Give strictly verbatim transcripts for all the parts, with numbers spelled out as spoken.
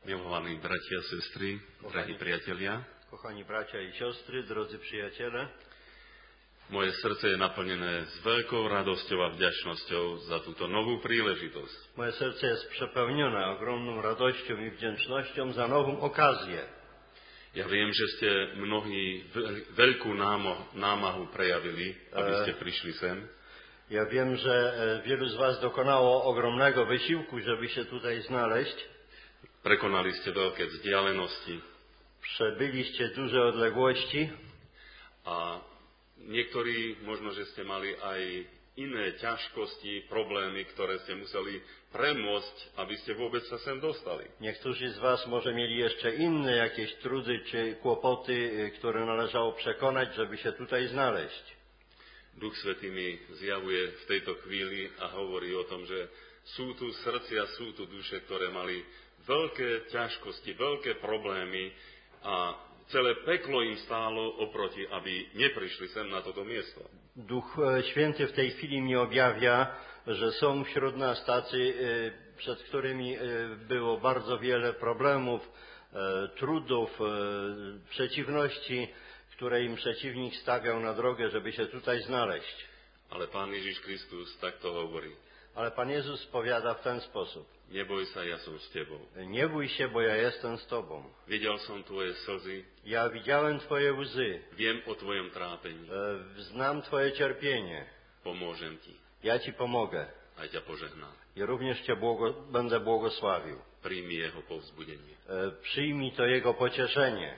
Milovaní bratia, sestry, drahí priatelia, Kochani bracia i siostry, drodzy przyjaciele, moje srdce je naplnené s veľkou radosťou a vďačnosťou za túto novú príležitosť. moje serce jest przepełnione ogromną radością i wdzięcznością za nową okazję. Ja viem, že ste mnohí veľkú námo, námahu prejavili, aby ste prišli sem. Ja wiem, że wielu z was dokonało ogromnego wysiłku, żeby się tutaj znaleźć. Prekonali ste veľké vzdialenosti. Przebyliście duże odległości. A niektorí možno, že ste mali aj iné ťažkosti, problémy, ktoré ste museli premôcť, aby ste vôbec sa sem dostali. Niektórzy z was może mieli jeszcze inne jakieś trudy czy kłopoty, które należało przekonać, żeby się tutaj znaleźć. Duch Svätý mi zjavuje v tejto chvíli a hovorí o tom, že sú tu srdcia, sú tu duše, ktoré mali veľké ťažkosti, veľké problémy a celé peklo im stálo oproti, aby neprišli sem na toto miesto. Duch Święty w tej chwili mi objawia, że są wśród nas tacy, przed którymi było bardzo wiele problemów, trudów, przeciwności, które im przeciwnik stawiał na drogę, żeby się tutaj znaleźć. Ale Pán Ježiš Kristus takto hovorí. Ale Pan Jezus powiada w ten sposób. Neboj sa, ja som s tebou. Nie bój się, bo ja jestem z Tobą. Videl som tvoje slzy, Ja widziałem Twoje łzy. viem o tvojom trápení. Znam Twoje cierpienie. Pomôžem ti. Ja Ci pomogę. Aj ťa požehnám. I również Cię błogo, będę błogosławił. Príjmi jeho povzbudenie. Przyjmij to Jego pocieszenie.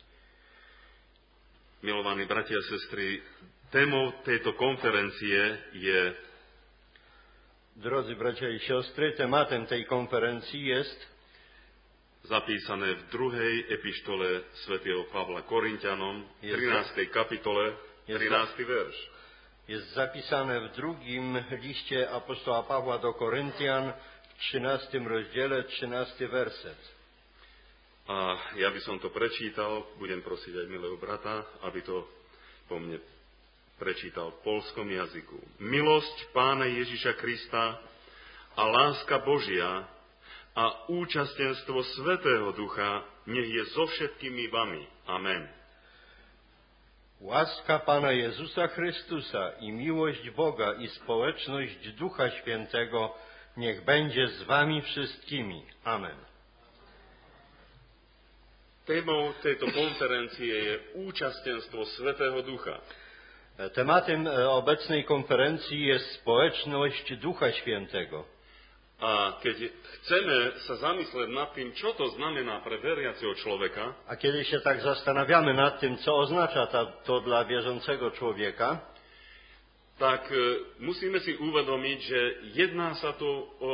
Milovaní bratia a sestry, témou tejto konferencie je Drodzy bracia i siostry, tematem tej konferencji jest zapísané v druhej epištole svätého Pavla Korinťanom, v trinástej kapitole, trinásty verš. Jest zapisane w drugim liście apostoła Pawła do Koryntian w trzynastym rozdziale, trzynasty werset. A ja by som to prečítal, budem prosiť aj milého brata, aby to po mne prečítal v poľskom jazyku. Milosť Pána Ježiša Krista a láska Božia a účastenstvo Svätého Ducha nech je so všetkými vami. Amen. Łaska Pana Jezusa Chrystusa i miłość Boga i społeczność Ducha Świętego niech będzie z wami wszystkimi. Amen. Témou tejto konferencie je účastenstvo Svätého Ducha. Tematem obecnej konferencji jest społeczność Ducha Świętego. A keď chceme sa zamyslieť nad tým, čo to znamená pre veriaceho človeka, A kiedy się tak zastanawiamy nad tym, co oznacza ta, to dla wierzącego człowieka, tak musíme si uvedomiť, že jedná sa tu o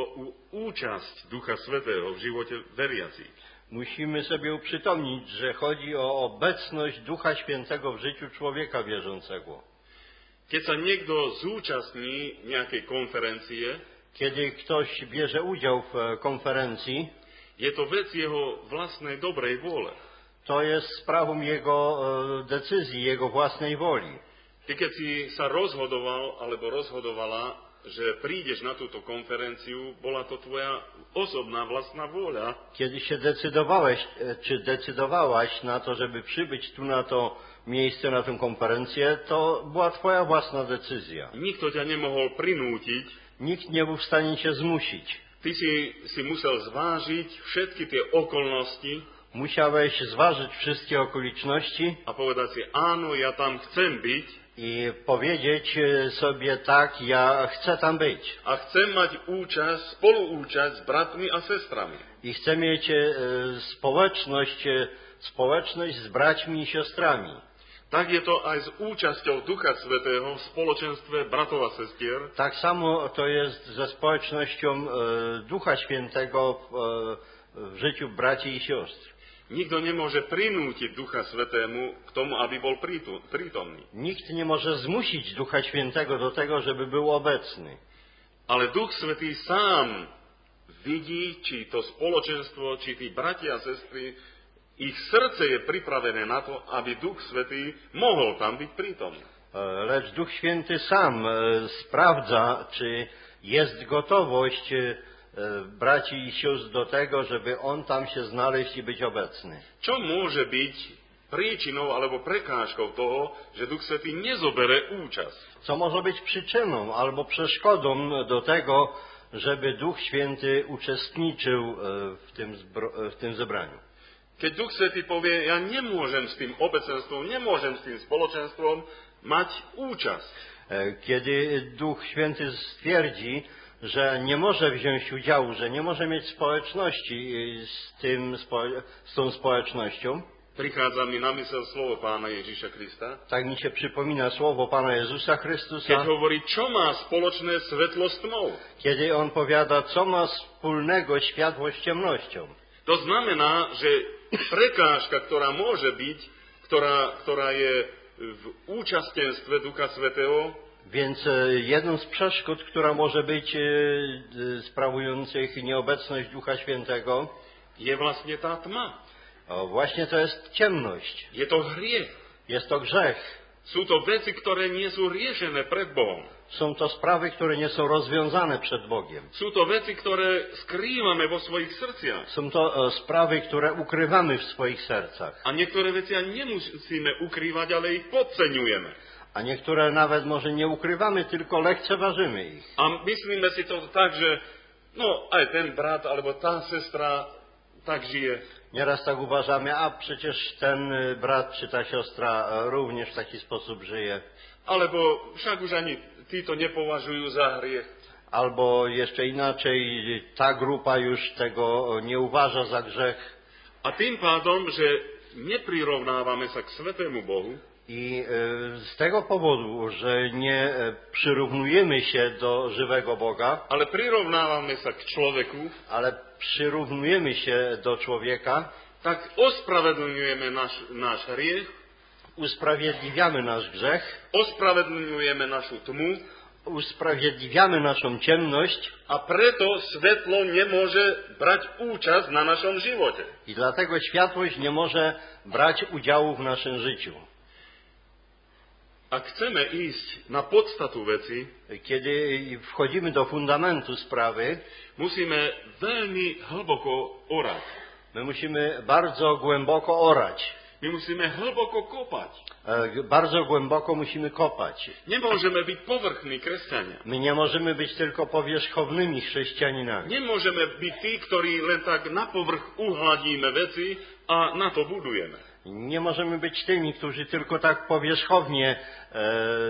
účasť Ducha Svätého v živote veriacich. musimy sobie uprzytomnić, że chodzi o obecność Ducha Świętego w życiu człowieka wierzącego. Keď sa niekto zúčastní nejakej konferencie, Kiedy ktoś bierze udział w konferencji, je to vec jeho vlastnej dobrej vôle. to jest sprawą jego decyzji, jego własnej woli. Ty keď si sa rozhodoval alebo rozhodovala, že prídeš na túto konferenciu, bola to tvoja osobná vlastná vôľa. Kiedy się decydowałeś, czy decydowałaś na to, żeby przybyć tu na to miejsce, na tę konferencję, to była twoja własna decyzja. Nikto ťa nemohol prinútiť. Nikt nie był w stanie cię zmusić. Ty si, si musel zvážiť všetky tie okolnosti Musiałeś zważyć wszystkie okoliczności a povedať si, áno, ja tam chcem byť i powiedzieć sobie tak, ja chcę tam być. a chcem mať účasť, spoluúčasť s bratmi a sestrami. I chcę mieć e, społeczność, e, społeczność z braćmi i siostrami. Tak je to aj s účasťou Ducha Svätého v spoločenstve bratov a sestier. Tak samo to jest ze społecznością e, Ducha Świętego w, e, w życiu braci i sióstr. Nikto nemôže prinútiť Ducha Svätému k tomu, aby bol prítomný. Nikt nie może zmusić Ducha Świętego do tego, żeby był obecny. Ale Duch Svätý sám vidí, či to spoločenstvo, či tí bratia a sestry, ich srdce je pripravené na to, aby Duch Svätý mohol tam byť prítomný. Lecz Duch Święty sam sprawdza, czy jest gotowość braci i sióstr do tego, żeby On tam się znaleźć i być obecny. Čo môže byť príčinou alebo prekážkou toho, že Duch Svätý nezobere účasť? Co może być przyczyną albo przeszkodą do tego, żeby Duch Święty uczestniczył w tym, w tym zebraniu? Keď Duch Svätý povie, ja nemôžem s tým obecenstvom, nemôžem s tým spoločenstvom mať účasť. Kiedy Duch Święty stwierdzi, że nie może wziąć udziału, że nie może mieć społeczności z, tym, z tą społecznością, prichádza mi na mysel slovo Pána Ježiša Krista. Tak mi się przypomina słowo Pana Jezusa Chrystusa. Keď hovorí, čo má spoločné svetlo s tmou. Kiedy On powiada, co ma wspólnego światło z ciemnością. To znamená, že prekážka, ktorá môže byť, ktorá, ktorá je v účastenstve Ducha Svätého, Więc jedną z przeszkód, która może być sprawujących nieobecność Ducha Świętego, je vlastne tá tma. o, właśnie to jest ciemność. Je to hriech. Jest to grzech. Sú to veci, ktoré nie sú riešené pred Bohom. Są to sprawy, które nie są rozwiązane przed Bogiem. Sú to veci, ktoré skrývame vo svojich srdciach. Są to e, sprawy, które ukrywamy w swoich sercach. A niektoré veci ani nemusíme ukrývať, ale ich podceňujeme. A niektóre nawet może nie ukrywamy, tylko lekceważymy ich. A myslíme si to tak, že no aj ten brat alebo tá sestra tak žije. Nieraz tak uważamy, a przecież ten brat czy ta siostra również w taki sposób żyje. Alebo však už ani títo nepovažujú za hriech. Albo jeszcze inaczej, ta grupa już tego nie uważa za grzech. A tým pádom, že neprirovnávame sa k Svätému Bohu, I z tego powodu, że nie przyrównujemy się do żywego Boga, ale prirovnávame sa k človeku, ale przyrównujemy się do człowieka, tak ospravedlňujeme náš, náš hriech, usprawiedliwiamy nasz grzech, ospravedlňujeme našu tmu usprawiedliwiamy naszą ciemność a preto svetlo nemôže brať účasť na našom živote. i dlatego światłość nie może brać udziału w naszym życiu. Ak chceme ísť na podstatu veci, Kiedy wchodzimy do fundamentu sprawy, musíme veľmi hlboko orať. my musimy bardzo głęboko orać. My musíme hlboko kopať. E, Bardzo głęboko musimy kopać. Nemôžeme byť povrchní kresťania. My nie możemy być tylko powierzchownymi chrześcijaninami. Nemôžeme byť tí, ktorí len tak na povrch uhladíme veci a na to budujeme. Nie możemy być tymi, którzy tylko tak powierzchownie e,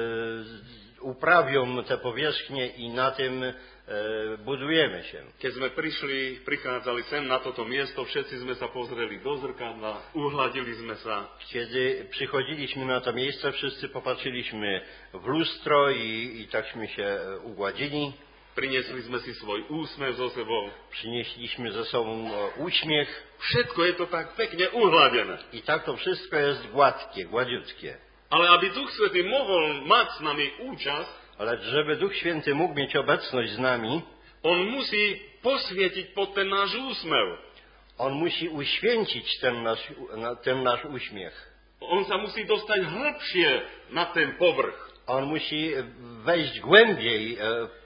uprawią te powierzchnie i na tym e, budujemy się. Keď sme prišli, prichádzali sem na toto miesto, všetci sme sa pozreli do zrkadla, uhladili sme sa. Kiedy przychodziliśmy na to miejsce, wszyscy popatrzyliśmy w lustro i, i takśmy się ugładzili. Priniesli sme si svoj úsmev zo sebou. Przynieśliśmy ze sobą uśmiech. Všetko je to tak pekne uhladené. I tak to wszystko jest gładkie, gładziutkie. Ale aby Duch Svätý mohol mať s nami účasť, Ale żeby Duch Święty mógł mieć obecność z nami, on musí posvietiť pod ten náš úsmev. On musi uświęcić ten nasz, ten nasz uśmiech. On sa musí dostať hĺbšie na ten povrch. On musi wejść głębiej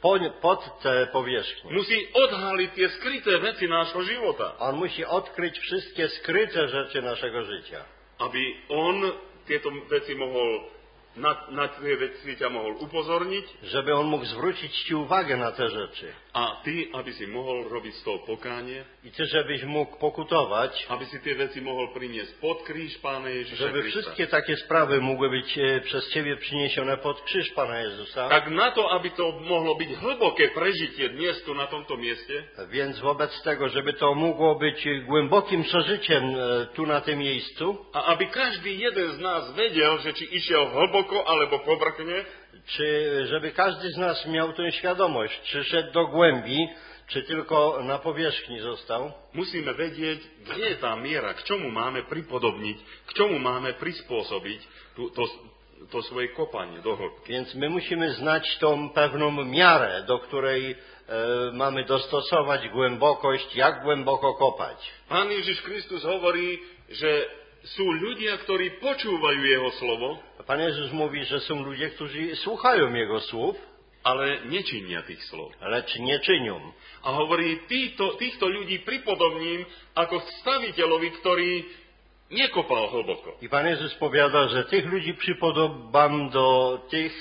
pod te powierzchnie. Musí odhaliť tie skryté veci nášho života. On musi odkryć wszystkie skryte rzeczy naszego życia. Aby on tieto veci mohol, na, na tie veci ťa mohol upozorniť. Żeby on mógł zwrócić ci uwagę na te rzeczy. A ty, aby si mohol robiť z toho pokánie. I ty, żebyś mógł pokutować. Aby si tie veci mohol priniesť pod kríž Pána Ježiša Żeby Krista. wszystkie takie sprawy mogły być przez ciebie przyniesione pod krzyż Pana Jezusa. Tak na to, aby to mohlo byť hlboké prežitie dnes tu na tomto mieste. Więc wobec tego, żeby to mogło być głębokim przeżyciem tu na tym miejscu. A aby každý jeden z nás vedel, že či išiel hlboko alebo povrchne. Czy żeby każdy z nas miał tę świadomość, czy szedł do głębi, czy tylko na powierzchni został. Musíme vedieť, kde je tá miera, k čomu máme pripodobniť, k čomu máme prispôsobiť to, to, to svoje kopanie do hĺbky. Więc my musimy znać tą pewną miarę, do której e, mamy dostosować głębokość, jak głęboko kopać. Pán Ježiš Kristus hovorí, že sú ľudia, ktorí počúvajú jeho slovo. Pan Jezus mówi, że są ludzie, którzy słuchają Jego słów. ale nečinia tých slov. lecz nie czynią. A hovorí, týchto, týchto ľudí pripodobním ako staviteľovi, ktorý nekopal hlboko. I Pan Jezus powiada, że tych ludzi przypodobam do tych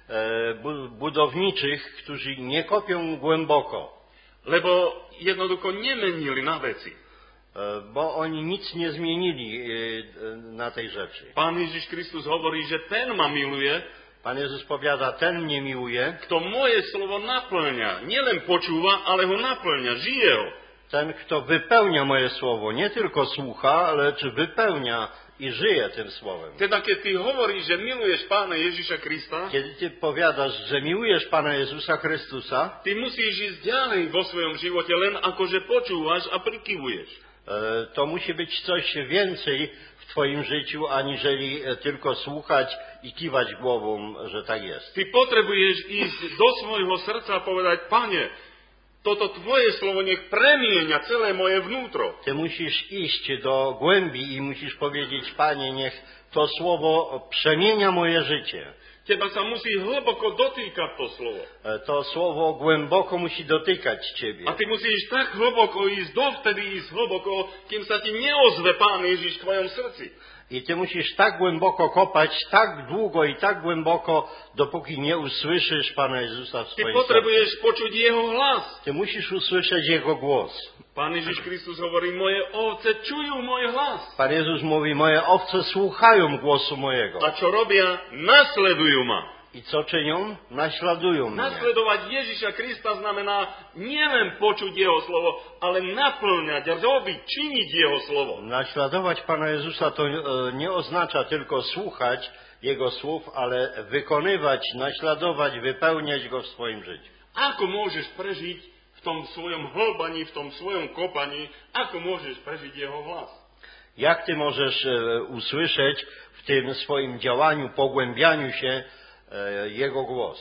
e, bu- budowniczych, którzy nie kopią głęboko, Lebo jednoducho nemenili na veci. e, bo oni nic nie zmienili e, e, na tej rzeczy. Pán Ježiš Kristus hovorí, že ten ma miluje, Pan Jezus powiada, ten mnie miłuje, kto moje slovo naplňa. Nielen počúva, ale ho naplňa, žije ho. ten, kto wypełnia moje słowo, nie tylko słucha, lecz wypełnia i żyje tym słowem. Teda keď ty hovoríš, že miluješ Pána Ježiša Krista, Kiedy ty powiadasz, że miłujesz Pana Jezusa Chrystusa, ty musíš ísť ďalej vo svojom živote, len akože počúvaš a prikyvuješ. e, to musi być coś więcej w twoim życiu, aniżeli e, tylko słuchać i kiwać głową, że tak jest. Ty potrebuješ ísť do svojho srdca a povedať, Pane, toto tvoje slovo nech premieňa celé moje vnútro. Ty musisz iść do głębi i musisz powiedzieć, Panie, niech to słowo przemienia moje życie. Teba sa musí hlboko dotýkať to slovo. E, To słowo głęboko musi dotykać ciebie. A ty musíš tak hlboko ísť, dovtedy ísť hlboko, kým sa ti neozve Pán Ježiš v tvojom srdci. I ty musisz tak głęboko kopać, tak długo i tak głęboko, dopóki nie usłyszysz Pana Jezusa w Ty swoim sercu. potrebuješ počuť Jeho hlas. Ty musisz usłyszeć Jego głos. Pán Ježiš Kristus hovorí, moje ovce čujú môj hlas. Pan Jezus mówi, moje owce słuchają głosu mojego. A čo robia? Nasledujú ma. I co czynią? Naśladują mnie. Nasledovať Ježiša Krista znamená nielen počuť Jeho slovo, ale naplňať, robiť, činiť Jeho slovo. Naśladować Pana Jezusa to e, nie oznacza tylko słuchać Jego słów, ale wykonywać, naśladować, wypełniać Go w swoim życiu. Ako môžeš prežiť v tom svojom hlbaní, v tom svojom kopaní, ako môžeš prežiť Jeho hlas? Jak Ty możesz e, usłyszeć w tym swoim działaniu, pogłębianiu się e, Jego głos?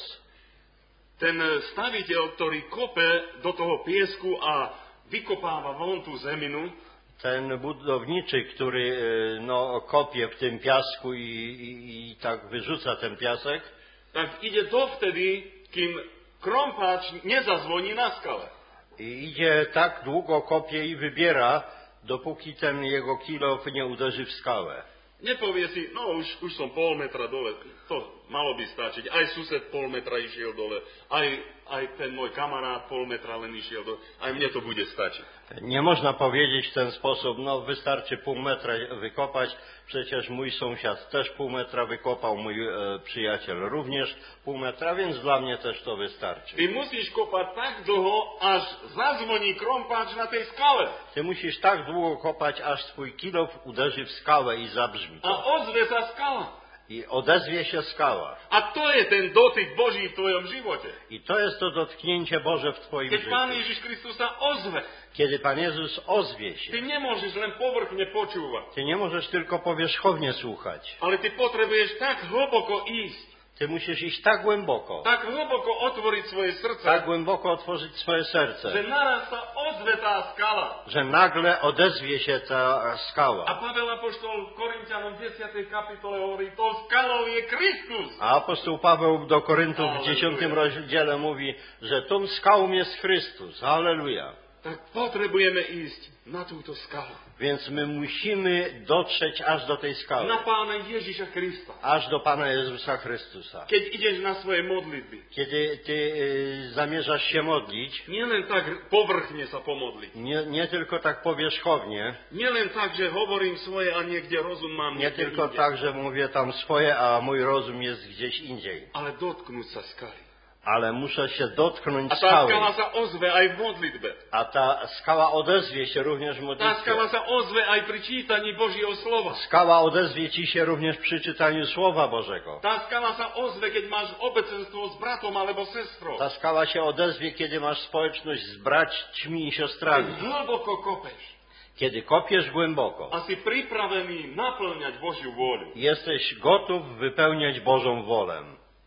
Ten staviteľ, ktorý kope do toho piesku a vykopáva von tú zeminu, Ten budowniczy, który e, no, kopie w tym piasku i, i, i tak wyrzuca ten piasek, tak ide dovtedy, kým krompáč nezazvoní na skale. i idzie tak długo kopie i wybiera, dopóki ten jego kilof nie uderzy w skałę. Nepovie si, no už, už som pol metra dole, to malo by stačiť. Aj sused pol metra išiel dole, aj, aj ten môj kamarát pol metra len išiel dole, aj mne to bude stačiť. Nie można powiedzieć w ten sposób, no wystarczy pół metra wykopać, przecież mój sąsiad też pół metra wykopał, mój e, przyjaciel również pół metra, więc dla mnie też to wystarczy. Ty musíš kopať tak dlho, až zazvoní krompáč na tej skale. Ty musisz tak długo kopać, aż twój kilof uderzy w skałę i zabrzmi A to. ozve sa skala. I odezwie się skała. A to je ten dotyk Boží v tvojom živote. I to jest to dotknięcie Boże w twoim Keď Pán życiu. Ježiš Kristus sa ozve, Kiedy Pan Jezus ozwie się, ty nemôžeš len povrchne počúvať, ty nie możesz tylko powierzchownie słuchać. ale ty potrebuješ tak hlboko ísť, Ty musisz iść tak głęboko, tak hlboko otvoriť svoje srdce, tak głęboko otworzyć swoje že serce, naraz sa ozve tá skala. że nagle odezwie się ta A skała. Pavel Apoštol Korinťanom v desiatej kapitole hovorí, tou skalou je Kristus. A apostoł Paweł do Koryntów w Halleluja. dziesiątym rozdziale mówi, że tą skałą jest Chrystus. Halleluja. Tak potrebujeme ísť na túto skalu. Więc my musimy dotrzeć aż do tej skały, Na Pána Ježiša Krista. aż do Pana Jezusa Chrystusa. Keď ideš na svoje modlitby, Kiedy ty y, zamierzasz się modlić, nielen tak povrchne sa pomodliť. nie, nie tylko tak powierzchownie, Nielen tak, že hovorím svoje a niekde rozum mám nie niekde tylko inde. tak, że mówię tam swoje, a mój rozum jest gdzieś indziej. Ale dotknúť sa skaly. Ale muszę się dotknąć A tá skały, skala sa ozve aj v modlitbe. a ta skała odezwie się również w Tá modlitwie. skala sa ozve aj pri čítaní Božieho slova. Skała odezwie ci się również przy czytaniu Słowa Bożego. Tá skala sa ozve, keď máš obecenstvo s bratom alebo sestrou. Ta skała się odezwie, kiedy masz społeczność z braćmi i Keď siostrami. hlboko kopeš Kiedy kopiesz głęboko, a si pripravený naplňať Božiu vôľu. jesteś gotów wypełniać Bożą wolę.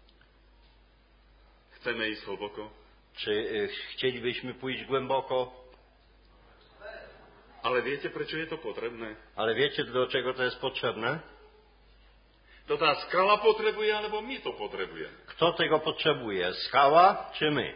Chceme ísť hlboko, Czy y, chcielibyśmy pójść głęboko? ale viete, prečo je to potrebné? Ale wiecie, do czego to jest potrzebne? To tá skala potrebuje, alebo my to potrebujeme? Kto tego potrzebuje? Skała czy my?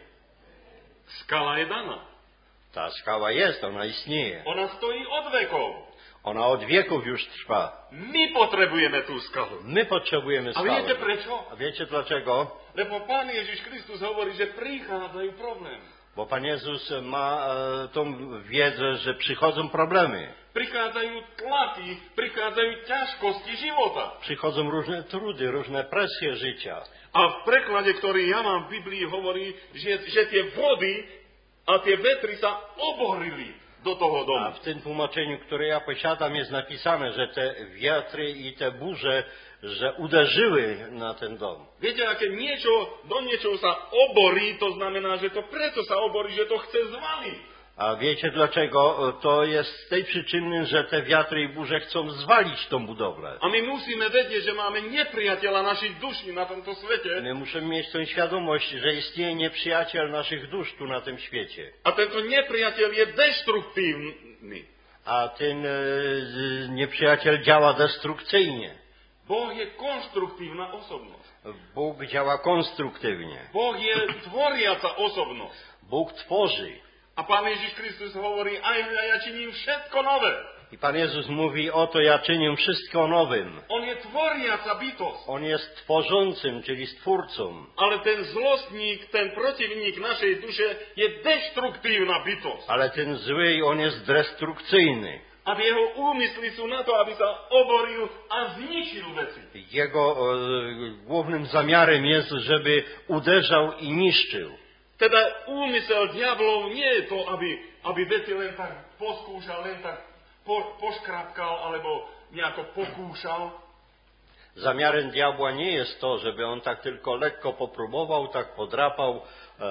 Skala je daná. Ta skała jest, ona istnieje. Ona stojí od vekov. Ona od wieków już trwa. My potrebujeme tú skalu. My potrzebujemy A skały. viete prečo? A wiecie dlaczego? Lebo Pán Ježiš Kristus hovorí, že prichádzajú problémy. Bo Pan Jezus ma e, tą wiedzę, że przychodzą problemy. Prichádzajú tlaky, prichádzajú ťažkosti života. Przychodzą różne trudy, różne presje życia. A v preklade, ktorý ja mám v Biblii, hovorí, že, že tie vody a tie vetry sa oborili do toho A domu. w tym tłumaczeniu, które ja posiadam, jest napisane, że te wiatry i te burze, że uderzyły na ten dom. Viete, aké niečo do niečoho sa oborí, to znamená, že to preto sa oborí, že to chce zvaliť. A wiecie dlaczego? To jest z tej przyczyny, że te wiatry i burze chcą zwalić tą budowlę. A my musíme vedieť, že máme nepriateľa našich duší na tomto svete. My musimy mieć tą świadomość, że istnieje nieprzyjaciel naszych dusz tu na tym świecie. A tento nepriateľ je deštruktívny. A ten e, nieprzyjaciel działa destrukcyjnie. Boh je konštruktívna osobnosť. Bóg działa konstruktywnie. Boh je tvoriaca osobnosť. Bóg tworzy. A Pán Ježiš Kristus hovorí, aj ja, ja činím všetko nové. I Pan Jezus mówi, oto ja czynię wszystko nowym. On je tvoriaca bytosť. On jest tworzącym, czyli stwórcą. Ale ten zlostník, ten protivník našej duše je deštruktívna bytosť. Ale ten zły, on jest destrukcyjny. A jeho úmysly sú na to, aby sa oboril a zničil veci. Jego e, głównym zamiarem jest, żeby uderzał i niszczył. Teda úmysel diablov nie je to, aby, aby veci len tak poskúšal, len tak po, poškrapkal, alebo nejako pokúšal. Zamiarem diabła nie jest to, żeby on tak tylko lekko popróbował, tak podrapał, e,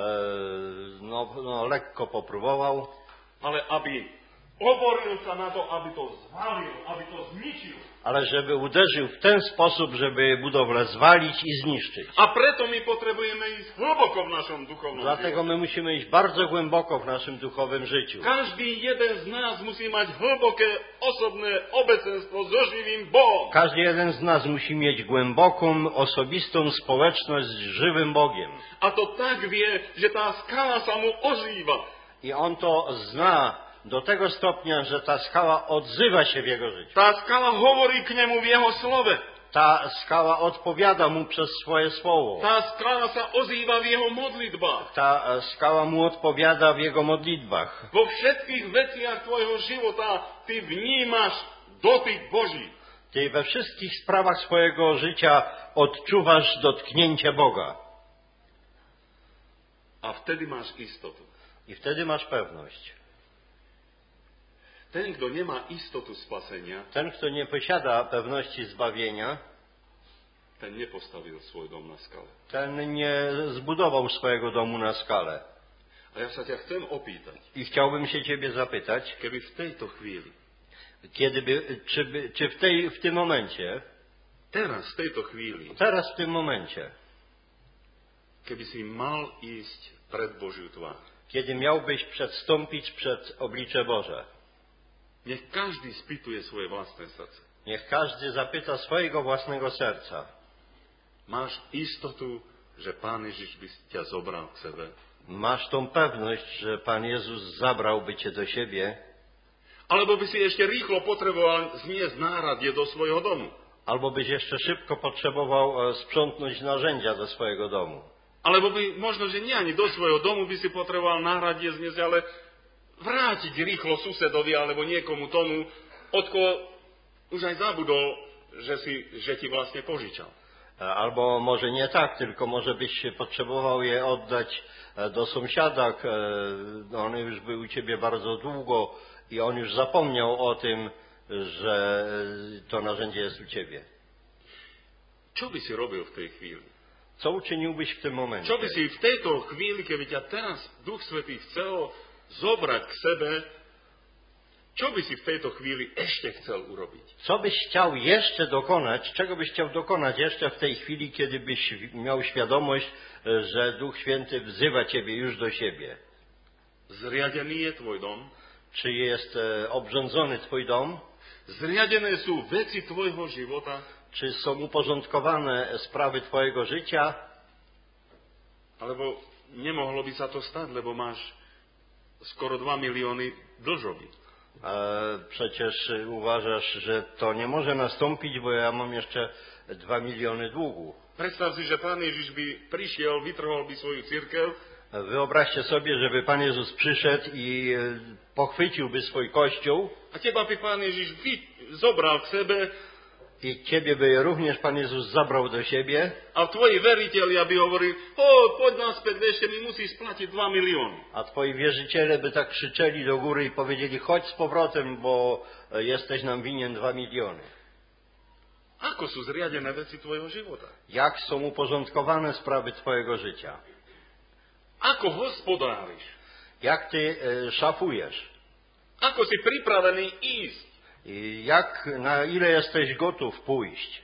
no, no lekko popróbował. Ale aby oboril sa na to, aby to zvalil, aby to zničil. Ale żeby uderzył w ten sposób, żeby budowlę zwalić i zniszczyć. A preto my potrebujeme ísť hlboko v našom duchovnom Dlatego živote. my musimy iść bardzo głęboko w naszym duchowym życiu. Každý jeden z nás musí mať hlboké osobné obecenstvo so živým Bohom. Każdy jeden z nas musi mieć głęboką, osobistą społeczność z żywym Bogiem. A to tak vie, že tá skala sa mu ožíva. I on to zna do tego stopnia, że ta skała odzywa się w jego życiu. Tá skala hovorí k nemu v jeho slove. Ta skała odpowiada mu przez swoje słowo. Tá skala sa ozýva v jeho modlitbách. Ta skała mu odpowiada w jego modlitbach. Vo všetkých veciach tvojho života ty vnímaš dotyk Boží. Ty we wszystkich sprawach swojego życia odczuwasz dotknięcie Boga. A vtedy máš istotu. I wtedy masz pewność. Ten, kto nemá istotu spasenia, Ten, kto nie posiada pewności zbawienia, ten nepostavil svoj dom na skale. ten nie zbudował swojego domu na skalę. A ja sa ťa chcem opýtať, I chciałbym się ciebie zapytać, keby v tejto chvíli, kiedy by, czy, by, czy w, tej, w tym momencie, teraz v tejto chvíli, teraz w tym momencie, keby si mal ísť pred Božiu tvár, kiedy miałbyś przedstąpić przed oblicze Boże, nech každý spýtuje svoje vlastné srdce. niech każdy zapyta swojego własnego serca. Máš istotu, že Pán Ježiš by ťa zobral k sebe? Masz tą pewność, że Pan Jezus zabrałby cię do siebie, Alebo by si ešte rýchlo potreboval zniesť náradie do svojho domu? albo byś jeszcze szybko potrzebował e, sprzątnąć narzędzia do swojego domu. Alebo by možno, že nie ani do svojho domu by si potreboval náradie zniesť, ale vrátiť rýchlo susedovi alebo niekomu tomu, od koho už aj zabudol, že, si, že ti vlastne požičal. E, Albo może nie tak, tylko może byś potrzebował je oddać e, do sąsiada. e, On już był u ciebie bardzo długo i on już zapomniał o tym, że e, to narzędzie jest u ciebie. Čo by si robil v tej chvíli? Co uczyniłbyś w tym momencie? Čo by si v tejto chvíli, keby ťa teraz Duch Svätý chcel zobrať k sebe, čo by si v tejto chvíli ešte chcel urobiť? Co byś chciał jeszcze dokonać? Czego byś chciał dokonać jeszcze w tej chwili, kiedy byś miał świadomość, e, że Duch Święty wzywa ciebie już do siebie? Zriadený je tvoj dom? Czy jest e, obrządzony twój dom? Zriadené sú veci tvojho života? Czy są uporządkowane sprawy twojego życia? Alebo nemohlo by sa to stať, lebo máš skoro dva milióny dlžoby. E, przecież uważasz, że to nie może nastąpić, bo ja mam jeszcze dwa miliony długu. Predstav si, že Pán Ježiš by prišiel, vytrhol by svoju cirkev Wyobraźcie sobie, żeby Pan Jezus przyszedł i e, pochwyciłby swój Kościół a teba by Pán Ježiš vy, zobral k sebe i ciebie by również Pan Jezus zabrał do siebie, a tvoji veriteľia by hovorili, o, poď naspäť, ešte mi musíš splatiť dva milióny. a twoi wierzyciele by tak krzyczeli do góry i powiedzieli, chodź z powrotem, bo e, jesteś nam winien dwa miliony. Ako sú zriadené veci tvojho života? Jak są uporządkowane sprawy twojego życia? Ako hospodáriš? Jak ty e, szafujesz? Ako si pripravený ísť? I jak, na ile jesteś gotów pójść?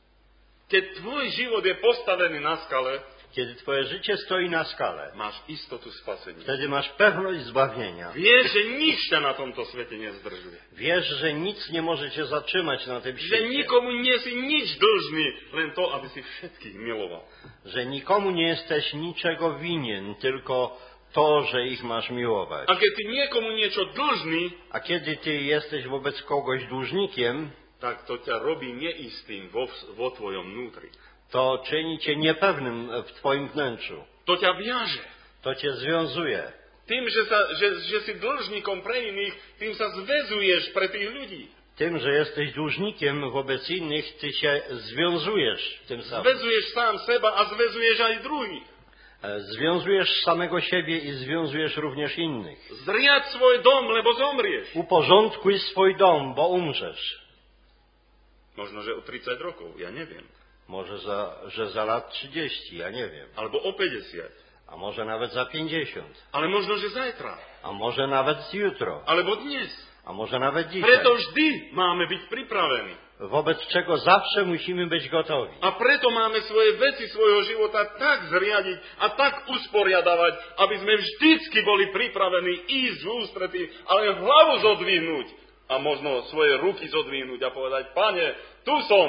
Keď tvoj život je postavený na skale, Kiedy twoje życie stoi na skale, máš istotu spasenia. wtedy masz pewność zbawienia. Vieš, že nič ťa na tomto svete nezdržuje. Wiesz, że nic nie może cię zatrzymać na tym Že świecie. nikomu nie si nič dlžný, len to, aby si všetkých miloval. Że nikomu nie jesteś niczego winien, tylko to, że ich masz miłować. A keď ty niekomu niečo dlžný, A kiedy ty jesteś wobec kogoś dłużnikiem, tak to ťa robí neistým vo, vo tvojom vnútri. to czyni cię niepewnym w twoim wnętrzu. To ťa viaže. To cię związuje. Tým, že, sa, že, že si dlžníkom pre iných, tým sa zväzujesz pre tých ľudí. Tym, że jesteś dłużnikiem wobec innych, ty się związujesz tym samym. Zväzuješ sám seba a zväzuješ aj druhých. E, Związujesz samego siebie i związujesz również innych. Zriaď svoj dom, lebo zomrieš. Uporządkuj swój dom, bo umrzesz. Možno, že o tridsať rokov, ja neviem. Może za, że za lat trzydzieści, ja nie wiem. Alebo o päťdesiat. A może nawet za pięćdziesiąt. Ale možno, že zajtra. A może nawet jutro. Alebo dnes. A może nawet dzisiaj. Preto vždy máme byť pripravení. Wobec czego zawsze musimy być gotowi. A preto máme svoje veci svojho života tak zriadiť a tak usporiadavať, aby sme vždycky boli pripravení ísť v ústretí, ale hlavu zodvihnúť a možno svoje ruky zodvihnúť a povedať, Pane, tu som.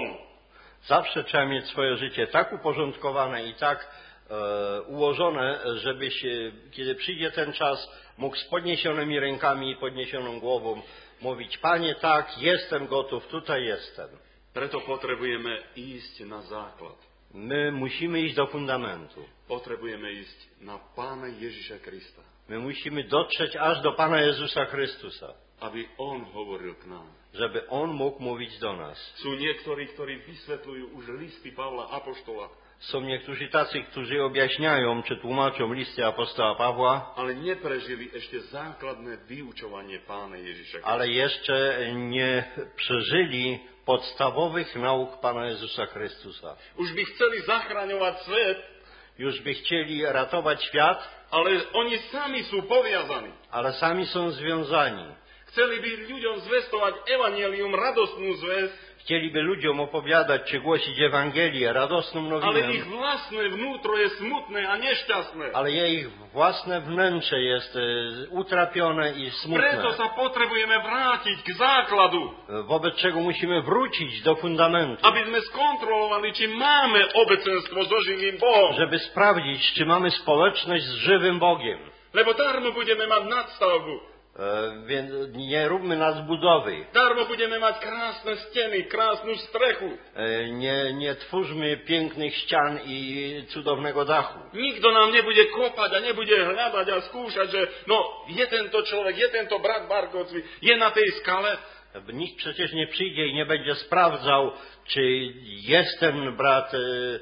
Zawsze trzeba mieć swoje życie tak uporządkowane i tak e, ułożone, żebyś, e, kiedy przyjdzie ten czas, mógł z podniesionymi rękami i podniesioną głową mówić, Panie, tak, jestem gotów, tutaj jestem. Preto potrebujeme ísť na základ. My musimy iść do fundamentu. Potrebujeme ísť na Pána Ježiša Krista, My musimy dotrzeć aż do Pana Jezusa Chrystusa, aby On hovoril k nám. żeby On mógł mówić do nas. Sú niektorí, ktorí vysvetľujú už listy Pavla Apoštola, Są niektórzy tacy, którzy objaśniają czy tłumaczą listy apostoła Pawła, ale neprežili ešte základné vyučovanie Pána Ježiša Krista. ale jeszcze nie przeżyli podstawowych nauk Pana Jezusa Chrystusa. Už by chceli zachraňovať svet, Już by chcieli ratować świat, ale oni sami sú poviazaní. ale sami są związani. Chceli by ľuďom zvestovať evanjelium, radostnú zväzť, Chcieliby ludziom opowiadać czy głosić Ewangelię, radosną ale nowinę, ich vlastné vnútro je smutné a nešťastné. ale ich własne wnętrze jest e, utrapione i Preto smutne. sa potrebujeme vrátiť k základu, Wobec czego musimy wrócić do fundamentu, aby sme skontrolovali, či máme obecenstvo so živým Bohom. żeby sprawdzić, czy mamy społeczność z żywym Bogiem. Lebo darmo budeme mať nadstavbu, E, więc nie róbmy nadbudowy. darmo budeme mať krásne steny, krásnu strechu. E, nie, nie twórzmy pięknych ścian i cudownego dachu. Nikto nám nebude kopať a nebude hľadať a skúšať, že no, je tento človek, je tento brat Barkovci, je na tej skale. Nikt przecież nie przyjdzie i nie będzie sprawdzał, czy jest ten brat e,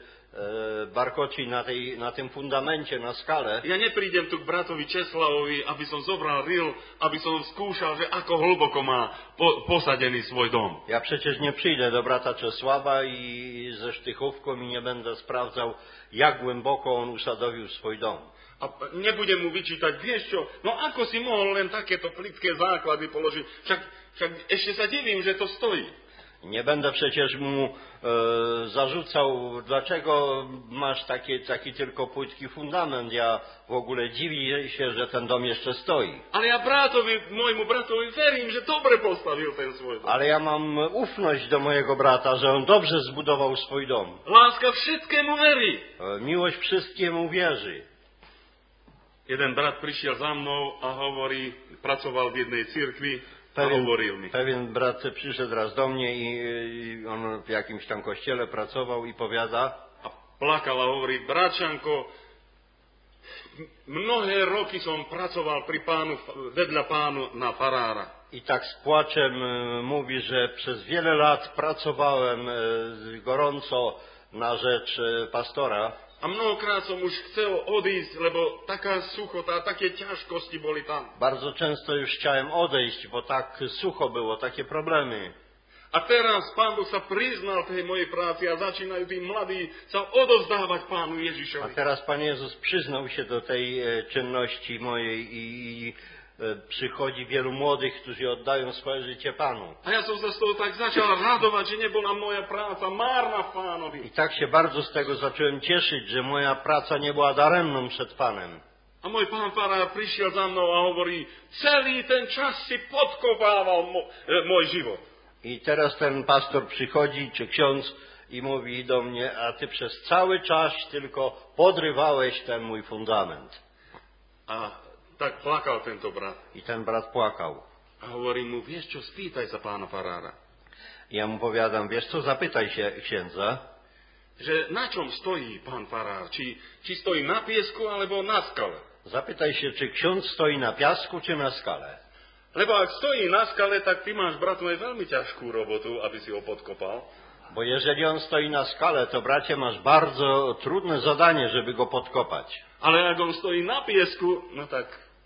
e, Barkoci na, tej, na tym fundamencie, na skale. Ja neprídem tu k bratovi Česlavovi, aby som zobral ril, aby som skúšal, že ako hlboko má po, posadený svoj dom. Ja przecież nie przyjdę do brata Czesława i ze sztychówką i nie będę sprawdzał, jak głęboko on usadowił swój dom. A nebudem mu vyčítať, vieš čo, no ako si mohol len takéto plitké základy položiť, však, však ešte sa divím, že to stojí. Nie będę przecież mu e, zarzucał, dlaczego masz taki, taki tylko płytki fundament. Ja w ogóle dziwię się, że ten dom jeszcze stoi. Ale ja bratowi, mojemu bratowi wierzę, że dobre postawił ten swój dom. Ale ja mam ufność do mojego brata, że on dobrze zbudował swój dom. Láska všetkému verí. E, miłość wszystkiemu wierzy. Jeden brat prišiel za mnou a hovorí, pracoval v jednej cirkvi a Pewien, hovoril mi. pewien brat przyszedł raz do mnie i, i on w jakimś tam kościele pracował i powiada, A plakal a hovorí, bračanko, mnohé roky som pracoval pri pánu, vedľa pánu na farára. i tak z płaczem e, mówi, że przez wiele lat pracowałem e, gorąco na rzecz e, pastora. A mnohokrát som už chcel odísť, lebo taká suchota, také ťažkosti boli tam. Bardzo często już chciałem odejść, bo tak sucho było, takie problemy. A teraz Pán Boh sa priznal tej mojej práci a začínajú tí mladí sa odovzdávať Pánu A Ježišovi. teraz Pan Jezus przyznał się do tej e, czynności mojej i, i e, przychodzi wielu młodych, którzy oddają swoje życie Panu. A ja som sa z toho tak začal radovať, že nebola moja práca márna v Pánovi. I tak się bardzo z tego zacząłem cieszyć, że moja praca nie była daremną przed Panem. A môj pán farár prišiel za mnou a hovorí, celý ten čas si podkopával mo, e, môj život. I teraz ten pastor przychodzi, czy ksiądz, i mówi do mnie, a ty przez cały czas tylko podrywałeś ten mój fundament. A tak plakal tento brat. I ten brat płakał. A hovorím mu, vieš čo, spýtaj sa pána farára, I ja mu powiadam, wiesz co, zapytaj się księdza, že na čom stojí pán farár? Či, či stojí na piesku alebo na skale? zapytaj się, czy ksiądz stoi na piasku, czy na skale. Lebo ak stojí na skale, tak ty máš, brat môj, veľmi ťažkú robotu, aby si ho podkopal. Bo jeżeli on stoi na skale, to bracie, masz bardzo trudne zadanie, żeby go podkopać. Ale ak on stojí na piesku, no tak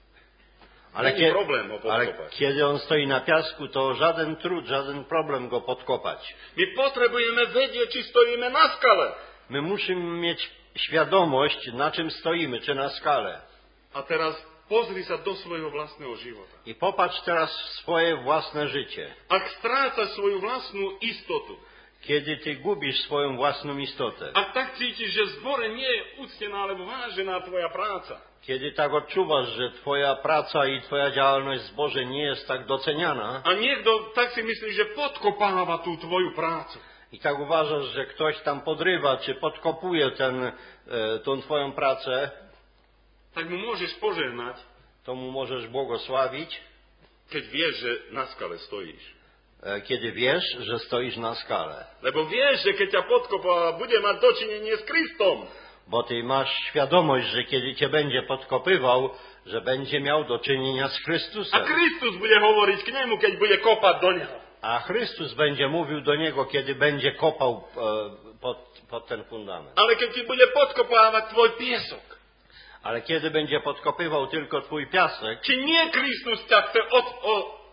Ale, nie kie- problém ho ale podkopať. kiedy on stoi na piasku, to żaden trud, żaden problem go podkopać. My potrebujeme vedieť, či stojíme na skale. My musimy mieć świadomość, na czym stoimy, czy na skale. A teraz pozri sa do svojho vlastného života. I popatrz teraz w swoje własne życie. Ak strácaš svoju vlastnú istotu, Kiedy ty gubisz swoją własną istotę, ak tak cítiš, že v zbore nie je úctená alebo vážená tvoja práca, kiedy tak odczuwasz, że twoja praca i twoja działalność w zborze nie jest tak doceniana a niekto tak si myslí, že podkopáva tú tvoju prácu, i tak uważasz, że ktoś tam podrywa, czy podkopuje ten, e, tą twoją pracę, tak mu môžeš požehnať, to mu możesz błogosławić, keď vieš, že na skale stojíš. e, kiedy wiesz, że stoisz na skale. Lebo vieš, že keď ťa podkopáva, bude mať dočinenie s Kristom. Bo ty masz świadomość, że kiedy cię będzie podkopywał, że będzie miał do czynienia z A Chrystusem. Kristus bude hovoriť k nemu, keď bude kopať do neho. A Chrystus będzie mówił do niego, kiedy będzie kopał e, pod, pod ten fundament. Ale keď ti bude podkopávať tvoj piesok, Ale kiedy będzie podkopywał tylko twój piasek, či nie Kristus ťa chce od, o,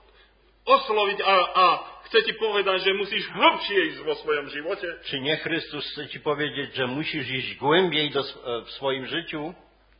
osloviť a, a chce ti povedať, že musíš hlbšie ísť vo svojom živote, czy nie Chrystus chce ci powiedzieć, że musisz iść głębiej do, e, w swoim życiu?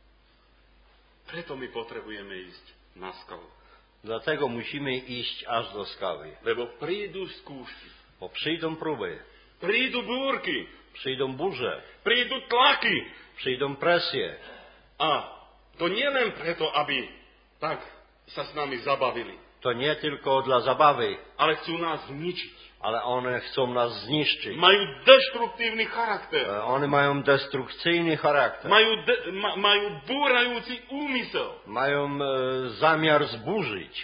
preto my potrebujeme ísť na skalu. Dlatego musimy iść aż do skały. Lebo prídu skúšky, Bo przyjdą próby, prídu búrky, przyjdą burze, prídu tlaky. przyjdą presje. A to nie len preto, aby tak sa s nami zabavili, To nie tylko dla zabawy, ale chcú nás zničiť. ale one chcą nas zniszczyć. Majú deštruktívny charakter. E, One mają destrukcyjny charakter. Majú, de, ma, majú búrajúci úmysel. Mają e, zamiar zburzyć.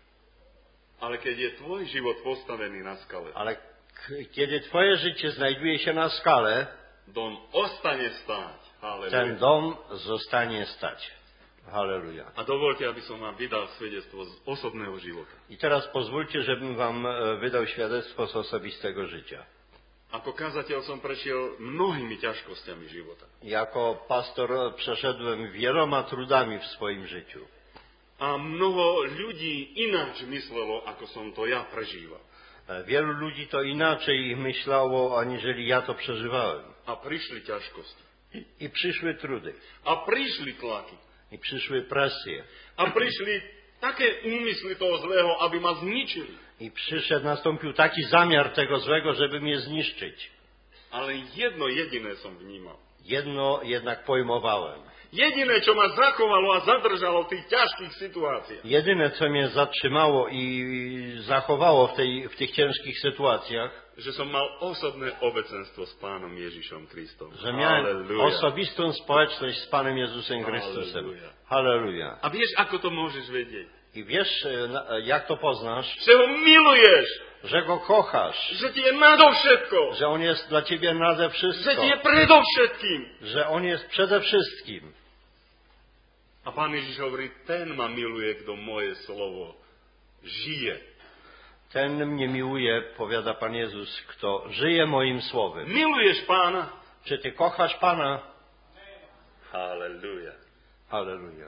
Ale keď je tvoj život postavený na skale, Ale k- kiedy twoje życie znajduje się na skale, dom ostane stáť. ten Halleluja. dom zostanie stać. Halleluja. A dovolte, aby som vám vydal svedectvo z osobného života. I teraz pozwólcie, żebym wam e, wydał świadectwo z osobistego życia. Ako kazateľ som prešiel mnohými ťažkosťami života. Jako pastor przeszedłem wieloma trudami w swoim życiu. A mnoho ľudí ináč myslelo, ako som to ja prežíval. E, Wielu ludzi to inaczej myślało, aniżeli ja to przeżywałem. A prišli ťažkosti. I, i przyszły trudy. A prišli tlaky. I przyszły presje. A prišli také úmysly toho zlého, aby ma zničili. I przyszedł, nastąpił taki zamiar tego złego, żeby mnie zniszczyć. Ale jedno jediné som vnímal. Jedno jednak pojmowałem. Jediné, čo ma zachovalo a zadržalo v tých ťažkých situáciách, Jedyne, co mnie zatrzymało i zachowało w, tej, w tych ciężkich sytuacjach, že som mal osobné obecenstvo s Pánom Ježišom Kristom. że miałem Halleluja. osobistą społeczność z Panem Jezusem Chrystusem. Halleluja. Halleluja. A vieš, ako to môžeš vedieť? I wiesz, e, na- jak to poznasz? Že ho miluješ, Że Go kochasz, že ti je nadovšetko, że On jest dla Ciebie nade že wszystko, ti je predovšetkým. że On jest przede wszystkim. A Pán Ježiš hovorí, ten ma miluje, kto moje slovo žije. Ten mnie miłuje, powiada Pan Jezus, kto żyje moim słowem. Miluješ Pána? Czy Ty kochasz Pana? Halleluja. Halleluja.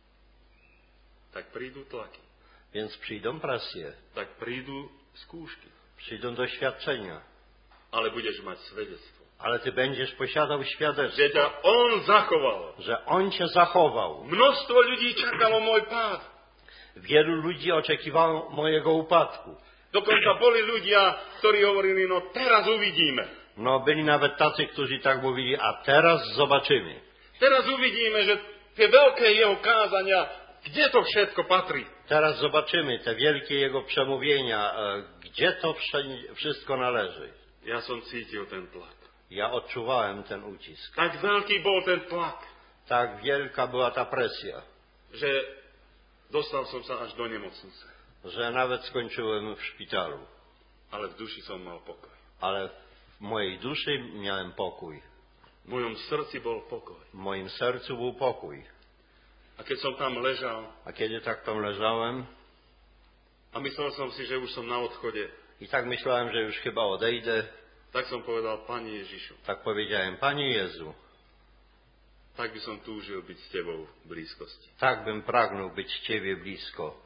Tak prídu tlaky, Więc przyjdą presje, tak prídu skúšky, przyjdą doświadczenia, ale budeš mať svedectvo. ale Ty będziesz posiadał Že świadectwo, ťa On zachoval. że On Cię zachował. Množstvo ľudí čakalo môj pád. Wielu ludzi oczekiwało mojego upadku. Dokonca boli ľudia, ktorí hovorili, no teraz uvidíme. No, byli nawet tacy, którzy tak mówili, a teraz zobaczymy. Teraz uvidíme, že tie veľké jeho kázania, kde to všetko patrí. Teraz zobaczymy te wielkie Jego przemówienia, e, gdzie to wsze- wszystko należy. Ja som cítil ten tlak. Ja odczuwałem ten ucisk. Tak veľký bol ten tlak, Tak wielka była ta presja, že dostal som sa až do nemocnice. że nawet skończyłem w szpitalu. Ale v duši som mal pokoj. Ale w mojej duszy miałem pokój. V mojom srdci bol pokoj. W moim sercu był pokój. A keď som tam ležal A kiedy tak tam leżałem a myslel som si, že už som na odchode, i tak myślałem, że już chyba odejdę, tak som povedal, Pane Ježišu, tak powiedziałem, Panie Jezu, tak by som túžil byť s Tebou v blízkosti. tak bym pragnął być Ciebie blisko.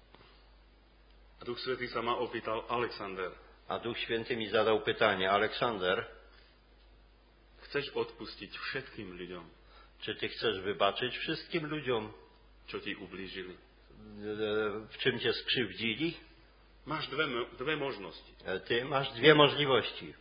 A Duch Svätý sa ma opýtal, Alexander, A Duch Święty mi zadał pytanie, Aleksander, chceš odpustiť všetkým ľuďom, czy Ty chcesz wybaczyć wszystkim ludziom, čo ti ublížili? e, w czym Cię skrzywdzili? Máš dve, mo- dve možnosti. E, Ty masz dwie możliwości.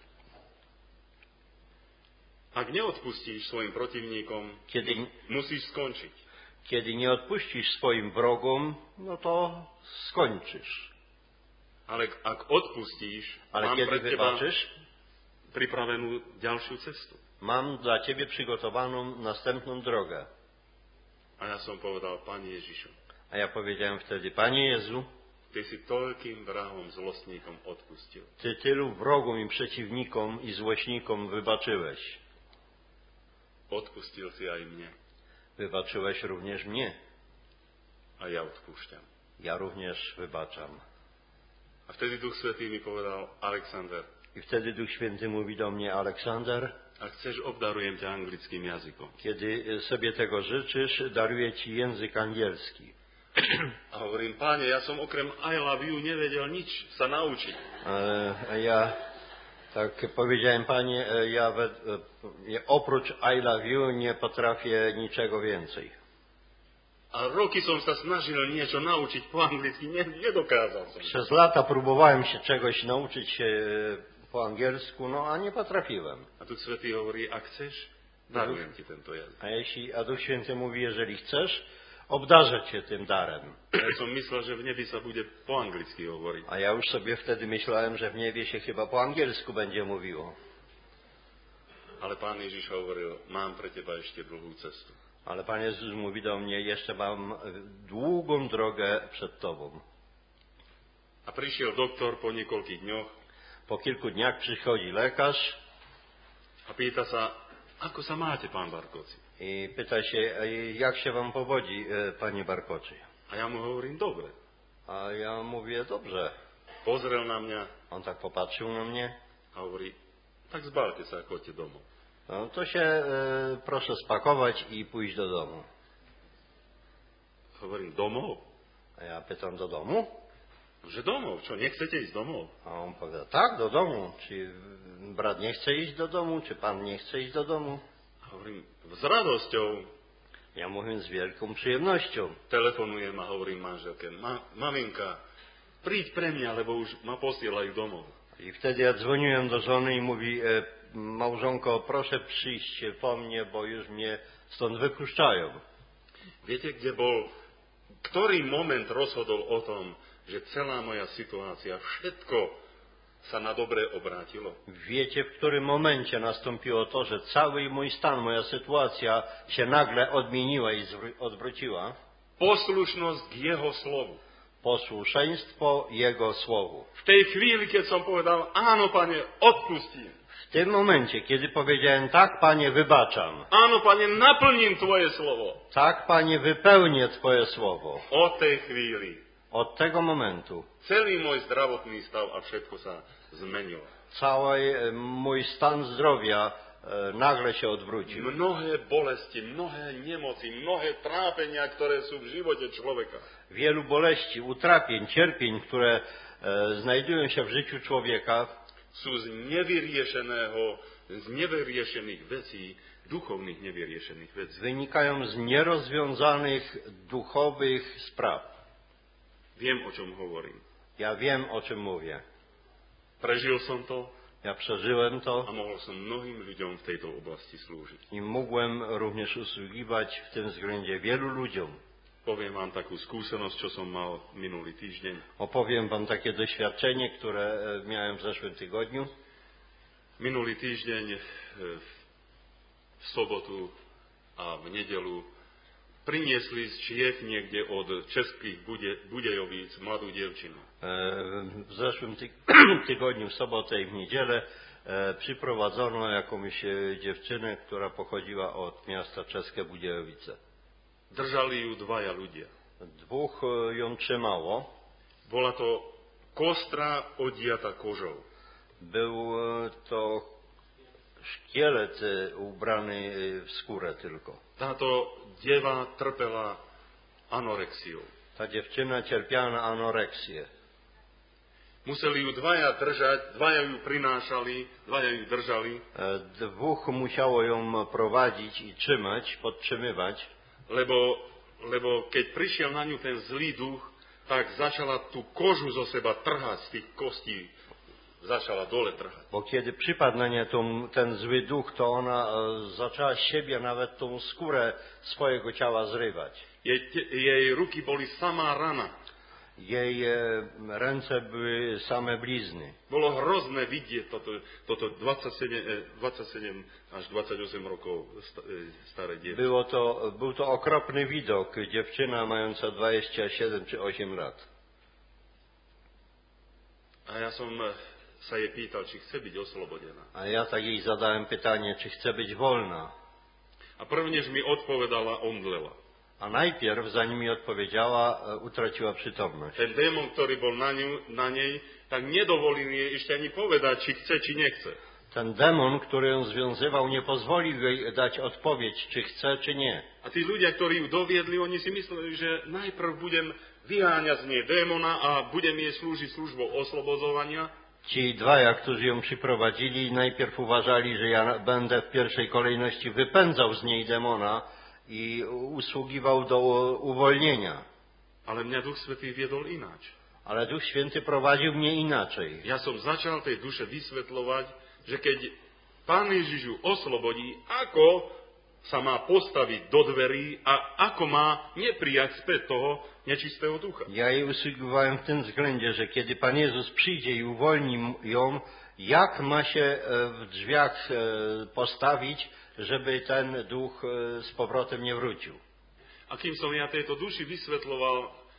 Ak neodpustíš svojim protivníkom, Kiedy, musíš skončiť. kiedy nie odpuścisz swoim wrogom, no to skończysz. Ale ak odpustíš, Ale mám kiedy pre teba wybaczysz, pripravenú ďalšiu cestu. mam dla Ciebie przygotowaną następną drogę. A ja som povedal, Pane Ježišu, A ja powiedziałem wtedy, Panie Jezu, Ty si toľkým vrahom, zlostníkom odpustil. Ty tylu wrogom i przeciwnikom i złośnikom wybaczyłeś. Odpustil si aj mne. Wybaczyłeś również mnie. A ja odpúšťam. Ja również wybaczam. A vtedy Duch Svätý mi povedal, Alexander, I wtedy Duch Święty mówi do mnie, Aleksander, ak chceš, obdarujem ťa anglickým jazykom. kiedy sobie tego życzysz, daruję Ci język angielski. A hovorím, Páne, ja som okrem I love you nevedel nič sa naučiť. E, ja tak powiedziałem, Panie, e, ja we, e, oprócz I love you nie potrafię niczego więcej. A roky som sa snažil niečo naučiť po anglicky, ne, nedokázal som. Przez lata próbowałem się czegoś nauczyć się po angielsku, no a nie potrafiłem. A tu Svätý hovorí, ak chceš, darujem ti tento jazyk. A jeśli, a Duch Święty mówi, jeżeli chcesz, obdarzę Cię tym darem. Ja som myslel, že v nebi sa bude po anglicky hovoriť. A ja już sobie wtedy myślałem, że w niebie się chyba po angielsku będzie mówiło. Ale Pán Ježiš hovoril, mám pre teba ešte dlhú cestu. Ale Pan Jezus mówi do mnie, jeszcze mam długą drogę przed Tobą. A prišiel doktor po niekoľkých dňoch Po kilku dniach przychodzi lekarz a pýta sa, ako sa máte, pán Barkoci? i pyta się, jak się Wam powodzi, e, Panie Barkoczy? A ja mu hovorím, dobre. A ja mówię, dobrze. Pozrel na mňa On tak popatrzył na mnie. a hovorí, tak zbalte sa a choďte domov. No to się e, proszę spakować i pójść do domu. Hovorím, domov? A ja pytam, do domu? Že domov? Čo, nechcete ísť domov? A on powiada, tak, do domu. Czy brat nie chce iść do domu? Czy pan nie chce iść do domu? A hovorím, s radosťou Ja mówię, z wielką przyjemnością. telefonujem a hovorím manželke, Ma, maminka, príď pre mňa, lebo už ma posielajú domov. I wtedy ja dzwoniłem do żony i mówi, e, małżonko, proszę przyjść po mnie, bo już mnie stąd wypuszczają. Viete, kde bol, ktorý moment rozhodol o tom, že celá moja situácia, všetko sa na dobre obrátilo? Wiecie, w którym momencie nastąpiło to, że cały mój stan, moja sytuacja się nagle odmieniła i zwró- odwróciła? Poslušnosť k jeho slovu. Posłuszeństwo Jego Słowu. V tej chvíli, keď som povedal, áno, Pane, odpustím. W tym momencie, kiedy powiedziałem, tak, Panie, wybaczam. Áno, Pane, naplním Tvoje slovo. Tak, Panie, wypełnię Twoje Słowo. Od tej chvíli Od tego momentu celý môj zdravotný stav a všetko sa zmenilo. cały e, mój stan zdrowia e, nagle się odwrócił. Mnohé bolesti, mnohé nemoci, mnohé trápenia, ktoré sú v živote človeka, Wielu boleści, utrapień, cierpień, które e, znajdują się w życiu człowieka, sú z nevyriešeného, z nevyriešených vecí, duchovných nevyriešených vecí. wynikają z nierozwiązanych duchowych spraw. Viem, o čom hovorím. Ja wiem, o czym mówię. Prežil som to Ja przeżyłem a to mohol som mnohým ľuďom v tejto oblasti slúžiť. i mogłem również usługiwać w tym względzie wielu ludziom. Poviem vám takú skúsenosť, čo som mal minulý týždeň. Opowiem wam takie doświadczenie, które e, miałem w zeszłym tygodniu. Minulý týždeň e, v sobotu a v nedelu priniesli z Čiech niekde od českých Bude, Budejovíc mladú dievčinu. E, W zeszłym ty tygodniu, w sobotę i w niedzielę, e, przyprowadzono jakąś e, dziewczynę, która pochodziła od miasta czeskie Budziejowice. Držali ju dvaja ľudia. Dwóch e, ją trzymało. Bola to kostra odiata kožou. Był e, to szkielet e, ubrany e, w skórę tylko. Táto deva trpela anorexiou. Ta dziewczyna cierpiała na anoreksję. Museli ju dvaja držať, dvaja ju prinášali, dvaja ju držali, E, Dwóch musiało ją prowadzić i trzymać, podtrzymywać, lebo, lebo keď prišiel na ňu ten zlý duch, tak začala tú kožu zo seba trhať z tých kostí, začala dole trhať. bo kiedy przypadł na nie tą, ten zły duch, to ona e, zaczęła z siebie nawet tą skórę swojego ciała zrywać. Jej, te, jej ruky boli samá rana. Jej e, ręce były same blizny. Bolo hrozné vidieť toto, toto dvadsaťsedem, eh, dvadsaťsedem až dvadsaťosem rokov sta- eh, staré dievča. Było to, był to okropny widok, dziewczyna mająca dwadzieścia siedem czy osiem lat. A ja som eh, sa jej pýtal, či chce byť oslobodená. A ja tak jej zadałem pytanie, czy chce być wolna. A prvnež mi odpovedala, omdlela. A najpierw, zanim mi odpowiedziała, e, utraciła przytomność. Ten démon, ktorý bol na, ňu, na nej, tak nedovolil jej ešte ani povedať, či chce, či nechce. Ten demon, który ją związywał, nie pozwolił jej dać odpowiedź, czy chce, czy nie. A tí ľudia, ktorí ju doviedli, oni si mysleli, že najprv budem vyháňať z nej démona a budem jej slúžiť službou oslobodzovania. Ci dwaj, którzy ją przyprowadzili, najpierw uważali, że ja będę w pierwszej kolejności wypędzał z niej demona i usługiwał do uwolnienia. Ale mňa Duch Svätý viedol ináč. Ale Duch Święty prowadził mnie inaczej. Ja som začal tej duše vysvetľovať, že keď Pán Ježiš ju oslobodí, ako sa má postaviť do dverí a ako má neprijať späť toho nečistého ducha. Ja jej usługiwałem w tym względzie, że kiedy Pan Jezus przyjdzie i uwolni ją, jak ma się e, w drzwiach e, postawić, żeby ten duch e, z powrotem nie wrócił. A kým som ja tejto duši vysvetľoval,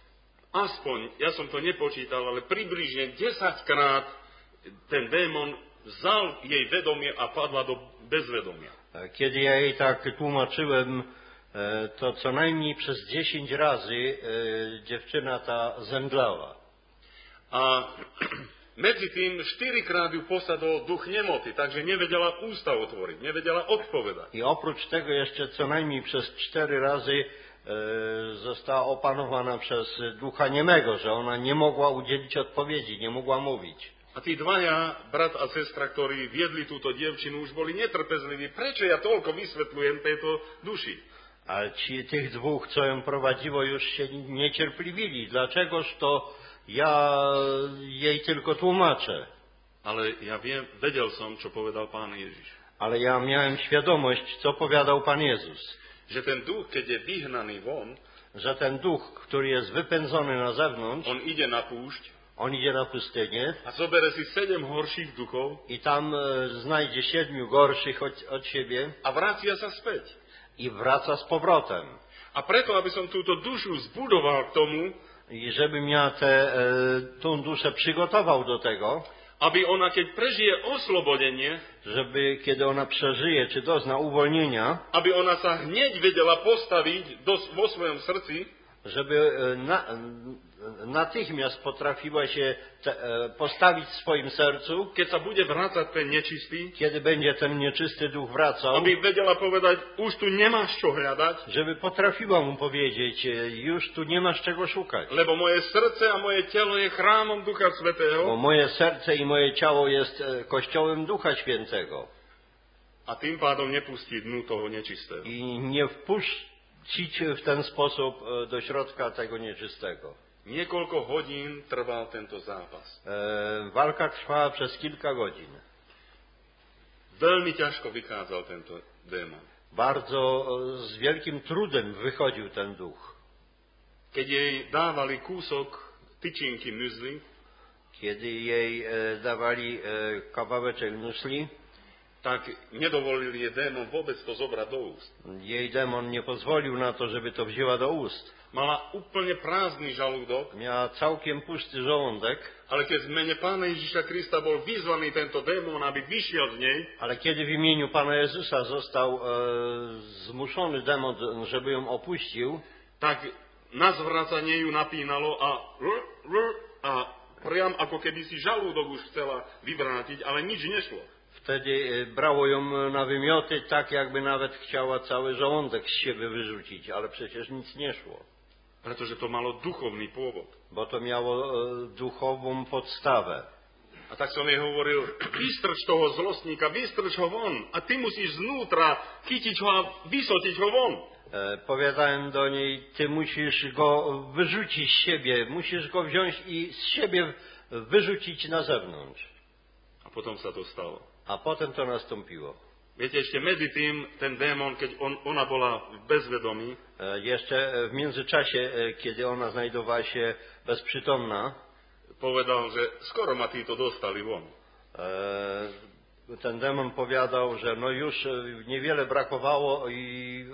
aspoň, ja som to nepočítal, ale približne desaťkrát ten démon vzal jej vedomie a padla do bezvedomia. Kiedy ja jej tak tłumaczyłem, e, to co najmniej przez dziesięć razy e, dziewczyna ta zemdlała. A medzi tým štyrikrát ju posadol duch nemoty, takže nevedela ústa otvoriť, nevedela odpovedať. I oprócz tego jeszcze co najmniej przez cztery razy e, została opanowana przez ducha niemego, że ona nie mogła udzielić odpowiedzi, nie mogła mówić. A tí dvaja, brat a sestra, ktorí viedli túto dievčinu, už boli netrpezliví. Prečo ja toľko vysvetľujem tejto duši? Ale ci, tych dwóch, co ją prowadziło, już się niecierpliwili. Dlaczegoż to Ja jej tylko tłumaczę. Ale ja wiem, vedel som, čo povedal Pán Ježiš. Ale ja miałem świadomość, co powiadał Pan Jezus. Že ten duch, keď je vyhnaný von, Że ten duch, który jest wypędzony na zewnątrz, on ide na púšť on idzie na pustynię a zobere si sedem horších duchov i tam e, znajdzie siedmiu gorszych od, od siebie a vracia sa späť. i wraca z powrotem. A preto, aby som túto dušu zbudoval k tomu, I żebym ja tę e, tą duszę przygotował do tego, aby ona, keď prežije oslobodenie, żeby kiedy ona przeżyje, czy dozna uwolnienia, aby ona sa hneď vedela postaviť do, vo svojom srdci żeby e, na, natychmiast potrafiła się te, e, postawić w swoim sercu, keď sa bude vrácať ten nečistý, kiedy będzie ten nieczysty duch wracał, aby vedela povedať, už tu nemáš čo hľadať, żeby potrafiła mu powiedzieć, e, już tu nie masz czego szukać, lebo moje srdce a moje telo je chrámom Ducha bo Svätého moje serce i moje ciało jest e, kościołem Ducha Świętego a tým pádom nepustí dnu toho nečistého. i nie wpuścić w ten sposób e, do środka tego nieczystego. Niekoľko hodín trval tento zápas. E, walka trwała przez kilka godzin. Veľmi ťažko vychádzal tento démon. Bardzo e, z wielkim trudem wychodził ten duch. Keď jej dávali kúsok tyčinky muzli, Kiedy jej e, dawali e, kawałeczek nuszli, tak nedovolil jej démon vôbec to zobrať do úst. jej demon nie pozwolił na to, żeby to wzięła do ust. Mala úplne prázdny žalúdok, Miała całkiem pusty żołądek, ale keď v mene Pána Ježiša Krista bol vyzvaný tento démon, aby vyšiel z nej, ale kiedy w imieniu Pana Jezusa został e, zmuszony demon, żeby ją opuścił, tak na zvracanie ju napínalo a, a priam ako keby si žalúdok už chcela vyvrátiť, ale nič nešlo. wtedy e, brało ją na wymioty, tak jakby nawet chciała cały żołądek z siebie wyrzucić, ale przecież nic nie szło. Pretože to malo duchovný pôvod. Bo to miało e, duchową podstawę. A tak som jej hovoril, vystrč toho zlostníka, vystrč ho von. A ty musíš znútra chytiť ho a vysotiť ho von. E, powiadałem do niej, ty musisz go wyrzucić z siebie, musisz go wziąć i z siebie wyrzucić na zewnątrz. A potom sa to stalo. A potem to nastąpiło. Viete, ešte medzi tým, ten démon, keď on, ona bola v bezvedomí, E, jeszcze w międzyczasie, e, kiedy ona znajdowała się bezprzytomna, povedal, že skoro ma títo dostali von. e, ten demon powiadał, że no już e, niewiele brakowało i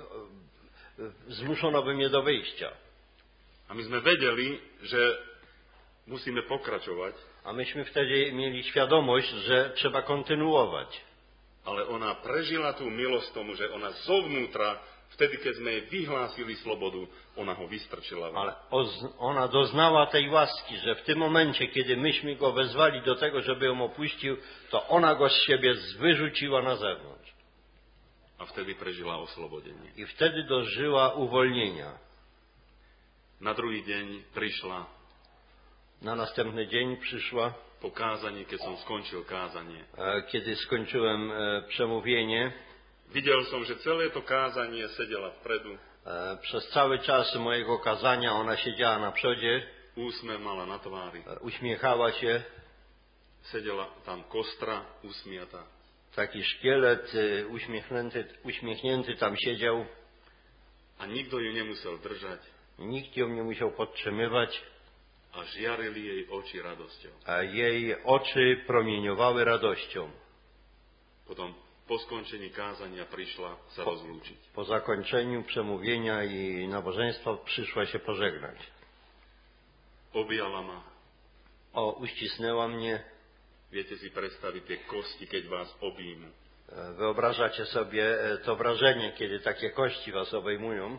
e, zmuszono by mnie do wyjścia. A my sme vedeli, že musíme pokračovať, A myśmy wtedy mieli świadomość, że trzeba kontynuować. ale ona prežila tú milosť tomu, že ona zovnútra, vtedy, keď sme jej vyhlásili slobodu, ona ho vystrčila von. Ale ona doznała tej łaski, że w tym momencie, kiedy myśmy go wezwali do tego, żeby ją opuścił, to ona go z siebie wyrzuciła na zewnątrz. A vtedy prežila oslobodenie. I wtedy dożyła uwolnienia. Na druhý deň prišla Na następny dzień przyszła, po kázanie, keď som skončil kázanie. e, kiedy skończyłem e, przemówienie. Videl som, že celé to kázanie sedela vpredu, E, Przez cały czas mojego kazania ona siedziała na przodzie, úsmev mala na tvári. e, uśmiechała się, Sedela tam kostra, usmiata. taki szkielet e, uśmiechnięty, uśmiechnięty tam siedział. A nikto ju nemusel držať. Nikt ją nie musiał podtrzymywać, A žiarili jej oči radosťou. a jej oczy promieniowały radością. Potom po skončení kázania prišla sa rozlúčiť. Po zakończeniu przemówienia i nabożeństwa przyszła się pożegnać. Objala ma. O, uścisnęła mnie. Viete si predstaviť tie kosti, keď vás objímu. E, Wyobrażacie sobie e, to wrażenie, kiedy takie kości was obejmują,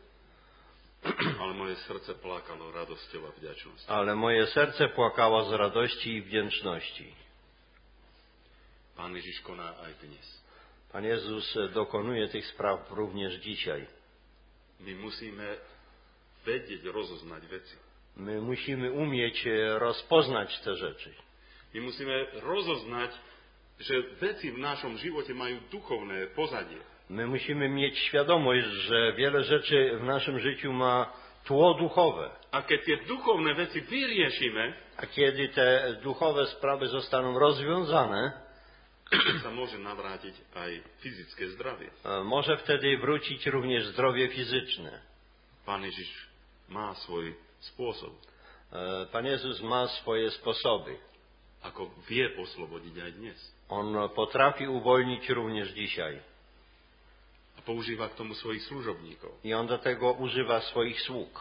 Ale moje srdce plakalo radosťou a vďačnosťou. ale moje serce płakało z radości i wdzięczności. Pán Ježiš koná aj dnes. Pan Jezus dokonuje tych spraw również dzisiaj. My musíme vedieť, rozoznať veci. My musimy umieć e, rozpoznać te rzeczy. My musíme rozoznať, že veci v našom živote majú duchovné pozadie. My musimy mieć świadomość, że wiele rzeczy w naszym życiu ma tło duchowe. A keď tie duchovné veci vyriešime, A kiedy te duchowe sprawy zostaną rozwiązane, sa môže navrátiť aj fyzické zdravie. e, może wtedy wrócić również zdrowie fizyczne. Pán Ježiš má svoj spôsob, E, Pan Jezus ma swoje sposoby. ako vie poslobodiť aj dnes. On potrafi uwolnić również dzisiaj. A používa k tomu svojich služobníkov. I on do tego używa swoich sług.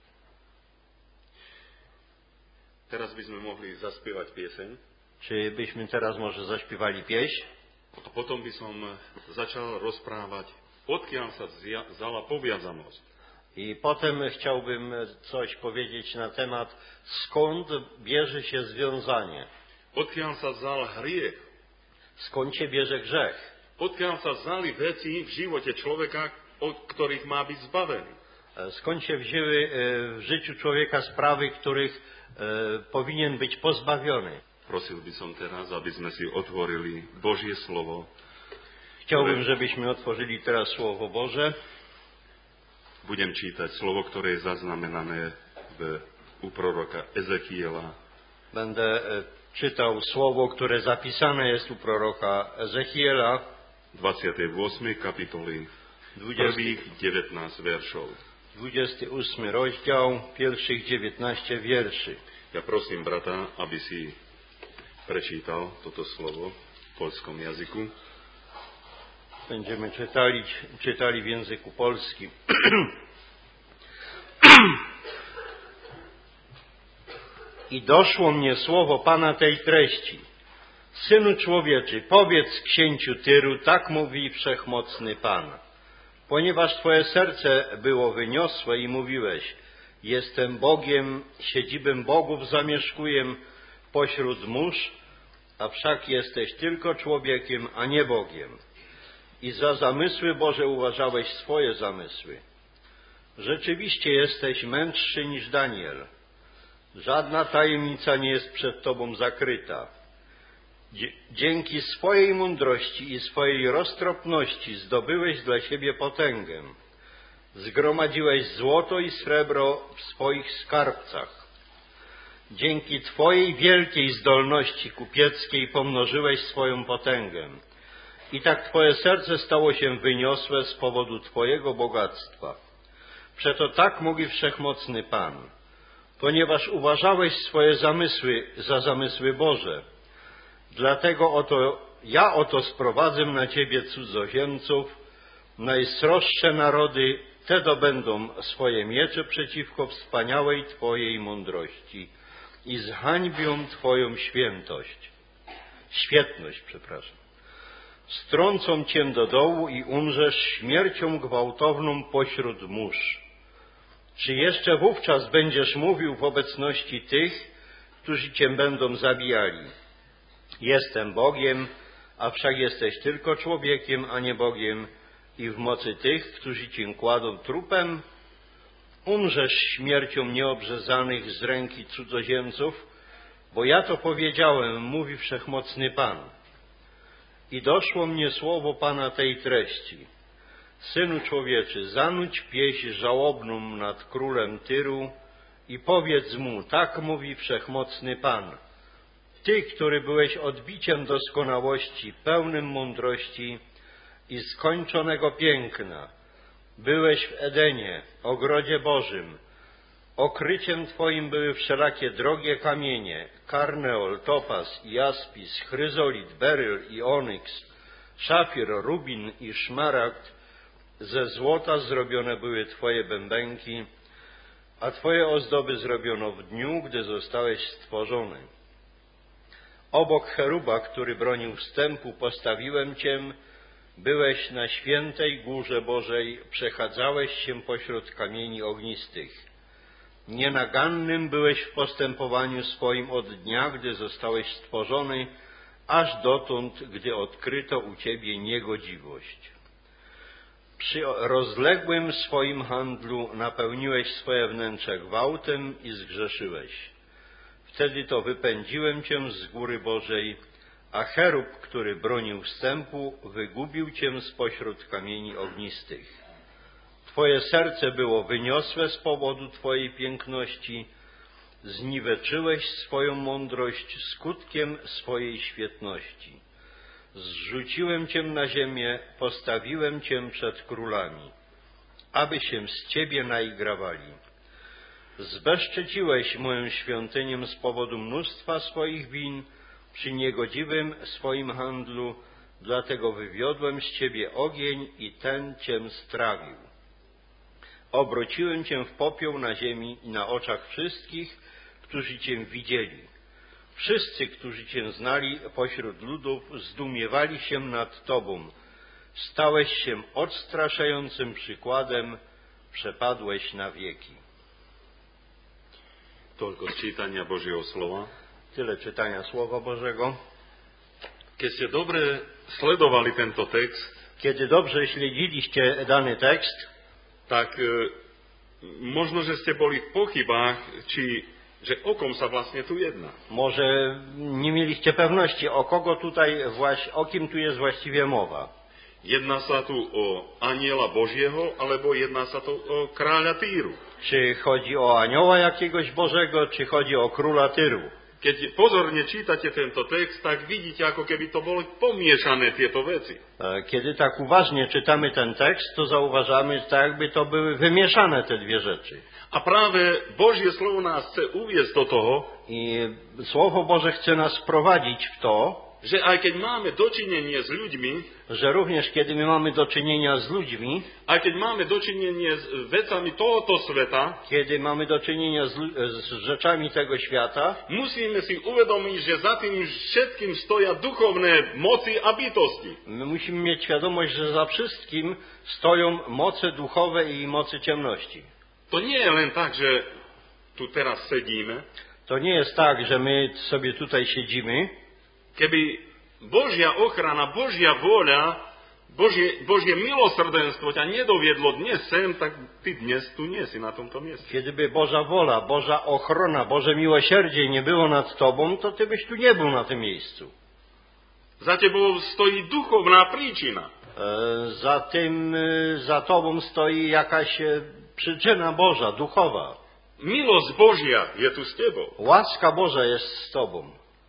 Teraz by sme mohli zaspievať pieseň Czy byśmy teraz może zaśpiewali pieśń? a potom by som začal rozprávať, odkiaľ sa zja- vzala poviazanosť. I potem chciałbym coś powiedzieć na temat, skąd bierze się związanie, Odkiaľ sa vzal hriech. skąd się bierze grzech, Odkiaľ sa vzali veci v živote človeka, od ktorých má byť zbavený. e, skąd się wzięły e, w życiu człowieka sprawy, których e, powinien być pozbawiony. Prosil by som teraz, aby sme si otvorili Božie slovo. Chciałbym, żebyśmy otworzyli teraz Słowo Boże. Budem čítať slovo, ktoré je zaznamenané v, u proroka Ezekiela, Będę e, czytał Słowo, które zapisane jest u proroka Ezechiela, dvadsiatej ôsmej kapitoly, prvých devätnásť veršov. dwudziesty ósmy rozdział, pierwszych dziewiętnaście wierszy. Ja prosím brata, aby si prečítal toto slovo v poľskom jazyku. Będziemy czytali, czytali w języku polskim. I doszło mnie słowo Pana tej treści. Synu człowieczy, powiedz księciu Tyru, tak mówi wszechmocny Pan. Ponieważ twoje serce było wyniosłe i mówiłeś, jestem Bogiem, siedzibę bogów zamieszkuję pośród mórz, a wszak jesteś tylko człowiekiem, a nie Bogiem. I za zamysły Boże uważałeś swoje zamysły. Rzeczywiście jesteś mędrszy niż Daniel. Żadna tajemnica nie jest przed Tobą zakryta. Dzięki swojej mądrości i swojej roztropności zdobyłeś dla siebie potęgę. Zgromadziłeś złoto i srebro w swoich skarbcach. Dzięki Twojej wielkiej zdolności kupieckiej pomnożyłeś swoją potęgę. I tak Twoje serce stało się wyniosłe z powodu Twojego bogactwa. Przeto tak mówi Wszechmocny Pan. Ponieważ uważałeś swoje zamysły za zamysły Boże, dlatego oto ja oto sprowadzę na Ciebie cudzoziemców, najsroższe narody, te dobędą swoje miecze przeciwko wspaniałej Twojej mądrości i zhańbią Twoją świętość, świetność, przepraszam. Strącą Cię do dołu i umrzesz śmiercią gwałtowną pośród mórz. Czy jeszcze wówczas będziesz mówił w obecności tych, którzy Cię będą zabijali? Jestem Bogiem, a wszak jesteś tylko człowiekiem, a nie Bogiem, i w mocy tych, którzy Cię kładą trupem, umrzesz śmiercią nieobrzezanych z ręki cudzoziemców, bo ja to powiedziałem, mówi Wszechmocny Pan. I doszło mnie słowo Pana tej treści. Synu człowieczy, zanudź pieśń żałobną nad królem Tyru i powiedz mu, tak mówi Wszechmocny Pan. Ty, który byłeś odbiciem doskonałości, pełnym mądrości i skończonego piękna, byłeś w Edenie, ogrodzie Bożym. Okryciem Twoim były wszelakie drogie kamienie, karneol, topaz, jaspis, chryzolit, beryl i onyks, szafir, rubin i szmaragd. Ze złota zrobione były Twoje bębenki, a Twoje ozdoby zrobiono w dniu, gdy zostałeś stworzony. Obok cheruba, który bronił wstępu, postawiłem Cię, byłeś na świętej górze Bożej, przechadzałeś się pośród kamieni ognistych. Nienagannym byłeś w postępowaniu swoim od dnia, gdy zostałeś stworzony, aż dotąd, gdy odkryto u Ciebie niegodziwość. Przy rozległym swoim handlu napełniłeś swoje wnętrze gwałtem i zgrzeszyłeś. Wtedy to wypędziłem Cię z góry Bożej, a cherub, który bronił wstępu, wygubił Cię spośród kamieni ognistych. Twoje serce było wyniosłe z powodu Twojej piękności, zniweczyłeś swoją mądrość skutkiem swojej świetności. Zrzuciłem Cię na ziemię, postawiłem Cię przed królami, aby się z Ciebie naigrawali. Zbezczedziłeś moją świątynię z powodu mnóstwa swoich win przy niegodziwym swoim handlu, dlatego wywiodłem z Ciebie ogień i ten Cię strawił. Obróciłem Cię w popiół na ziemi i na oczach wszystkich, którzy Cię widzieli. Wszyscy, którzy Cię znali pośród ludów, zdumiewali się nad Tobą. Stałeś się odstraszającym przykładem, przepadłeś na wieki. Toľko z čítania Božieho slova. Tyle czytania Słowa Bożego. Keď ste dobre sledovali tento text, Kiedy dobrze śledziliście dany tekst, tak e, možno, že ste boli v pochybách, či, že o kom sa vlastne tu jedná. może nie mieliście pewności, o kogo tutaj, właś- o kim tu jest właściwie mowa. Jedná sa tu o aniela Božieho, alebo jedná sa tu o kráľa Týru. Czy chodzi o anioła jakiegoś Bożego, czy chodzi o króla Tyru. Keď pozorne čítate tento text, tak vidíte, ako keby to boli pomiešané tieto veci. E, Kiedy tak uważnie czytamy ten tekst, to zauważamy, że tak jakby to były wymieszane te dwie rzeczy. A práve Božie slovo nás chce uviesť do toho, I Słowo Boże chce nas wprowadzić w to, že aj keď máme dočinenie s ľuďmi, że również kiedy my mamy do czynienia z ludźmi, aj keď máme dočinenie s vecami tohoto sveta, kiedy mamy do czynienia z, lu- z rzeczami tego świata, musíme si uvedomiť, že za tým všetkým stoja duchovné moci a bytosti. my musimy mieć świadomość, że za wszystkim stoją moce duchowe i mocy ciemności. To nie je len tak, že tu teraz sedíme. To nie jest tak, że my sobie tutaj siedzimy. Keby Božia ochrana, Božia vôľa, Božie, Božie milosrdenstvo ťa nedoviedlo dnes sem, tak ty dnes tu nie si na tomto mieste. Kiedyby Boża wola, Boża ochrona, Boże miłosierdzie nie było nad Tobą, to Ty byś tu nie był na tym miejscu. Za tebou stojí duchovná príčina. E, Za tym, e, za Tobą stoi jakaś e, przyczyna Boża, duchowa. Milosť Božia je tu s tebou. Łaska Boża jest z Tobą.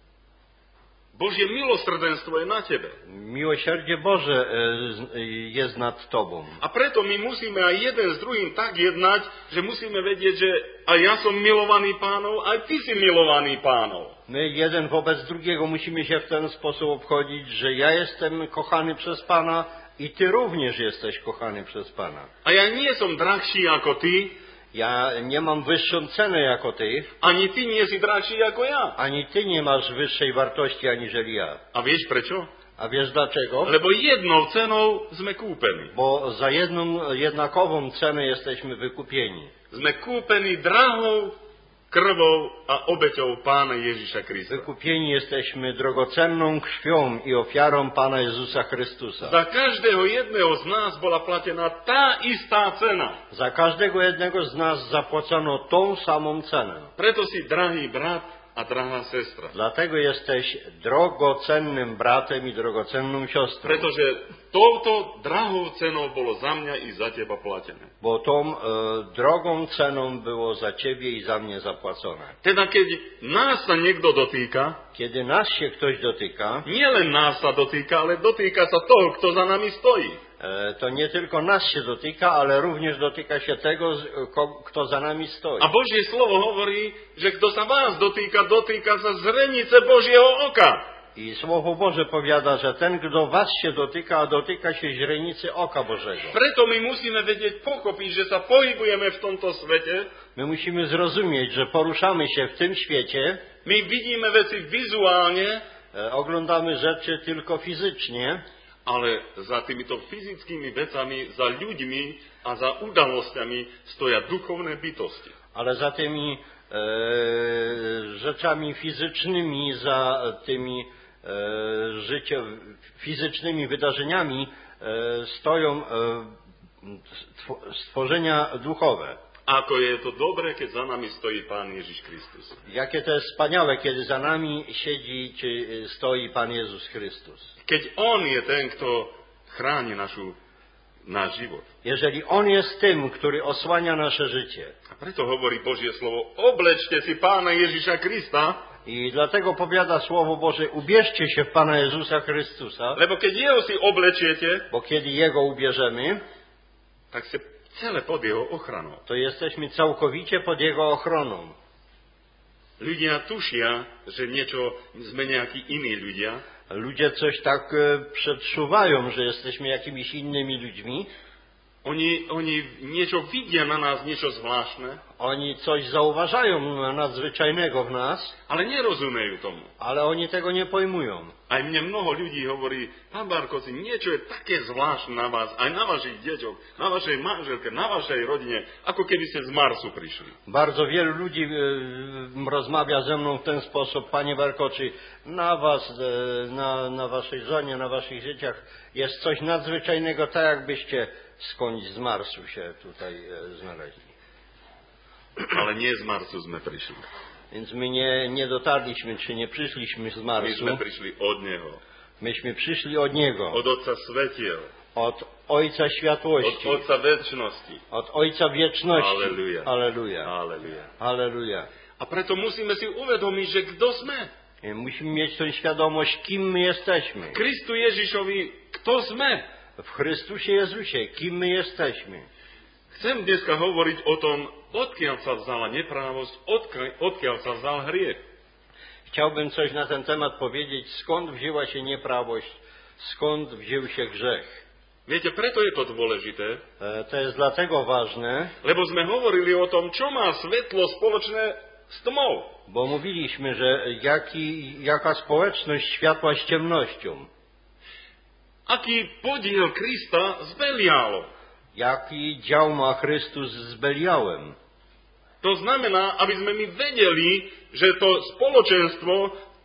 Božie milosrdenstvo je na tebe. Miłosierdzie Boże e, z- e, jest nad Tobą. A preto my musíme aj jeden s druhým tak jednať, že musíme vedieť, že aj ja som milovaný Pánov, aj ty si milovaný Pánov. My jeden wobec drugiego musimy się w ten sposób obchodzić, że ja jestem kochany przez Pana i Ty również jesteś kochany przez Pana. A ja nie som drahší ako ty, Ja nie mam wyższą cenę jako Ty, ani ty nie si drahší ako ja. ani Ty nie masz wyższej wartości aniżeli ja. A vieš prečo? A wiesz dlaczego? Lebo jednou cenou sme kúpení. Bo za jedną jednakową cenę jesteśmy wykupieni. Sme kúpení drahou krvou a obeťou Pána Ježiša Krista. Wykupieni jesteśmy drogocenną krwią i ofiarą Pana Jezusa Chrystusa. Za každého jedného z nás bola platená tá istá cena. Za każdego jednego z nas zapłacono tą samą cenę. Preto si drahý brat a drahá sestra. Dlatego jesteś drogocennym bratem i drogocenną siostrą. Pretože touto drahou cenou bolo za mňa i za teba platené. Bo tą e, drogą ceną było za Ciebie i za mnie zapłacone. Teda keď nás sa niekto dotýka, Kiedy nas się ktoś dotyka, nielen nás sa dotýka, ale dotýka sa toho, kto za nami stojí. e, to nie tylko nas się dotyka, ale również dotyka się tego, z- ko, kto za nami stoi. A Božie slovo hovorí, že kto sa vás dotýka, dotýka sa zrenice Božieho oka. I Słowo Boże powiada, że ten, kto was się dotyka, dotyka się źrenicy oka Bożego. Preto my musíme vedieť, pochopiť, že sa pohybujeme v tomto svete. My musimy zrozumieć, że poruszamy się w tym świecie, My vidíme veci vizuálne, e, oglądamy rzeczy tylko fizycznie, ale za týmito fyzickými vecami, za ľuďmi a za udalosťami stoja duchovné bytosti. ale za tymi e, rzeczami fizycznymi, za tymi e, życie, fizycznymi wydarzeniami e, stoją e, stwo- stworzenia duchowe. Ako je to dobré, keď za nami stojí Pán Ježiš Kristus. Jakie to jest wspaniałe, kiedy za nami siedzi czy stoi Pan Jezus Chrystus. Keď On je ten, kto chráni našu náš život. Jeżeli On jest tym, który osłania nasze życie. A preto hovorí Božie slovo, oblečte si Pána Ježiša Krista, I dlatego powiada Słowo Boże, ubierzcie się w Pana Jezusa Chrystusa, lebo keď Jeho si oblečiete, bo kiedy Jego ubierzemy, tak ste celé pod Jeho ochranou. to jesteśmy całkowicie pod Jego ochroną. Ľudia tušia, že niečo, sme nejakí iní ľudia, Ludzie coś tak e, przedczuwają, że jesteśmy jakimiś innymi ludźmi. oni, oni niečo vidia na nás, niečo zvláštne, Oni coś zauważają nadzwyczajnego w nas, ale nerozumejú tomu. ale oni tego nie pojmują. Aj mne mnoho ľudí hovorí, pán Barkovci, niečo je také zvláštne na vás, aj na vašich deťoch, na vašej manželke, na vašej rodine, ako keby ste z Marsu prišli. Bardzo wielu ludzi e, rozmawia ze mną w ten sposób, Panie Warkoczy, na was, e, na, na waszej żonie, na waszych dzieciach jest coś nadzwyczajnego, tak jakbyście skądś z Marsu się tutaj e, znaleźli. Ale nie z Marsu sme prišli. Więc my nie, nie dotarliśmy, czy nie przyszliśmy z My Marsu. sme prišli od Neho. Myśmy przyszli od Niego, Od Otca Svetiel. od Ojca Od Światłości, Otca Večnosti. od Ojca Wieczności. Halleluja. Halleluja. Halleluja. Halleluja. A preto musíme si uvedomiť, že kto sme. I musimy mieć tę świadomość, kim my jesteśmy. Kristu Ježišovi, kto sme. W Chrystusie Jezusie, kim my jesteśmy. Chcem dneska hovoriť o tom, odkiaľ sa vzala neprávosť, odkiaľ, odkiaľ sa vzal hriech. Chciałbym coś na ten temat powiedzieć, skąd wzięła się nieprawość, skąd wziął się grzech. Viete, preto je to dôležité, E, To jest dlatego ważne, lebo sme hovorili o tom, čo má svetlo spoločné s tmou. bo mówiliśmy, że jaki, jaka społeczność światła z ciemnością, Aký podiel Krista z Beliálo. jaki dział ma Chrystus z Beliałem. To znamená, aby sme my vedeli, že to spoločenstvo,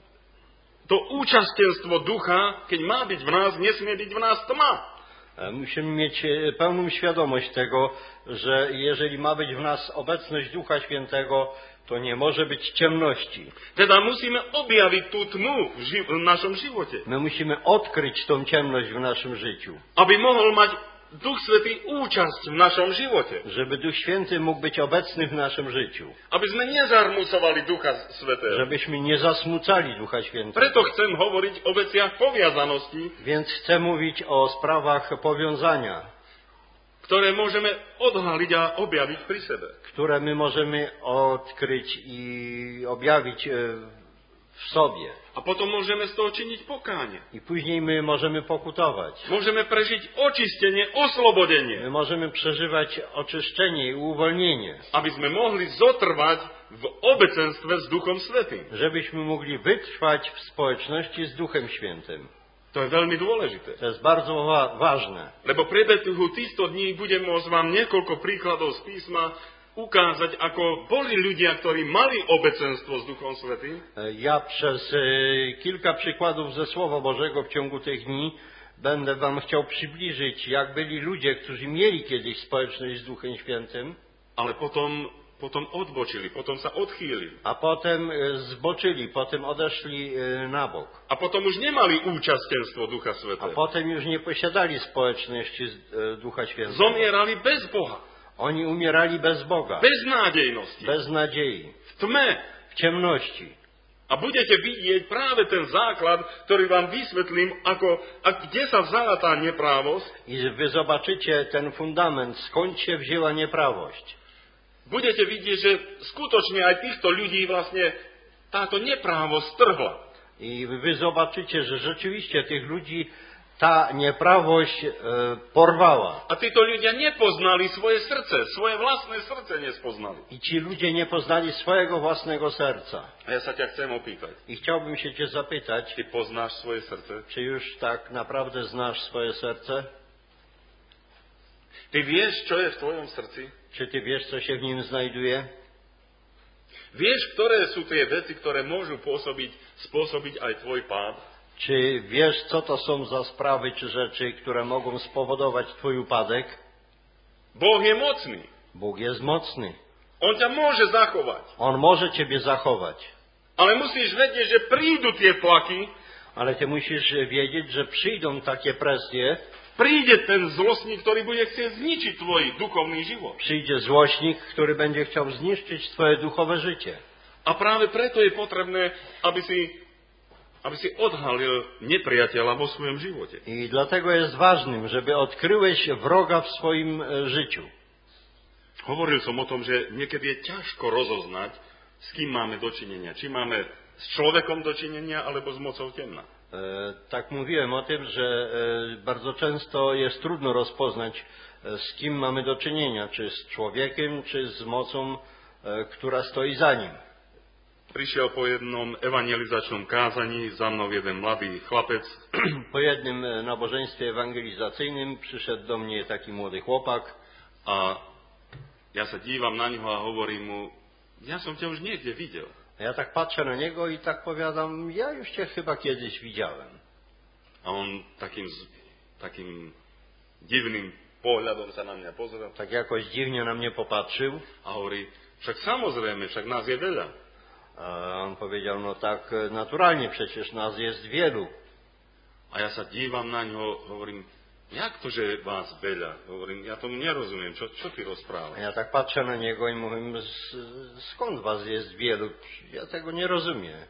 to účastenstvo ducha, keď má byť v nás, nesmie byť v nás tma. E, Musimy mieć e, pełną świadomość tego, że jeżeli ma być w nas obecność Ducha Świętego, to nie może być ciemności. Teda musíme objaviť tú tmu v, ži- v našom živote. My musimy odkryć tą ciemność w naszym życiu, Aby mohol mať Duch Svätý účasť v našom živote. żeby Duch Święty mógł być obecny w naszym życiu, Aby sme nezarmusovali Ducha Svätého. żebyśmy nie zasmucali Ducha Świętego. Preto chcem hovoriť o veciach poviazanosti, Więc chcę mówić o sprawach powiązania, ktoré môžeme odhaliť a objaviť pri sebe. które my możemy odkryć i objawić e, w sobie. A potom môžeme z toho činiť pokánie. I później my możemy pokutować. Môžeme prežiť očistenie, oslobodenie. My możemy przeżywać oczyszczenie i uwolnienie, Aby sme mohli zotrvať v obecenstve s Duchom Svätým. żebyśmy mogli wytrwać w społeczności z Duchem Świętym. To je veľmi dôležité. To jest bardzo wa- ważne. Lebo v priebehu týchto dní budem môcť vám niekoľko príkladov z písma ukázať, ako boli ľudia, ktorí mali obecenstvo s Duchom Svätým, Ja przez e, kilka przykładów ze Słowa Bożego w ciągu tych dni będę wam chciał przybliżyć, jak byli ludzie, którzy mieli kiedyś społeczność z Duchem Świętym, ale potom, potom odbočili, potom sa odchýlili. a potem e, zboczyli, potem odeszli e, na bok. A potom už nemali účastenstvo Ducha A Svätého. potem już nie posiadali społeczności z e, Ducha Świętego. Zomierali bez Boha, Oni umierali bez Boga, bez nádejnosti, bez nadziei, v tme. w ciemności. A budete vidieť práve ten základ, ktorý vám vysvetlím, ako, a kde sa vzala tá neprávosť. I wy zobaczycie ten fundament, skąd się wzięła nieprawość. Budete vidieť, že skutočne aj týchto ľudí vlastne táto neprávosť strhla. I wy zobaczycie, że rzeczywiście tych ludzi ta nieprawość e, porwała. A títo ľudia nepoznali svoje srdce, svoje vlastné srdce nespoznali. I ci ludzie nie poznali swojego własnego serca. A ja sa ťa chcem opýtať, I chciałbym się cię zapytać, ty poznáš svoje srdce? czy już tak naprawdę znasz swoje serce? Ty vieš, čo je v tvojom srdci? Czy ty wiesz, co się w nim znajduje? Vieš, ktoré sú tie veci, ktoré môžu pôsobiť, spôsobiť aj tvoj pád? Czy wiesz, co to są za sprawy czy rzeczy, które mogą spowodować twój upadek? Boh je mocný. Bóg jest mocny. On ťa môže zachovať. On może ciebie zachować. Ale musíš vedieť, že prídu tie tlaky Ale ty musisz wiedzieć, że przyjdą takie presje, Príde ten zlostník, ktorý bude chcieť zničiť tvoj duchovný život. Przyjdzie złośnik, który będzie chciał zniszczyć twoje duchowe życie. A práve preto je potrebné, aby si, aby si odhalil nepriateľa vo svojom živote. I dlatego jest ważnym, żeby odkryłeś wroga w swoim e, życiu. Hovoril som o tom, že niekedy je ťažko rozoznať, s kým máme dočinenia. Či máme s človekom dočinenia, alebo s mocou temna. E, tak mówiłem o tym, że e, bardzo często jest trudno rozpoznać, e, z kim mamy do czynienia, czy z człowiekiem, czy z mocą, e, która stoi za nim. Prišiel po jednom evangelizačnom kázaní za mnou jeden mladý chlapec. Po jednym e, nabożeństwie ewangelizacyjnym przyszedł do mnie taki młody chłopak. A ja sa dívam na neho a hovorím mu, ja som ťa už niekde videl. Ja tak patrzę na niego i tak powiadam, ja już cię chyba kiedyś widziałem. A on takým, takým divným pohľadom sa na mňa pozrel. Tak jakoś dziwnie na mnie popatrzył. A hovorí, však samozrejme, však nás je veľa. A on powiedział, no tak naturalnie, przecież nas jest wielu. A ja sa dívam na ňo, hovorím, jak to, že vás veľa? Hovorím, ja tomu nerozumiem, čo, čo ty rozprávaš? Ja tak patrzę na niego i mówię, skąd was jest wielu? Ja tego nie rozumiem.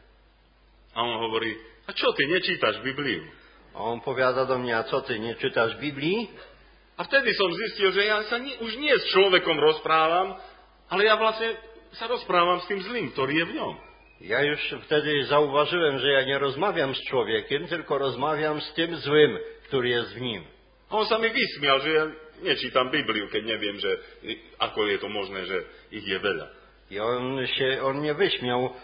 A on hovorí, a čo ty nečítaš Bibliu? A on powiada do mnie, a co ty, nie czytasz Biblii? A vtedy som zistil, že ja sa nie, už nie s človekom rozprávam, ale ja vlastne sa rozprávam s tým zlým, ktorý je v ňom. Ja już wtedy zauważyłem, że ja nie rozmawiam z człowiekiem, tylko rozmawiam z tym złym, który jest w nim. A on sa mi vysmial, že ja nečítam Bibliu, keď neviem, že ako je to možné, že ich je veľa. I on się, on mnie wyśmiał, e,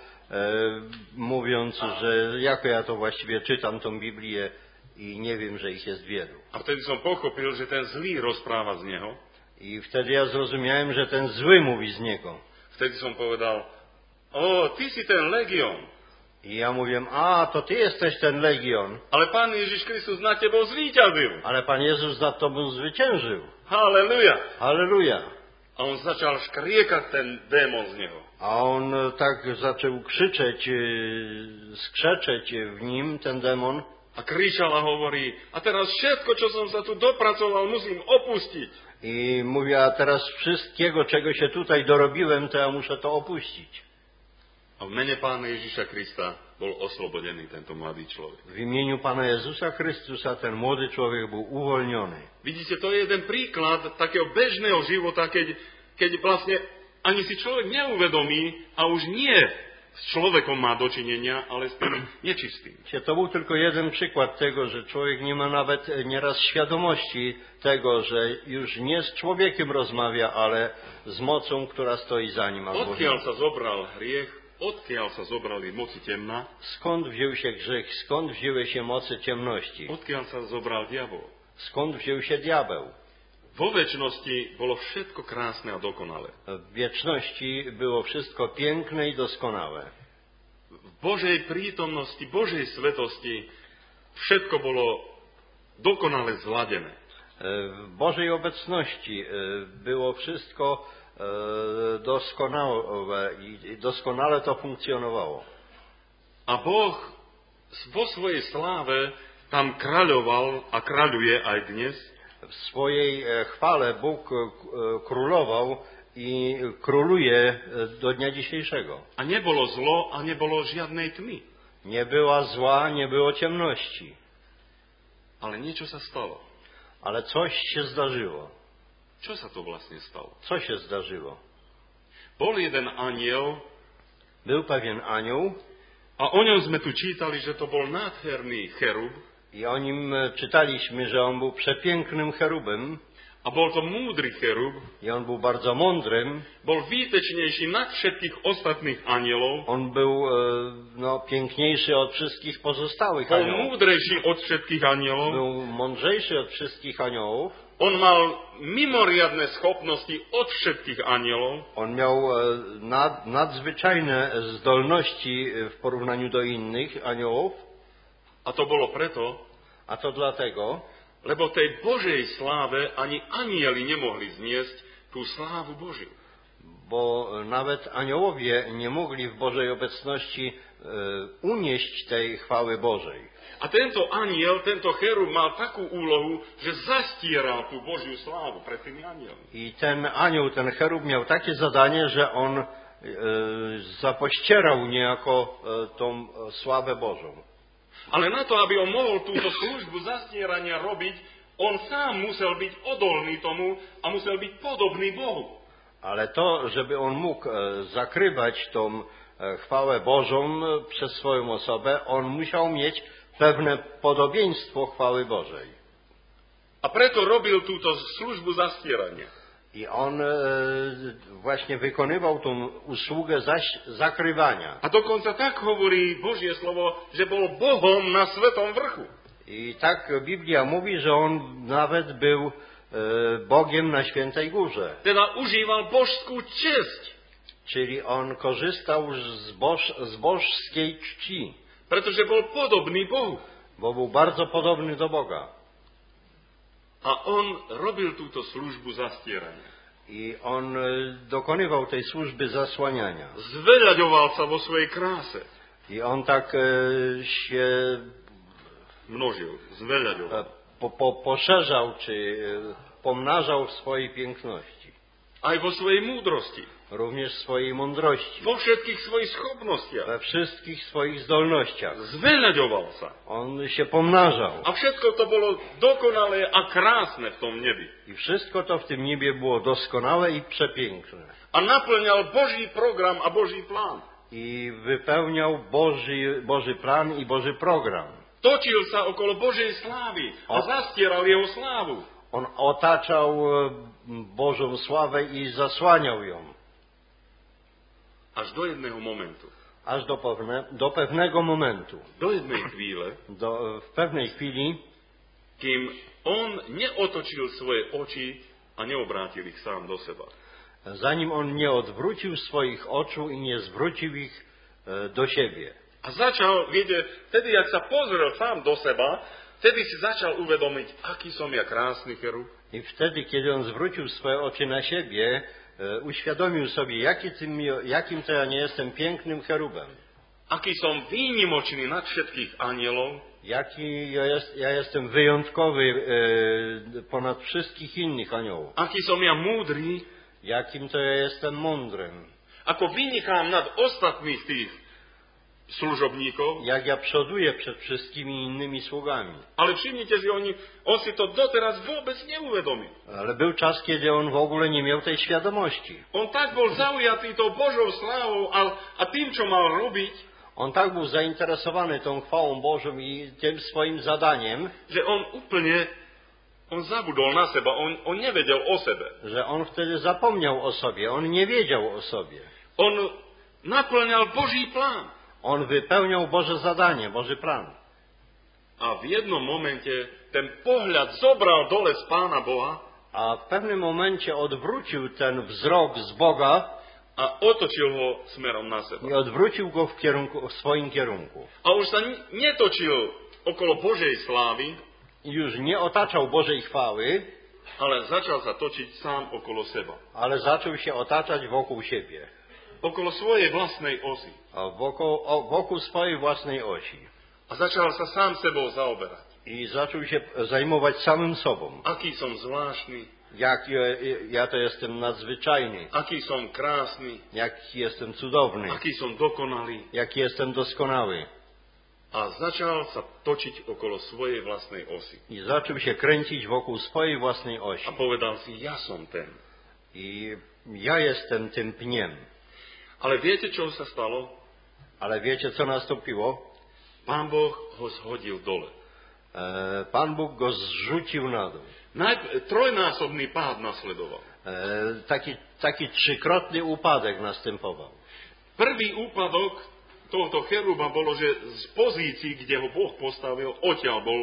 mówiąc, że jako ja to właściwie czytam tą Biblię i nie wiem, że ich jest wielu. A vtedy som pochopil, že ten zlý rozpráva z neho. I wtedy ja zrozumiałem, że ten zły mówi z niego. Vtedy som povedal, o, ty si ten legion. I ja mówię, a to ty jesteś ten legion. Ale Pán Ježiš Kristus na tebou zvíťazil. Ale Pan Jezus nad tobą zwyciężył. Halleluja. Halleluja. A on začal škriekať ten démon z neho. A on tak zaczął krzyczeć, skrzeczeć w nim, ten demon. A kričal a hovorí, a teraz všetko, čo som sa tu dopracoval, musím opustiť. I mówi, a teraz wszystkiego, czego się tutaj dorobiłem, to ja muszę to opuścić. A v mene Pána Ježiša Krista bol oslobodený tento mladý človek. W imieniu Pana Jezusa Chrystusa ten młody człowiek był uwolniony. Vidíte, to je jeden príklad takého bežného života, keď, keď vlastne ani si človek neuvedomí a už nie s človekom má dočinenia, ale z tým niečistým. To był tylko jeden przykład tego, że człowiek nie ma nawet nieraz świadomości tego, że już nie z człowiekiem rozmawia, ale z mocą, która stoi za nim. Odkiaľ sa zobral hriech, odkiaľ sa zobrali moci temna? Skąd wziął się grzech? Skąd wzięły się mocy ciemności? Odkiaľ sa zobral diabol? Skąd wziął się diabeł? Vo večnosti bolo všetko krásne a dokonalé. W wieczności było wszystko piękne i doskonałe. V Božej prítomnosti, Božej svetosti všetko bolo dokonale zladené. W Bożej obecności było wszystko doskonałe i doskonale to funkcjonowało. A Boh vo svojej sláve tam kráľoval a kráľuje aj dnes. W swojej chwale Bóg królował i króluje do dnia dzisiejszego. A nebolo zlo a nebolo žiadnej tmy. Nie była zła, nie było ciemności. Ale niečo sa stalo. Ale coś się zdarzyło. Čo sa to vlastne stalo? Co się zdarzyło? Bol jeden aniel. Był pewien anioł. A o ňom sme tu čítali, že to bol nádherný cherub. I o nim czytaliśmy, że on był przepięknym cherubem. A bol to múdry cherub. I on był bardzo mądrym. Bol výtečnejší nad všetkých ostatných anielov. On był no, piękniejszy od wszystkich pozostałych bol aniołów. Bol múdrejší od všetkich anielov. Był mądrzejszy od wszystkich aniołów. On mal mimoriadne schopnosti od všetkých anielov. On miał nad, nadzwyczajne zdolności w porównaniu do innych aniołów. A to bolo preto, a to dlatego, lebo tej Božej sláve ani anieli nemohli zniesť tú slávu Božiu. Bo nawet aniołowie nie mogli w Bożej obecności unieść tej chwały Bożej. A tento aniel, tento cherub mal takú úlohu, že zastieral tú Božiu slávu pred tými anielmi. I ten anioł, ten cherub miał takie zadanie, że on e, zapościerał niejako e, tą sławę Bożą. Ale na to, aby on mohol túto službu zastierania robiť, on sám musel byť odolný tomu a musel byť podobný Bohu. Ale to, żeby on mógł e, zakrywać tą e, chwałę Bożą e, przez swoją osobę, on musiał mieć pewne podobieństwo chwały Bożej. A preto robil túto službu zastierania. I on e, właśnie wykonywał tą usługę zaś, zakrywania. A dokonca tak hovorí Božie slovo, že bol Bohom na svetom vrchu. I tak Biblia mówi, że on nawet był e, Bogiem na Świętej Górze. Teda užíval božskú česť. Czyli on korzystał z, boż, z bożskiej czci. Pretože bol podobný Bohu. Bo był bardzo podobny do Boga. A on robil túto službu zastierania. I on dokonywał tej służby zasłaniania. Zveľaďoval sa vo svojej kráse. I on tak e, się Množil, zveľaďoval. e, po, po, poszerzał, czy e, pomnażał w swojej piękności. Aj vo svojej múdrosti. Również w swojej mądrości. Vo všetkých svojich schopnostiach. We wszystkich swoich zdolnościach. Zveľaďoval sa. On się pomnażał. A všetko to bolo dokonalé a krásne v tom nebi. I wszystko to w tym niebie było doskonałe i przepiękne. A naplňal Boží program a Boží plán. I wypełniał Boży, Boży plan i Boży program. Točil sa okolo Božej slávy a zastieral jeho slávu. On otaczał e, Bożą sławę i zasłaniał ją. Až do jedného momentu. Aż do, pewne, do pewnego momentu. Do jednej chvíle, Do, w pewnej chwili, kým on neotočil svoje oči a neobrátil ich sám do seba. zanim on nie odwrócił swoich oczu i nie zwrócił ich e, do siebie. A začal, viete, vtedy, jak sa pozrel sám do seba, vtedy si začal uvedomiť, aký som ja krásny cherub. I wtedy, kiedy on zwrócił swoje oczy na siebie, e, uświadomił sobie, jaki tym, jakim to ja nie jestem pięknym cherubem. Aký som výnimočný nad všetkých anielov. Jaki ja, jest, ja jestem wyjątkowy e, ponad wszystkich innych aniołów. Aký som ja múdry. Jakim to ja jestem mądrym. Ako vynikám nad ostatných tých služobníkov. Jak ja przoduję przed wszystkimi innymi sługami. Ale všimnite si, oni, on si to doteraz vôbec neuvedomil. Ale był czas, kiedy on w ogóle nie miał tej świadomości. On tak bol zaujatý tou Božou slávou a, a tým, čo mal robiť, On tak był zainteresowany tą chwałą Bożą i tym swoim zadaniem, že on úplne, on zabudol na seba, on, on nevedel o sebe. że on wtedy zapomniał o sobie. On nie wiedział o sobie. On naplňal Boží plán. On wypełniał Boże zadanie, Boży plan. A v jednom momente ten pohľad zobral dole z Pána Boha A w pewnym momencie odwrócił ten wzrok z Boga a otočil ho smerom na seba. i odwrócił go w, kierunku, w swoim kierunku. A už sa netočil okolo Božej slávy, I już nie otaczał Bożej chwały, ale začal sa točiť sám okolo seba. ale zaczął się otaczać wokół siebie. Okolo svojej vlastnej osy. A wokół, o, wokół swojej własnej osi. A začal sa sám sebou zaoberať. I zaczął się zajmować samym sobą. Aký som zvláštny, Jak ja, ja to jestem nadzwyczajny, aký som krásny, jaki jestem cudowny, aký som dokonalý. jaki jestem doskonały. A začal sa točiť okolo svojej vlastnej osy. I zaczął się kręcić wokół swojej własnej osi. A povedal si, ja som ten. I ja jestem tym pniem. Ale viete, čo sa stalo? Ale wiecie, co nastąpiło? Pán Boh ho zhodil dole. E, Pan Bóg go zrzucił na dół. Najp- trojnásobný pád nasledoval. E, taki, taki trzykrotny upadek następował. Prvý úpadok tohoto cheruba bolo, že z pozícií, kde ho Boh postavil, odtiaľ bol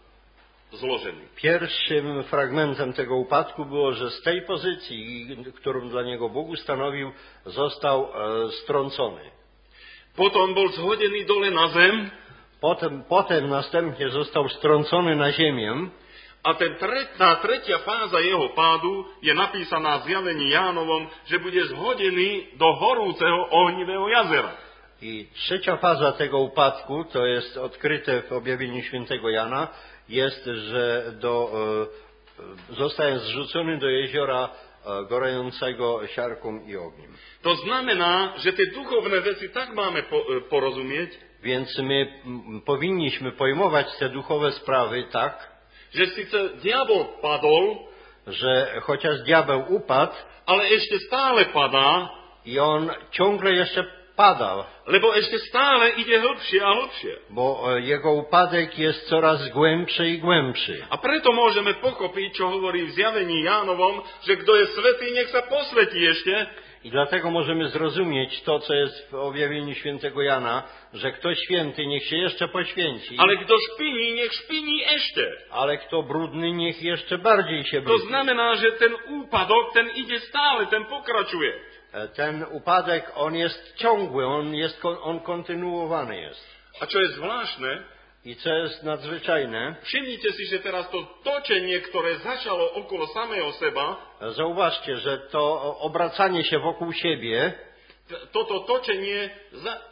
zložený. Pierwszym fragmentem tego upadku było, że z tej pozycji, którą dla niego Bóg ustanowił, został e, strącony. Potom bol zhodený dole na zem Potem, potem następnie został strącony na ziemię, a ten tre- tá tretia fáza jeho pádu je napísaná v zjavení Jánovom, že bude zhodený do horúceho ohnivého jazera. I trzecia faza tego upadku, to jest odkryte w objawieniu świętego Jana, jest, że do, e, zostaje zrzucony do jeziora e, gorącego siarką i ogniem. To znamená, že tie duchovné veci tak máme po, e, porozumieť, Więc my m, powinniśmy pojmować te duchowe sprawy tak, že síce diabol padol, że chociaż diabeł upadł ale ešte stále padá, i on ciągle jeszcze pada, lebo ešte stále ide hlbšie a hlbšie. bo e, jego upadek jest coraz głębszy i głębszy. A preto môžeme pochopiť, čo hovorí v zjavení Jánovom, že kto je svätý, nech sa posvetí ešte. I dlatego możemy zrozumieć to, co jest w objawieniu świętego Jana, że kto święty, niech się jeszcze poświęci, Ale kto špiní, nech špiní ešte. ale kto brudny, niech jeszcze bardziej się To brudzi. znamená, že ten úpadok, ten ide stále, ten pokračuje. E, Ten upadek, on jest ciągły, on jest, kon- on kontynuowany jest. A čo je zvláštne, I co jest nadzwyczajne, všimnite si, že teraz to točenie, ktoré začalo okolo samého seba, e, zauważcie, że to obracanie się wokół siebie, t- toto točenie za, e,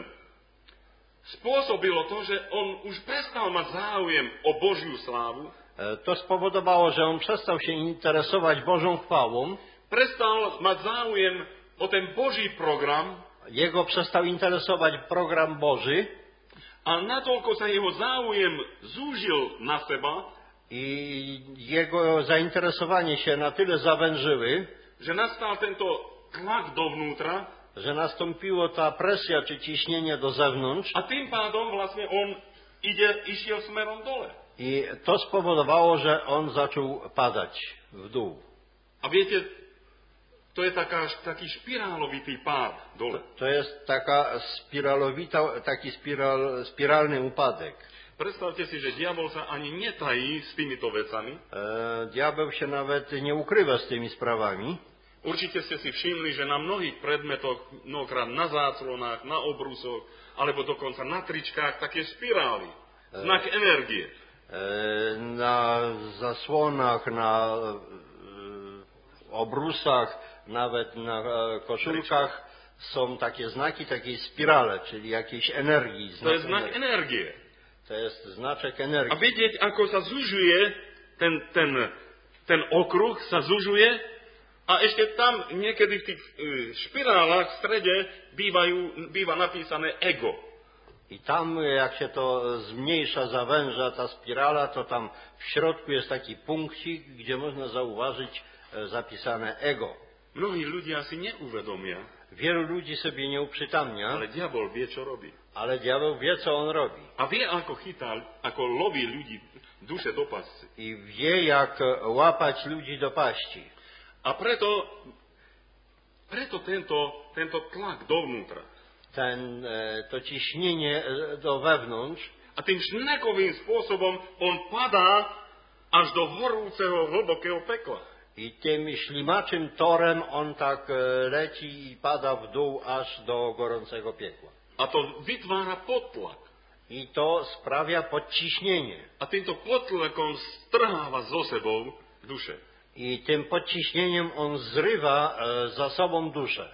spôsobilo to, že on už prestal mať záujem o Božiu slávu, e, to spowodowało, że on przestał się interesować Bożą chwałą, prestal mať záujem o ten Boží program jego przestał interesować program Boży a natoľko sa jeho záujem zúžil na seba, i jego zainteresowanie się na tyle zawężyły, že nastal tento tlak dovnútra że nastąpiło ta presja czy ciśnienie do zewnątrz a tým pádom vlastne on ide, išiel smerom dole. i to spowodowało, że on zaczął padać w dół. A viete, to je taká, taký špirálovitý pád dole. To jest taka spiralowita, taki spiral, spiralny upadek. Predstavte si, že diabol sa ani netají s týmito vecami. E, diabeł się nawet nie ukrywa z tymi sprawami. Určite ste si všimli, že na mnohých predmetoch, mnohokrát na záclonách, na obrusoch, alebo dokonca na tričkách, také špirály, znak energie. E, na zasłonach, na e, obrusach, nawet na e, koszulkach są takie znaki, takie spirale, czyli jakiejś energii. To Znak je znak energii. energie. To jest znaczek A energii. vidieť, ako sa zužuje ten, ten, ten okruh, sa zužuje a ešte tam niekedy v tých e, špirálach v strede bývajú, býva napísané ego. I tam, jak się to zmniejsza, zawęża ta spirala, to tam w środku jest taki punkcik, gdzie można zauważyć e, zapisane ego. Mnohí ľudia si neuvedomia, Wielu ludzi sobie nie uprzytamnia, ale diabol vie, čo robí. ale diabeł wie, co on robi. A vie, ako chytá, ako loví ľudí duše do pasce. I wie, jak łapać ludzi do paści. A preto, preto tento, tento tlak dovnútra. Ten, e, to ciśnienie e, do wewnątrz, A tým šnekovým spôsobom on padá až do horúceho hlbokého pekla. i tym ślimaczym torem on tak e, leci i pada w dół aż do gorącego piekła. A to vytvára potlak. I to sprawia podciśnienie. A týmto potlakom strháva zo sebou duše. I tym podciśnieniem on zrywa e, za sobą duszę.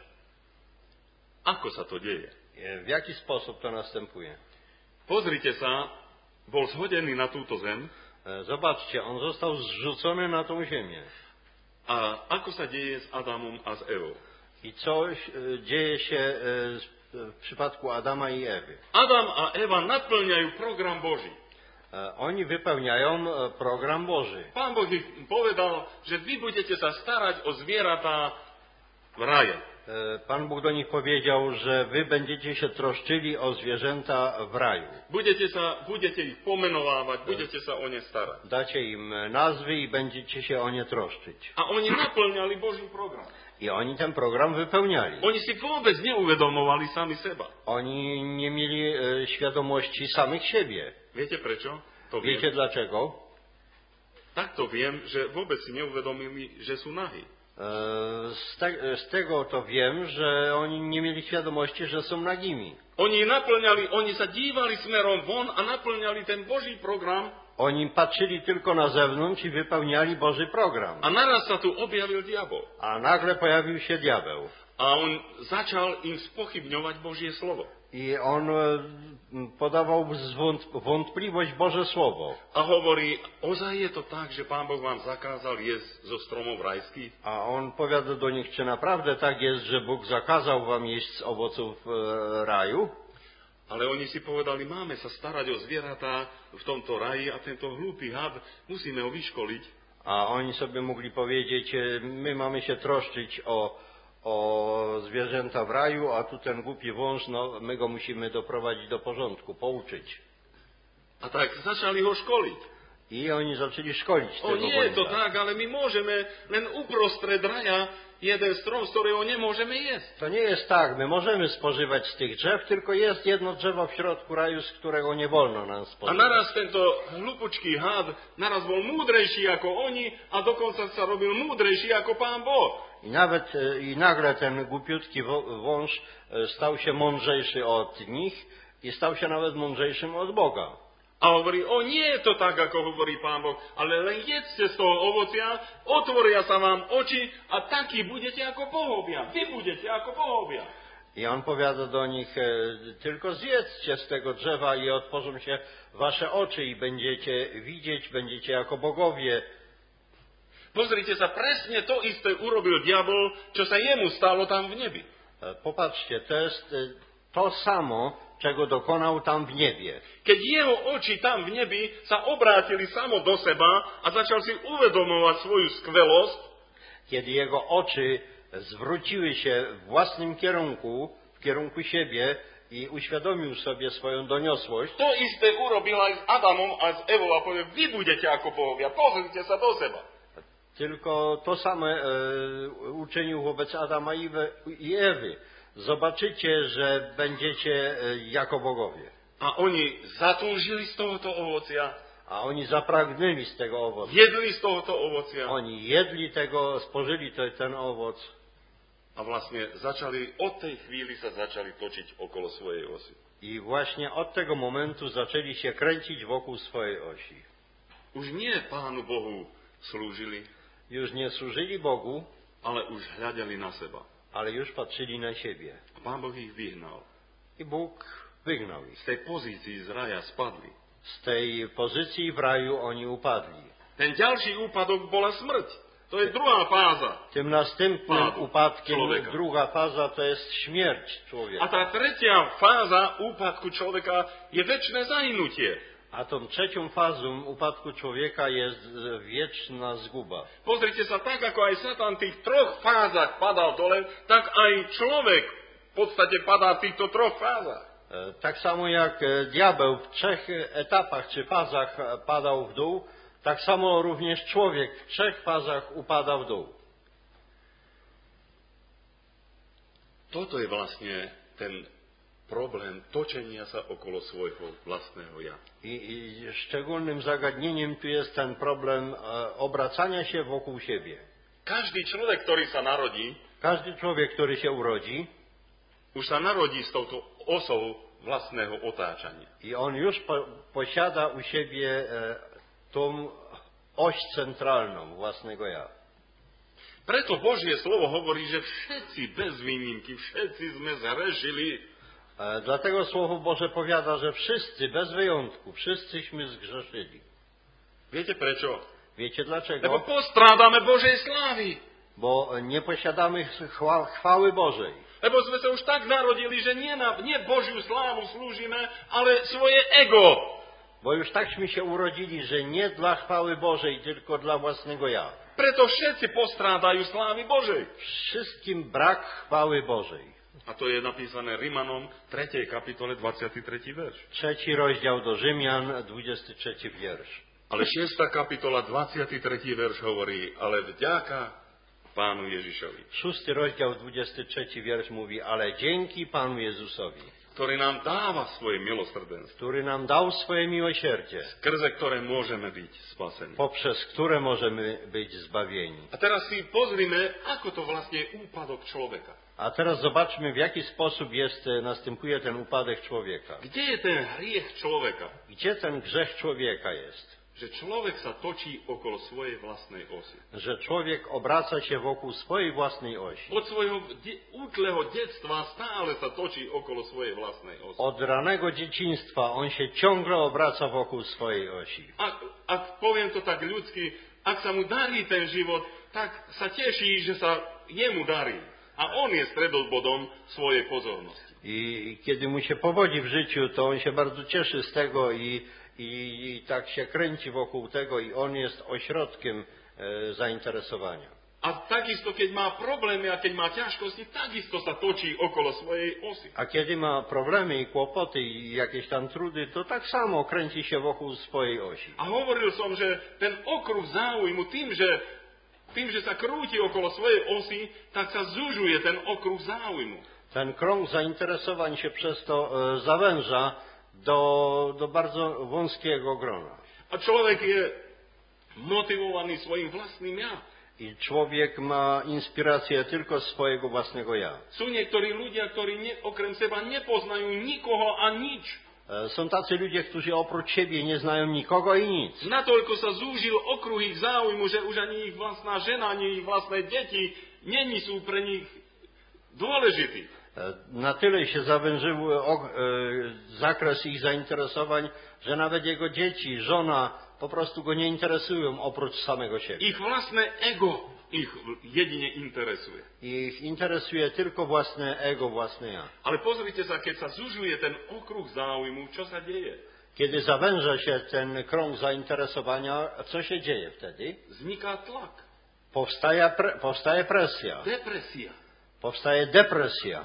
Ako sa to deje? E, W jaki sposób to następuje? Pozrite sa, bol zhodený na túto zem E, Zobaczcie, on został zrzucony na tą ziemię. a ako sa deje s Adamom a s Evou? I coś e, dzieje się e, z- w przypadku Adama i Ewy. Adam a Eva naplňajú program Boží. E, Oni wypełniają e, program Boży. Pán Boh ich povedal, že vy budete sa starať o zvieratá v raje. E, Pan Bóg do nich powiedział, że wy będziecie się troszczyli o zwierzęta w raju. Budete, sa, budete ich pomenovávať, budete sa o ne starať. Dacie im nazwy i będziecie się o nie troszczyć. A oni naplňali Boží program. I oni ten program wypełniali. Oni si vôbec neuvedomovali sami seba. Oni nie mieli e, świadomości samych siebie. Viete prečo? To Wiecie viem. dlaczego? Tak to viem, že vôbec si neuvedomili, že sú nahí. E, Z, te, z tego to wiem, że oni nie mieli świadomości, że są nagimi. Oni naplňali, oni sa dívali smerom von a naplňali ten Boží program Oni patrzyli tylko na zewnątrz i wypełniali Boży program. a naraz sa tu objavil diabol. A nagle pojawił się diabeł. A on začal im spochybňovať Božie slovo. I on e, podawał zwątp- wątpliwość Boże Słowo. A hovorí, ozaj je to tak, že Pán Boh vám zakázal jesť zo stromov rajských? A on powiada do nich, czy naprawdę tak jest, że Bóg zakazał wam jeść z owoców e, raju? Ale oni si povedali, máme sa starať o zvieratá v tomto raji a tento hlúpy had, musíme ho vyškoliť. A oni sobie mogli powiedzieć, e, my mamy się troszczyć o, o zwierzęta w raju, a tu ten głupi wąż, no my go musimy doprowadzić do porządku, pouczyć. A tak začali ho školiť. I oni zaczęli szkolić O tego nie, to wąża. tak, ale my môžeme len uprostred raja jeden strom, z ktorého nemôžeme jesť. To nie jest tak, my możemy spożywać z tych drzew, tylko jest jedno drzewo w środku raju, z którego nie wolno nam A spożywać. naraz tento hlupučký had, naraz bol múdrejší ako oni a dokonca sa robil múdrejší ako Pán Boh. I nawet, e, i nagle ten głupiutki wo- wąż e, stał się mądrzejszy od nich i stał się nawet mądrzejszym od Boga. A hovorí, o nie je to tak, ako hovorí Pán Boh, ale len jedzte z toho ovocia, otvoria sa vám oči a takí budete ako bohovia. Vy budete ako bohovia. I on powiada do nich, e, tylko zjedzcie z tego drzewa i otworzą się wasze oczy i będziecie widzieć, będziecie jako bogowie. Pozrite sa, presne to isté urobil diabol, čo sa jemu stalo tam v nebi. E, Popatrzcie, to jest e, to samo, czego dokonał tam w niebie. Keď jeho oči tam v nebi sa obrátili samo do seba a začal si uvedomovať svoju skvelosť, Kiedy jego oczy zwróciły się w własnym kierunku, w kierunku siebie i uświadomił sobie swoją doniosłość, to isté urobil aj s Adamom a s Evou a povedal, vy budete ako bohovia, pozrite sa do seba. tylko to same e, uczynił wobec Adama i We- i Ewy. Zobaczycie, że będziecie e, jako bogowie. A oni zatúžili z tohoto ovocia, A oni zapragnęli z tego owocu. jedli z tohoto ovocia Oni jedli tego, spożyli to, ten owoc a vlastne začali, od tej chvíli sa začali točiť okolo svojej osy. i właśnie od tego momentu zaczęli się kręcić wokół swojej osi. Už nie Pánu Bohu slúžili, Już nie służyli Bogu, ale už hľadeli na seba. ale już patrzyli na siebie. A Pán Boh ich vyhnal. I Bóg wygnał ich. Z tej pozícii z raja spadli. Z tej pozycji w raju oni upadli. Ten ďalší úpadok bola smrť. To je druhá fáza. Tym następnym Padu upadkiem, człowieka. druga faza, to jest śmierć A człowieka. tá tretia fáza úpadku človeka je väčšie zahynutie. A tą trzecią fazą upadku człowieka jest e, wieczna zguba. Pozrite sa, tak ako aj Satan v tých troch fázach padal dole, tak aj človek v podstate padá v týchto troch fázach. E, Tak samo jak e, diabeł w trzech e, etapach czy fazach e, padał w dół, tak samo również człowiek w trzech fazach upada w dół. Toto je vlastne ten problém točenia sa okolo svojho vlastného ja. I, I szczególnym zagadnieniem tu jest ten problem e, obracania się wokół siebie. Každý človek, ktorý sa narodí, Każdy człowiek, który się urodzi, už sa narodí s touto osou vlastného otáčania. i on już po, posiada u siebie e, tą oś centralną własnego ja. Preto Božie slovo hovorí, že všetci bez výnimky, všetci sme zhrešili. E, Dlatego Słowo Boże powiada, że wszyscy, bez wyjątku, wszyscyśmy zgrzeszyli. Viete prečo? Wiecie Lebo dlaczego? postrádame Božej slávy. Bo nie posiadamy chwa, chwały Bożej. Lebo sme sa už tak narodili, že nie, na, nie Božiu slávu slúžime, ale svoje ego. Bo już takśmy się urodzili, że nie dla chwały Bożej, tylko dla własnego ja. Preto všetci postrádajú slávy Božej. Wszystkim brak chwały Bożej. A to je napísané Rimanom tretej kapitole dvadsiaty tretí verš. Trzeci rozdział do Rzymian, dwudziesty trzeci wiersz. Ale šiesta kapitola dvadsiaty tretí verš hovorí, ale vďaka Pánu Ježišovi, Szósty rozdział, dwudziesty trzeci wiersz mówi, ale dzięki Panu Jezusowi, ktorý nám dáva svoje milosrdenstvo, który nam dał swoje miłosierdzie, skrze ktoré môžeme byť spasení. poprzez które możemy być zbawieni. A teraz si pozrime, ako to vlastne je úpadok človeka. A teraz zobaczmy, w jaki sposób jest, e, następuje ten upadek człowieka. Kde je ten hriech človeka? Gdzie ten grzech człowieka jest? že človek sa točí okolo svojej vlastnej osy. że człowiek obraca się wokół swojej własnej osi. Od svojho de- útleho detstva stále sa točí okolo svojej vlastnej osy. Od ranego dzieciństwa on się ciągle obraca wokół swojej osi. Ak, ak poviem to tak ľudsky, ak sa mu darí ten život, tak sa teší, že sa jemu darí. A on je stredobodom swojej pozornosti. I kiedy mu się powodzi w życiu, to on się bardzo cieszy z tego i, i, i tak się kręci wokół tego i on jest ośrodkiem e, zainteresowania. A takisto, keď má problémy a keď má ťažkosti, takisto sa točí okolo svojej osy. A kiedy ma problemy i kłopoty i jakieś tam trudy, to tak samo kręci się wokół swojej osi. A hovoril som, že ten okruh záujmu tým, že, tým, že sa krúti okolo svojej osy, tak sa zužuje ten okruh záujmu. Ten krąg zainteresowań się przez to e, zawęża do, do bardzo wąskiego grona. A človek je motivovaný svojim vlastným ja. I człowiek ma inspirację tylko z swojego własnego ja. Sú niektorí ľudia, ktorí ne, okrem seba nepoznajú nikoho a nič. E, Są tacy ludzie, którzy oprócz siebie nie znają nikogo i nic. Natoľko sa zúžil okruh ich záujmu, že už ani ich vlastná žena, ani ich vlastné deti není sú pre nich dôležití. E, Na tyle się zawężył e, o- e, zakres ich zainteresowań, że nawet jego dzieci, żona po prostu go nie interesują oprócz samego siebie. Ich vlastné ego ich jedine interesuje. Ich interesuje tylko własne ego, własne ja. Ale pozrite sa, keď sa zužuje ten okruh záujmu, čo sa deje? Kiedy zawęża się ten krąg zainteresowania, co się dzieje wtedy? Vzniká tlak, Powstaje, pre, powstaje presja, depresia. powstaje depresja.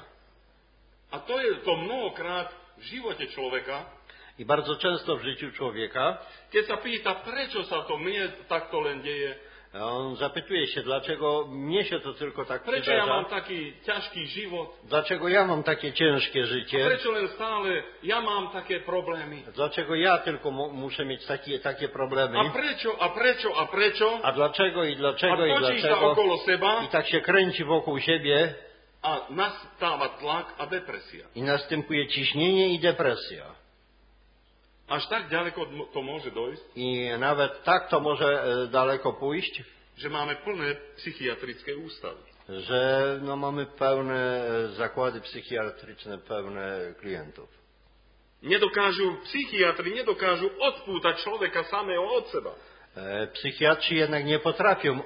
A to je to mnohokrát v živote človeka, I bardzo często w życiu człowieka keď sa pýta, prečo sa to mne takto len deje, on zapytuje się, dlaczego mnie się to tylko tak prečo ja mám przydarza, taký ťažký život, dlaczego ja mam takie ciężkie a życie, prečo len stále ja mám také problémy. dlaczego ja tylko mu- muszę mieć takie, takie problemy, A prečo, a prečo, a prečo? a dlaczego i A dlaczego i točí sa dlaczego okolo seba i tak się kręci wokół siebie a nastáva tlak a depresia. i następuje ciśnienie i depresja. Až tak ďaleko to môže dojsť, I nawet tak to może e, daleko pójść, že máme plné psychiatrické ústavy. że no, mamy pełne e, zakłady psychiatryczne, pełne klientów. Nedokážu, psychiatri nedokážu odpútať človeka samého od seba. E, Psychiatrzy jednak nie potrafią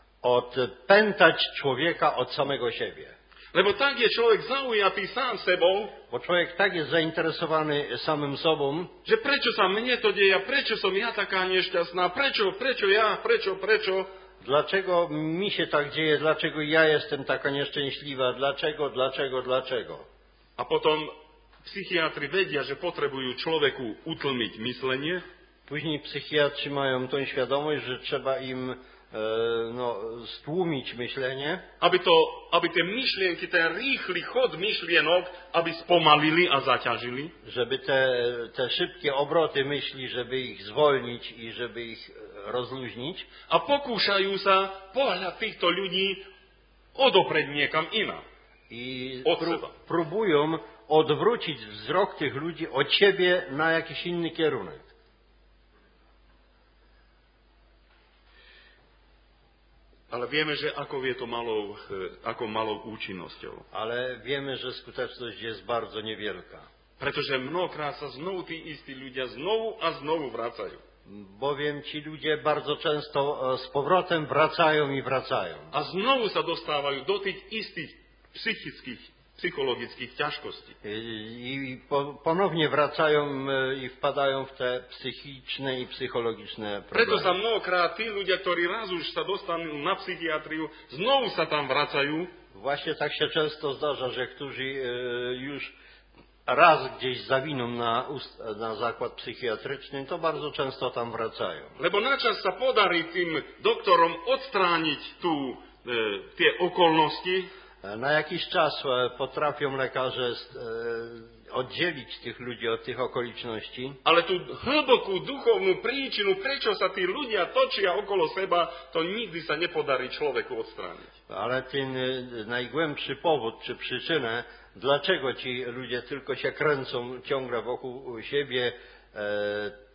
odpętać człowieka od samego siebie. Lebo tak je človek zaujatý sám sebou, Bo człowiek tak jest zainteresowany samym sobą, že prečo sa mne to deje, a prečo som ja taká nešťastná, prečo, prečo ja, prečo, prečo. dlaczego mi się tak dzieje, dlaczego ja jestem taka nieszczęśliwa, dlaczego, dlaczego, dlaczego. A potom psychiatri vedia, že potrebujú človeku utlmiť myslenie, Później psychiatrzy mają tą świadomość, że trzeba im e, no, stłumić myślenie, aby, to, aby tie myšlienky, ten rýchly chod myšlienok, aby spomalili a zaťažili. żeby te, te szybkie obroty myśli, żeby ich zwolnić i żeby ich e, rozluźnić. A pokúšajú sa pohľad týchto ľudí odopreť niekam inám. I Od pró- seba. próbują odwrócić wzrok tych ludzi od siebie na jakiś inny kierunek. Ale vieme, že ako je to malou, e, ako malou účinnosťou. Ale wiemy, że skuteczność jest bardzo niewielka. Pretože mnohokrát sa znovu tí istí ľudia znovu a znovu vracajú. Bowiem ci ludzie bardzo często e, z powrotem wracają i wracają. A znovu sa dostávajú do tých istých psychických, psychologických ťažkostí. I, i po, ponownie wracają e, i wpadają w te psychiczne i psychologiczne Preto sa problemy. mnohokrát tí ľudia, ktorí raz už sa dostanú na psychiatriu, znovu sa tam vracajú. Właśnie tak się często zdarza, że którzy e, już raz gdzieś zawiną na, ust- na zakład psychiatryczny, to bardzo często tam wracają. Lebo načas sa podarí tým doktorom odstrániť tú, e, tie okolnosti, Na jakiś czas e, potrafią lekarze e, oddzielić tych ludzi od tych okoliczności, ale tú hlbokú duchovnú príčinu, prečo sa tí ľudia točia okolo seba, to nikdy sa nepodarí človeku odstrániť. ale ten e, najgłębszy powód czy przyczynę, dlaczego ci ludzie tylko się kręcą ciągle wokół siebie, e,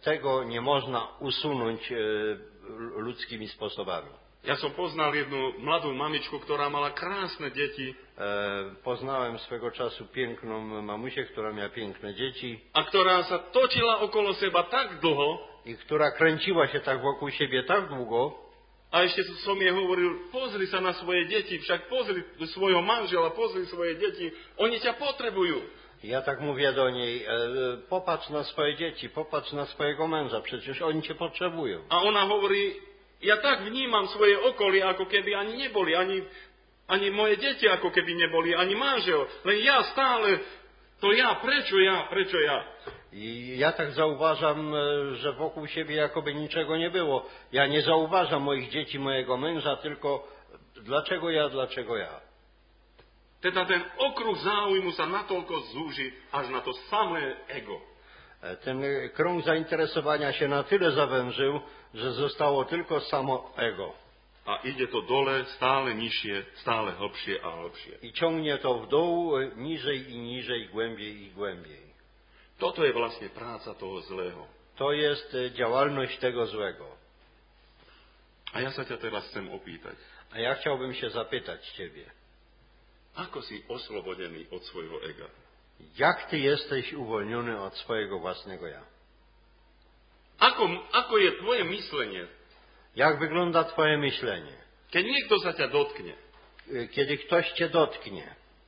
tego nie można usunąć e, ludzkimi sposobami. Ja som poznal jednu mladú mamičku, ktorá mala krásne deti E, poznałem swego czasu piękną mamusię, która miała piękne dzieci a ktorá sa točila okolo seba tak dlho i która kręciła się tak wokół siebie tak długo, a ešte som jej hovoril, pozri sa na svoje deti, však pozri svojho manžela, pozri svoje deti, oni ťa potrebujú. ja tak mówię do niej, e, popatrz na swoje dzieci, popatrz na swojego męża, przecież oni cię potrzebują. A ona hovorí, ja tak vnímam svoje okolie, ako keby ani neboli, ani, ani moje deti, ako keby neboli, ani manžel. Len ja stále, to ja, prečo ja, prečo ja? I ja tak zauważam, e, że wokół siebie jakoby niczego nie było. Ja nie zauważam moich dzieci, mojego męża, tylko dlaczego ja, dlaczego ja. Teda ten okruh záujmu sa natoľko zúži, až na to samé ego. E, Ten krąg zainteresowania się na tyle zawężył, że zostało tylko samo ego. A ide to dole, stále nižšie, stále hlbšie a hlbšie. I ciągnie to w dół, e, niżej i niżej, głębiej i głębiej. Toto je vlastne práca toho zlého. To jest e, działalność tego złego. A ja sa ťa teraz chcem opýtať. A ja chciałbym się zapytać Ciebie, Ako si oslobodený od svojho ega? jak Ty jesteś uwolniony od swojego własnego ja? Ako, ako je tvoje myslenie, Jak wygląda Twoje myślenie? keď niekto sa ťa dotkne? E, Kiedy ktoś Cię dotknie,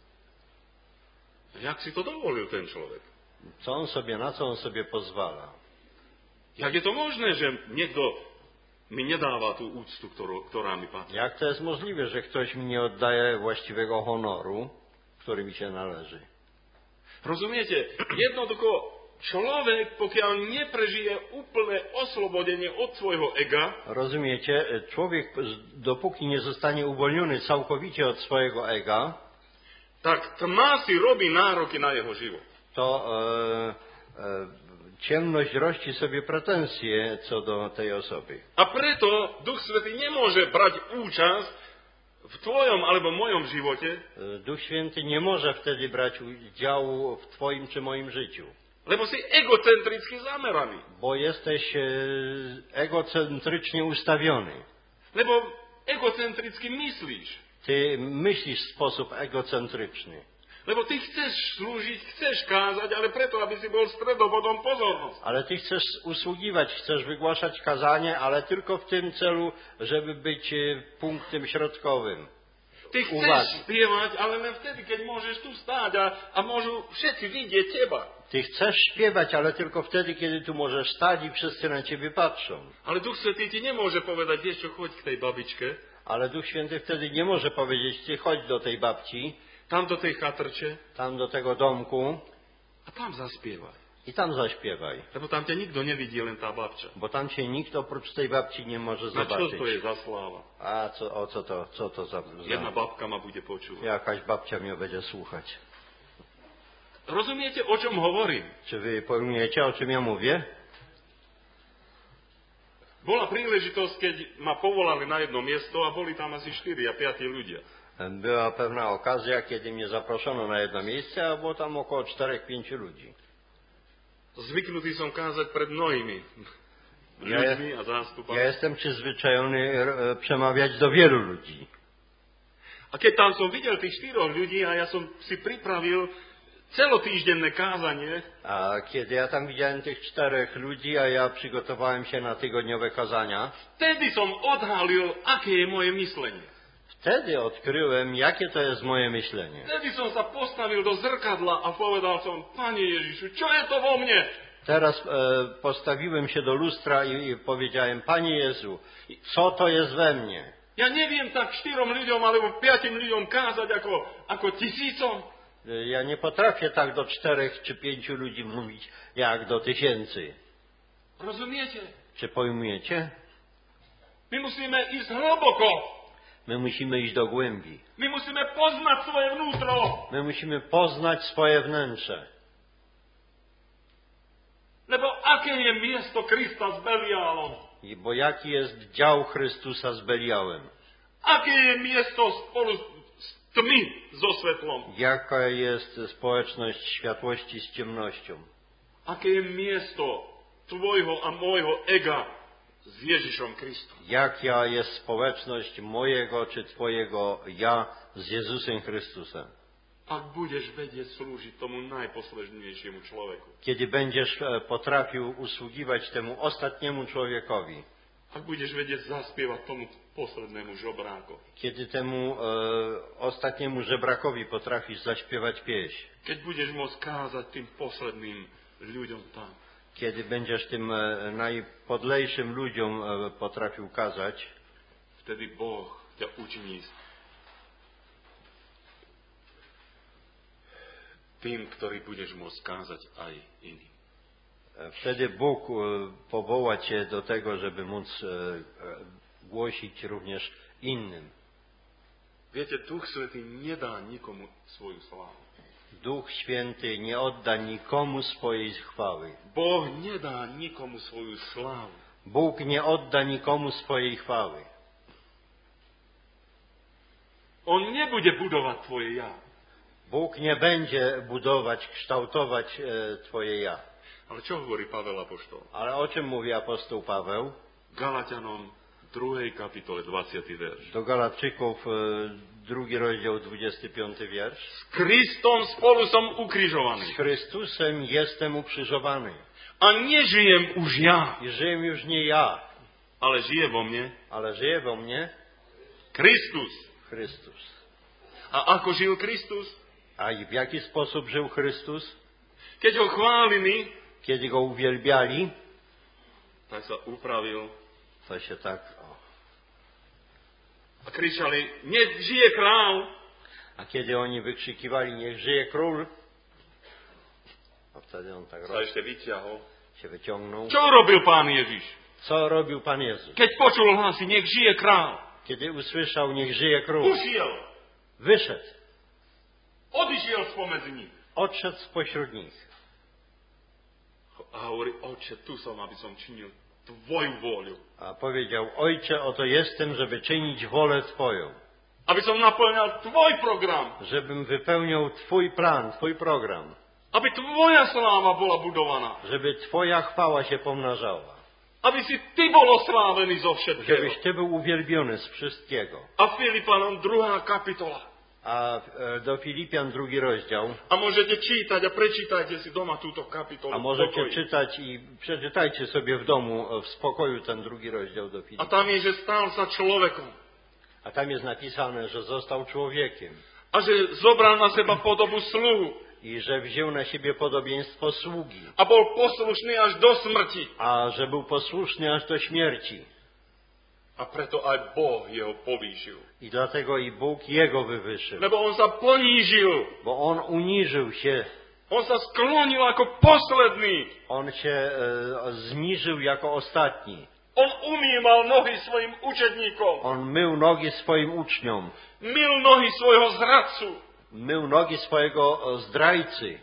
Jak si to dovolil ten človek? co on sobie, na co on sobie pozwala? Jak je to možné, že niekto mi nedáva tú úctu, ktorú, ktorá mi patrí? Jak to jest możliwe, że ktoś mi nie oddaje właściwego honoru, który mi się należy? Rozumiete? Jednoducho, človek, pokiaľ neprežije úplné oslobodenie od svojho ega, Rozumiecie? E, Człowiek, dopóki nie zostanie uwolniony całkowicie od swojego ega, tak tma si robí nároky na jeho život. to e, e, ciemność rości sobie pretensje co do tej osoby. A preto Duch Svätý nemôže brať účasť v tvojom alebo mojom živote, E, Duch Święty nie może wtedy brać udziału w Twoim czy moim życiu, lebo si egocentricky zameraný. bo jesteś e, egocentrycznie ustawiony. Lebo egocentricky myslíš. Ty myślisz w sposób egocentryczny. Lebo ty chceš slúžiť, chceš kázať, ale preto, aby si bol stredobodom pozornosti. Ale ty chcesz usługiwać, chcesz wygłaszać kazanie, ale tylko w tym celu, żeby być e, punktem środkowym. Ty chceš Uwagi. spievať, ale len vtedy, keď môžeš tu stáť a, a môžu všetci vidieť teba. Ty chcesz śpiewać, ale tylko wtedy, kiedy tu możesz stać i wszyscy na ciebie patrzą. Ale Duch Svätý ti nemôže povedať, vieš čo, choď k tej babičke, Ale Duch Święty wtedy nie może powiedzieć, ty chodź do tej babci, tam do tej chatrče tam do tego domku a tam zaspievaj. i tam zaśpiewaj. Lebo tam ťa nikto nevidí, len tá babča. Bo tam cię nikt oprócz tej babci nie może Na čo to je zobaczyć. za sláva? A co, o co to, co to za, Jedna za... babka ma bude počúvať. Jakaś babcia mnie będzie słuchać. Rozumiete, o čom hovorím? Czy wy pojmujecie, o czym ja mówię? Bola príležitosť, keď ma povolali na jedno miesto a boli tam asi štyri a piati ľudia. Była pewna okazja, kiedy mnie zaproszono na jedno miejsce, a było tam około czterech, pięciu ludzi. Zvyknutý som kázať pred mnohými Ja, ľuďmi a zástupami. ja jestem przyzwyczajony e, przemawiać do wielu ludzi. A keď tam som videl tých štyroch ľudí a ja som si pripravil celotýždenné kázanie, A kiedy ja tam widziałem tych czterech ludzi, a ja przygotowałem się na tygodniowe kazania, vtedy som odhalil, aké je moje myslenie. wtedy odkryłem, jakie to jest moje myślenie. Vtedy som sa postavil do zrkadla a povedal som, Pane Ježišu, čo je to vo mne? Teraz e, postawiłem się do lustra i, i powiedziałem, Panie Jezu, co to jest we mnie? Ja neviem tak štyrom ľuďom alebo piatim ľuďom kázať ako, ako tisícom. E, Ja nie potrafię tak do czterech czy pięciu ludzi mówić, jak do tysięcy. Rozumiete? Czy pojmujecie? My musíme ísť hlboko. My musimy iść do głębi. My musíme poznať svoje vnútro. My musimy poznać swoje wnętrze. Lebo aké je miesto Krista s Beliálom? I bo jaki jest dział Chrystusa z Beliałem? Aké je miesto spolu s tmy so svetlom? Jaka jest społeczność światłości z ciemnością? Aké je miesto tvojho a môjho ega z Ježišom Kristom. Jaka jest społeczność mojego czy twojego ja z Jezusem Chrystusem? Ak budeš vedieť slúžiť tomu najposlednejšiemu človeku. Kiedy będziesz potrafił usługiwać temu ostatniemu człowiekowi. Ak budeš vedieť zaspievať tomu poslednému žobrákovi. Kiedy temu e, ostatniemu żebrakowi potrafisz zaśpiewać pieśń. Keď budeš môcť kázať tým posledným ľuďom tam. Kiedy będziesz tym e, najpodlejszym ludziom e, potrafił kazać. Vtedy Boh ťa učiní tým, ktorý budeš môcť kázať aj iným. Wtedy Bóg powoła cię do tego, żeby móc głosić również innym. Viete, Duch Svätý nedá nikomu svoju slávu. Duch Święty nie odda nikomu swojej chwały. Boh nedá nikomu svoju slávu. Bóg nie odda nikomu swojej chwały. On nebude budovať tvoje ja. Bóg nie będzie budować, kształtować e, twoje ja. Ale čo hovorí Pavel apoštol? Ale o czym mówi apostoł Paweł? Galatianom druhej kapitole dvadsiaty verš. Do Galatczyków e, drugi rozdział dwudziesty piąty wiersz. S Kristom spolu som ukrižovaný. Z Chrystusem jestem ukrzyżowany. A nežijem už ja. I żyję już nie ja, Ale žije vo mne ale żyje we mnie Kristus. Chrystus. A ako žil Kristus? A i w jaki sposób żył Chrystus? Keď ho chválili, Kiedy go uwielbiali, tak sa upravil to się tak... O. a kričali, nech žije král. A kiedy oni wykrzykiwali, niech żyje król, a wtedy on tak Sa roz... ešte vyťahol. się wyciągnął. Čo robil Pán Ježiš? Co robił Pan Jezus? Keď počul hlasy, nech žije král. Kiedy usłyszał, niech żyje król, Ušiel. wyszedł, Odišiel spomedzi nich. odszedł spośród nich. A hovorí, Otče, tu som, aby som činil tvoju vôľu. A powiedział, Ojcze, oto jestem, żeby czynić wolę Twoją. Aby som naplňal tvoj program. Żebym wypełniał Twój plan, Twój program. Aby tvoja sláva bola budovaná. Żeby Twoja chwała się pomnażała. Aby si ty bol oslávený zo všetkého. Żebyś Ty był uwielbiony z wszystkiego. A Filipanom druhá kapitola. A e, do Filipian drugi rozdział. A môžete čítať a prečítajte si doma túto kapitolu. A możecie czytać i przeczytajcie sobie w domu w spokoju ten drugi rozdział do A Filipian. tam je, že stal sa človekom. A tam jest napisane, że został człowiekiem. A že zobral na seba podobu sluhu. I że wziął na siebie podobieństwo sługi. A bol poslušný až do smrti. A że był posłuszny aż do śmierci. A preto aj Boh jeho povýšil. I dlatego i Bóg jego wywyższył. Lebo on sa ponížil. Bo on uniżył się. On sa sklonil ako posledný. On się e, zniżył jako ostatni. On umýval nohy svojim učedníkom. On mył nogi swoim uczniom. Myl nohy svojho zradcu. Mył nogi swojego e, zdrajcy.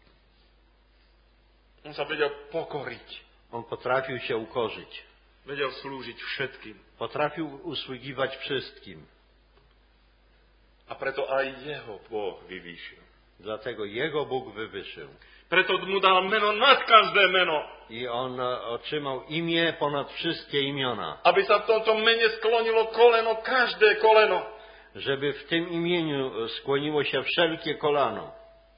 On sa vedel pokoriť. On potrafił się ukorzyć. Vedel slúžiť všetkým. Potrafił usługiwać wszystkim. A preto aj jeho Boh vyvýšil. Dlatego jego Bóg wywyższył. Preto mu dal meno nad každé meno. I on e, otrzymał imię ponad wszystkie imiona. Aby sa v tomto mene sklonilo koleno, každé koleno. Żeby w tym imieniu skłoniło się wszelkie kolano.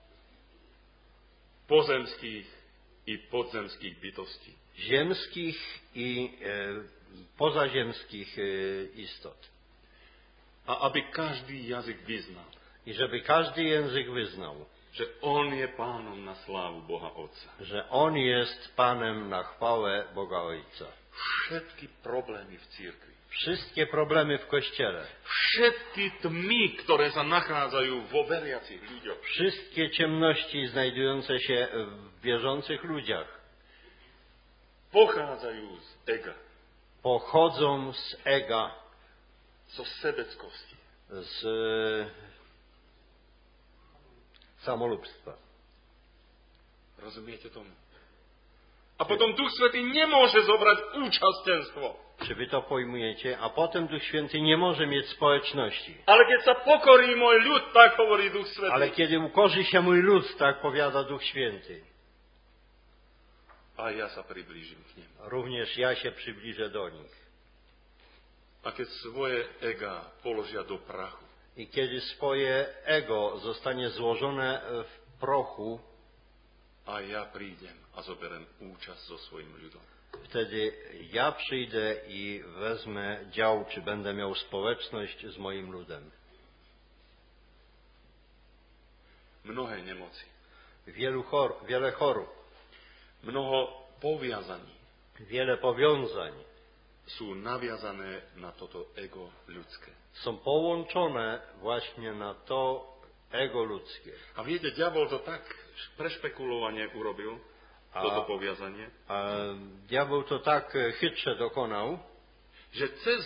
Pozemských i podzemských bytostí. Ziemskich i e, pozaziemskich e, istot. A aby každý jazyk vyznal, I żeby każdy język wyznał, že on je pánom na slávu Boha Otca. że On jest Panem na chwałę Boga Ojca. Všetky problémy v cirkvi, Wszystkie problemy w Kościele, všetky tmy, ktoré sa nachádzajú vo veriacich ľuďoch, wszystkie ciemności znajdujące się w wierzących ludziach pochádzajú z ega, pochodzą z ega, zo sebeckosti. z samolubstwa. Rozumiete tomu? A potom Duch Svätý nemôže zobrať účastenstvo. Czy wy to pojmujecie? A potem Duch Święty nie może mieć społeczności. Ale keď sa pokorí môj ľud, tak hovorí Duch Svätý. Ale kiedy ukorzy się mój lud, tak powiada Duch Święty. a ja sa priblížim k nemu. również ja się przybliżę do nich. A keď svoje ega položia do prachu, I kiedy swoje ego zostanie złożone w prochu, a ja prídem a zoberem účasť so svojim ľudom. wtedy ja przyjdę i wezmę dział, czy będę miał społeczność z moim ludem. Mnohé nemoci, Wielu chor, wiele chorób, mnoho poviazaní wiele powiązań sú naviazané na toto ego ľudské. są połączone właśnie na to ego ludzkie. A viete, diabol to tak prešpekulovane urobil, A- toto poviazanie, A diabeł to tak chytrze dokonał, že cez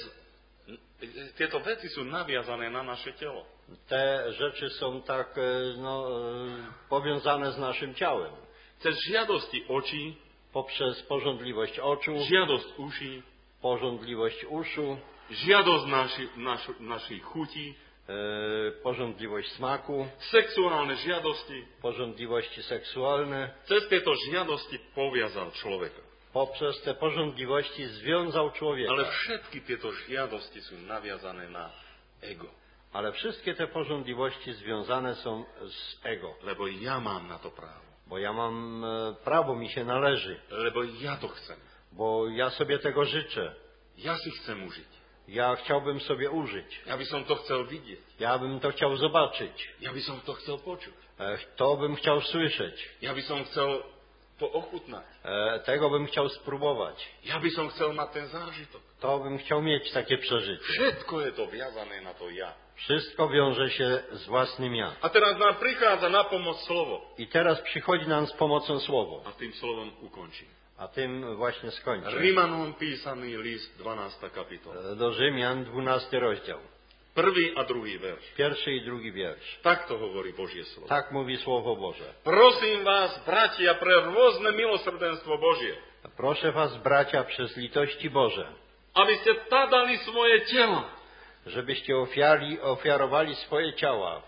tieto veci sú naviazané na naše telo. te rzeczy są tak e, no, e, powiązane z naszym ciałem. Cez žiadosti očí, Poprzez pożądliwość oczu, žiadosť uší, pożądliwość uszu, žiadosť naši, naš, našich chutí, e, pożądliwość smaku, sexuálne žiadosti. pożądliwości seksualne. Cez tieto žiadosti poviazal človeka. Poprzez te pożądliwości związał człowieka. Ale všetky tieto žiadosti sú naviazané na ego. Ale wszystkie te pożądliwości związane są z ego. Lebo ja mám na to právo. Bo ja mam e, prawo, mi się należy. Lebo ja to chcem. Bo ja sobie tego życzę. Ja si chcem užiť. Ja chciałbym sobie użyć. Ja by som to chcel vidieť. Ja bym to chciał zobaczyć. Ja by som to chcel počuť. E, To bym chciał słyszeć. Ja by som chcel to ochutnať. E, Tego bym chciał spróbować. Ja by som chcel mať ten zážitok. To bym chciał mieć takie przeżycie. Všetko je to viazané na to ja. Wszystko wiąże się z własnym ja. A teraz nám prichádza na pomoc slovo. I teraz przychodzi nam z pomocą słowo. A tým slovom ukončím. A tym właśnie skończę. Rímanom písaný list dvanásta kapitola. E, Do Rzymian, dwunasty rozdział. Prvý a druhý verš. Pierwszy i drugi wiersz. Takto hovorí Božie slovo. Tak mówi Słowo Boże. Prosím vás, bratia, pre rôzne milosrdenstvo Božie, Proszę was, bracia, przez litości Boże, aby ste tadali svoje tela, żebyście ofiari, ofiarowali swoje ciała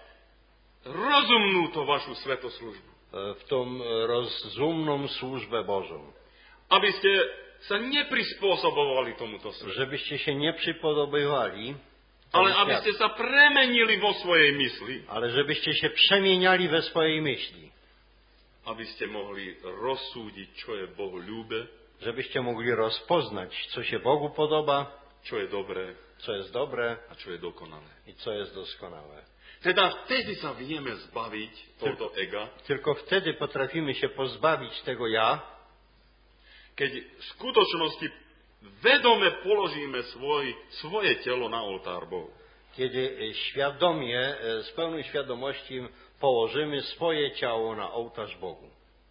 rozumnú to vašu svetoslužbu. e, w tą rozumną służbę Bożą. Aby ste sa neprispôsobovali tomuto svetu, Żebyście się nie przypodobywali, ale temu aby światu, ste sa premenili vo svojej mysli, ale żebyście się przemieniali we swojej myśli. aby ste mohli rozsúdiť, čo je Bohu ľúbe, Żebyście mogli rozpoznać, co się Bogu podoba, čo je dobré co jest dobre a čo je dokonalé. i co jest doskonałe. Teda vtedy sa vieme zbaviť tohto ega, Tylko wtedy potrafimy się pozbawić tego ja, keď v skutočnosti vedome položíme svoj, svoje telo na oltár Bohu. kiedy świadomie, e, z pełną świadomością położymy swoje ciało na ołtarz Bogu.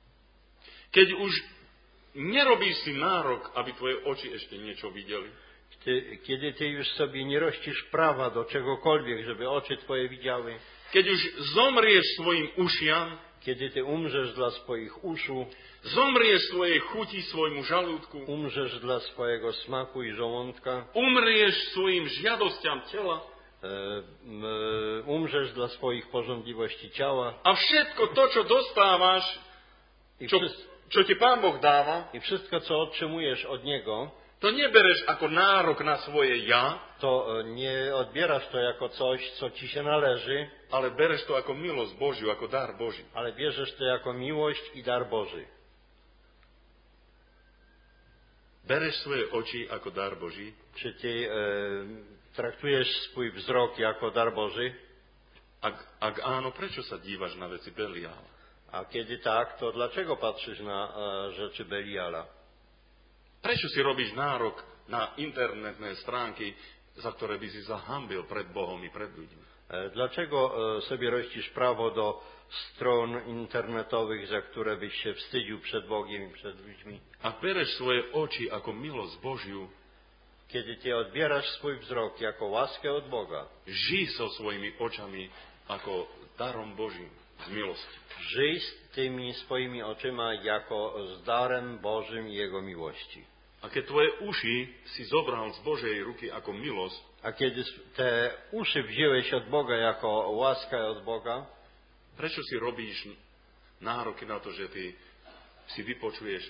Keď už nerobíš si nárok, aby tvoje oči ešte niečo videli, Ty, kiedy ty już sobie nie rościsz prawa do czegokolwiek, żeby oczy twoje widziały, keď už zomrieš svojim ušiam, kiedy ty umrzesz dla swoich uszu, zomrieš svojej chuti, svojmu žalúdku, umrzesz dla swojego smaku i żołądka, umrieš svojim žiadosťam tela e, m, e, umrzesz dla swoich pożądliwości ciała a všetko to, čo dostávaš, i, čo, wszy- čo ti Pán Boh dáva, i wszystko, co otrzymujesz od Niego, to nebereš ako nárok na svoje ja, to e, nie odbierasz to jako coś, co ci się należy, ale bereš to ako milosť Božiu, ako dar Boží. ale bierzesz to jako miłość i dar Boży. Bereš svoje oči ako dar Boží, Czy ty e, traktujesz swój wzrok jako dar Boży? ak, ak áno, prečo sa dívaš na veci Beliála? A kiedy tak, to dlaczego patrzysz na e, rzeczy Beliala? Prečo si robíš nárok na internetné stránky, za ktoré by si zahambil pred Bohom i pred ľuďmi? E, Dlaczego e, sobie rościsz prawo do stron internetowych, za które byś się wstydził przed Bogiem i przed ludźmi? Ak bereš svoje oči ako milosť Božiu, Kiedy ty odbierasz swój wzrok jako łaskę od Boga, žij so svojimi očami ako darom Božím z milosti. żyj z tymi swoimi oczyma jako z darem Bożym i Jego miłości. A keď tvoje uši si zobral z Božej ruky ako milosť, A kiedy te uszy wziąłeś od Boga jako łaskę od Boga, prečo si robíš nároky na to, že ty si vypočuješ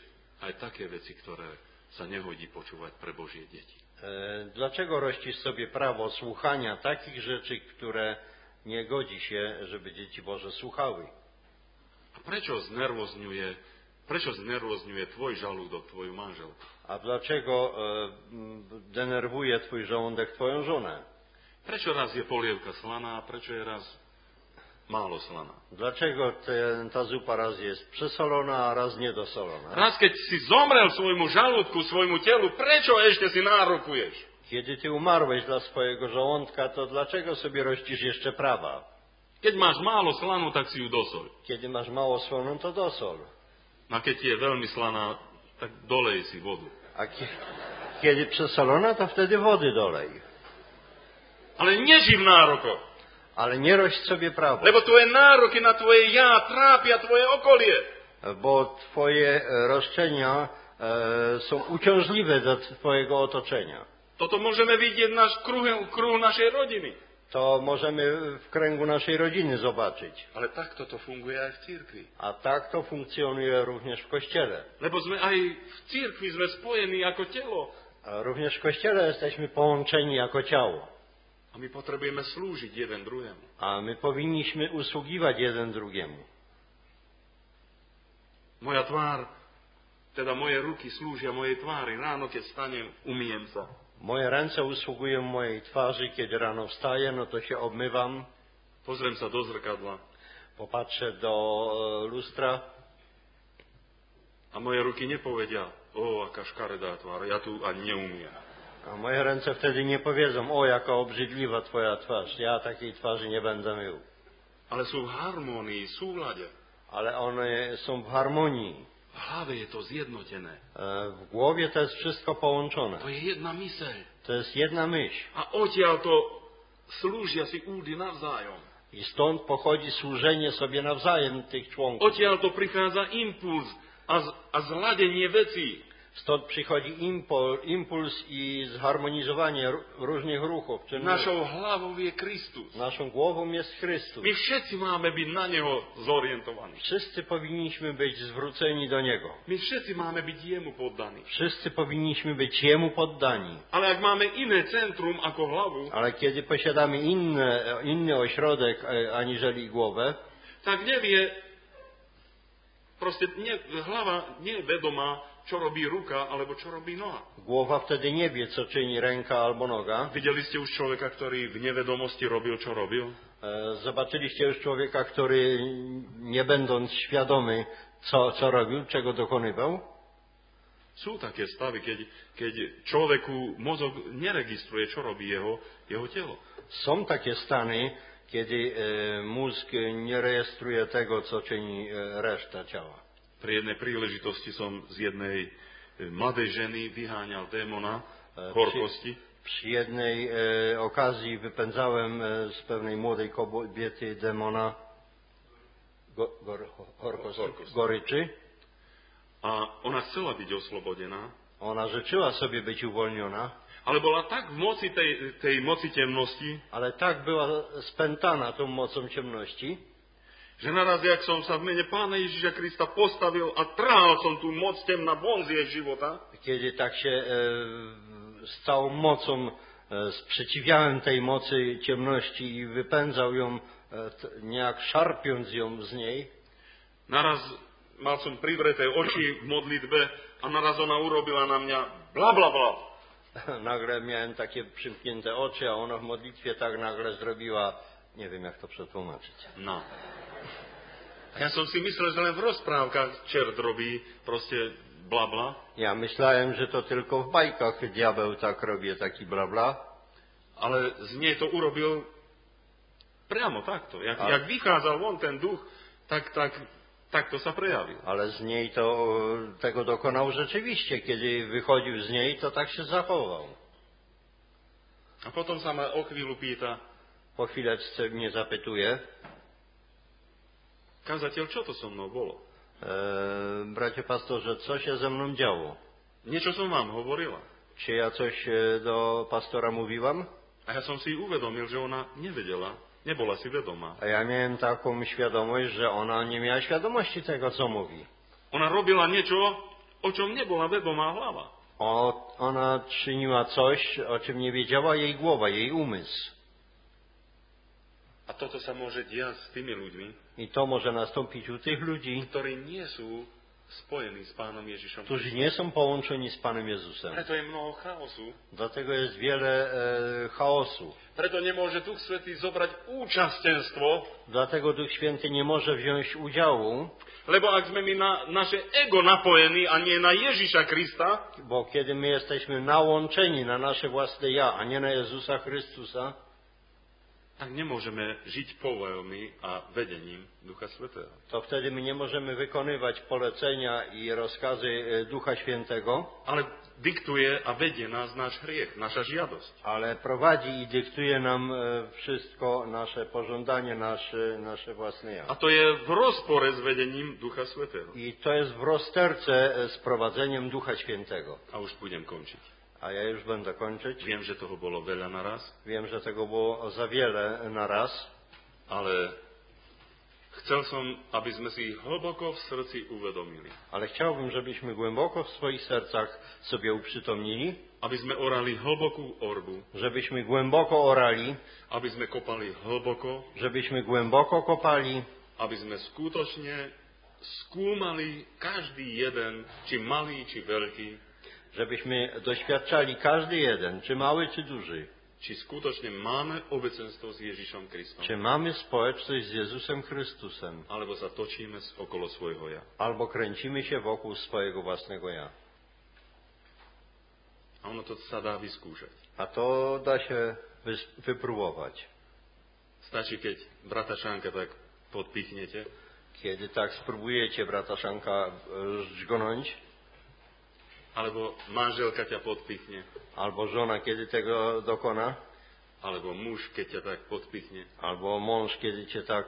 aj také veci, ktoré sa nehodí počúvať pre Božie deti. E, dlaczego rościsz sobie prawo słuchania takich rzeczy, które nie godzi się, żeby dzieci Boże słuchały? A prečo znervozňuje, prečo znervozňuje tvoj žalúdok, tvoju manželku? A dlaczego e, denerwuje twój żołądek twoją żonę? Prečo raz je polievka slaná, a prečo je raz málo slaná? Dlaczego te, ta zupa raz jest przesolona, a raz niedosolona? Raz, keď si zomrel svojmu žalúdku, svojmu telu, prečo ešte si nárokuješ? Kiedy ty umarłeś dla swojego żołądka, to dlaczego sobie rościsz jeszcze prawa? Keď máš málo slanú, tak si ju dosoľ. Kiedy masz mało słoną, to dosol. A keď je veľmi slaná, tak dolej si vodu. A ki- kiedy przesolona, to wtedy wody dolej. Ale neži v nárokoch. Ale nie rość sobie prawo, Lebo tvoje nároky na tvoje ja trápia tvoje okolie. bo twoje e, roszczenia e, są uciążliwe dla twojego otoczenia. Toto môžeme vidieť v náš kruhu, kruhu našej rodiny. To możemy w kręgu naszej rodziny zobaczyć. Ale takto to funguje aj v cirkvi. A tak to funkcjonuje również w Kościele. Lebo sme aj v cirkvi sme spojení ako telo. A również w Kościele jesteśmy połączeni jako ciało. A my potrebujeme slúžiť jeden druhému. A my powinniśmy usługiwać jeden drugiemu. Moja tvár, teda moje ruky slúžia mojej tvári. Ráno, keď stanem, umyjem sa. Moje ręce usługują mojej twarzy, kiedy rano wstaję, no to się obmywam, Pozriem sa do zrkadla popatrzę do e, lustra a moje ruky nepovedia, o, aká škaredá tvár, ja tu ani neumiem. a moje ręce wtedy nie powiedzą, o jaka obrzydliwa twoja twarz, ja takiej twarzy nie będę mył. Ale sú v harmónii, súlade. Ale one są w harmonii. V hlave je to zjednotené. E, W głowie to jest wszystko połączone. To je jedna myseľ. To jest jedna myśl. A odtiaľ to slúžia si údy navzájom. I stąd pochodzi służenie sobie nawzajem tych członków. Odtiaľ to prichádza impuls a, z, a zladenie vecí. Stąd przychodzi impul, impuls i zharmonizowanie ró- różnych ruchów. Czym Našou hlavou je Kristus. naszą głową jest Chrystus. My všetci máme byť na Neho zorientovaní. Wszyscy powinniśmy być zwróceni do Niego. My všetci máme byť Jemu poddaní. Wszyscy powinniśmy być Jemu poddani. Ale ak máme iné centrum ako hlavu, Ale kiedy posiadamy inne, inny ośrodek e, aniżeli głowę, tak nevie, proste nie, hlava nie je vedomá, čo robí ruka, alebo čo robí noha. głowa wtedy nie wie, co czyni ręka albo noga. Videli ste už človeka, ktorý v nevedomosti robil, čo robil? E, Zobaczyliście już człowieka, który nie będąc świadomy, co, co robił, czego dokonywał? Sú také stavy, keď, keď človeku mozog neregistruje, čo robí jeho, jeho telo. Są takie stany, kiedy e, mózg nie rejestruje tego, co czyni e, reszta ciała. Pri jednej príležitosti som z jednej e, mladej ženy vyháňal démona E, horkosti. Przy jednej e, okazji wypędzałem e, z pewnej młodej kobiety demona go, gor, horkosti, Horkosti. goryczy. A ona chcela byť oslobodená, Ona życzyła sobie być uwolniona, ale bola tak v moci tej, tej moci temnosti, ale tak była spętana tą mocą ciemności, že naraz, jak som sa v mene Pána Ježiša Krista postavil a trhal som tú moc temna von z jej života, kiedy tak się e, z całą mocą e, sprzeciwiałem tej mocy ciemności i wypędzał ją, e, t, niejak szarpiąc ją z niej, naraz mal som privreté oči v modlitbe a naraz ona urobila na mňa bla bla bla. nagle miałem takie przymknięte oczy, a ona w modlitwie tak nagle zrobiła, nie wiem jak to przetłumaczyć. No. A ja som si myslel, že len v rozprávkach čert robí proste bla bla, Ja myślałem, że to tylko w bajkach diabeł tak robi, taki bla bla, ale z nej to urobil priamo takto. Jak, Ale- jak vychádzal von ten duch, tak, tak, takto sa prejavil. ale z niej to e, tego dokonał rzeczywiście. Kiedy wychodził z niej, to tak się zachował. A potom sa ma o chvíľu pýta, Po chwileczce mnie zapytuje, kazateľ, čo to so mnou bolo? e, bracie pastorze, co się ze mną działo? Niečo som vám hovorila. Czy ja coś e, do pastora mówiłam? A ja som si uvedomil, že ona nevedela, nebola si vedomá. A ja miałem taką świadomość, że ona nie miała świadomości tego, co mówi. Ona robila niečo, o čom nebola vedomá hlava. O, ona czyniła coś, o czym nie wiedziała jej głowa, jej umysł. A toto sa môže diať s tými ľuďmi, I to może nastąpić u tych ludzi, ktorí nie sú spojení s Pánom Ježišom. którzy nie są połączeni z Panem Jezusem. Preto je mnoho chaosu. Dlatego jest wiele e, chaosu. Preto nemôže Duch Svätý zobrať účastenstvo, Dlatego Duch Święty nie może wziąć udziału, lebo ak sme my na naše ego napojení a nie na Ježiša Krista, bo kiedy my jesteśmy nałączeni na nasze własne ja, a nie na Jezusa Chrystusa, tak nemôžeme žiť povojmi a vedením Ducha Svätého. to wtedy my nie możemy wykonywać polecenia i rozkazy e, Ducha Świętego, Ale diktuje a vedie nás náš hriech, naša žiadosť. ale prowadzi i dyktuje nam e, wszystko nasze pożądanie, nasze, nasze własne ja. A to je v rozpore s vedením Ducha Svätého. I to jest w rozterce e, z prowadzeniem Ducha Świętego. A už budem končiť. A ja już będę kończyć. Viem, že toho bolo veľa naraz, Wiem, że tego było za wiele na raz, ale chcel som, aby sme si hlboko v srdci uvedomili. ale chciałbym, żebyśmy głęboko w swoich sercach sobie uprzytomnili, Aby sme orali hlbokú orbu, żebyśmy głęboko orali, aby sme kopali hlboko, żebyśmy głęboko kopali, aby sme skutočne skúmali každý jeden, či malý, či veľký, żebyśmy doświadczali każdy jeden, czy mały, czy duży, či skutočne máme obecenstvo s Ježišom Kristom, czy mamy społeczność z Jezusem Chrystusem, alebo sa točíme z- okolo svojho ja. albo kręcimy się wokół swojego własnego ja. A ono to sa dá vyskúšať. A to da się wys- wypróbować. Stačí, keď brata Šánka tak podpichnete Kiedy tak spróbujecie brata Szanka e, żgonąć, alebo manželka ťa podpichne, albo żona kiedy tego dokona, alebo muž, keď ťa tak podpichne, albo mąż kiedy cię tak,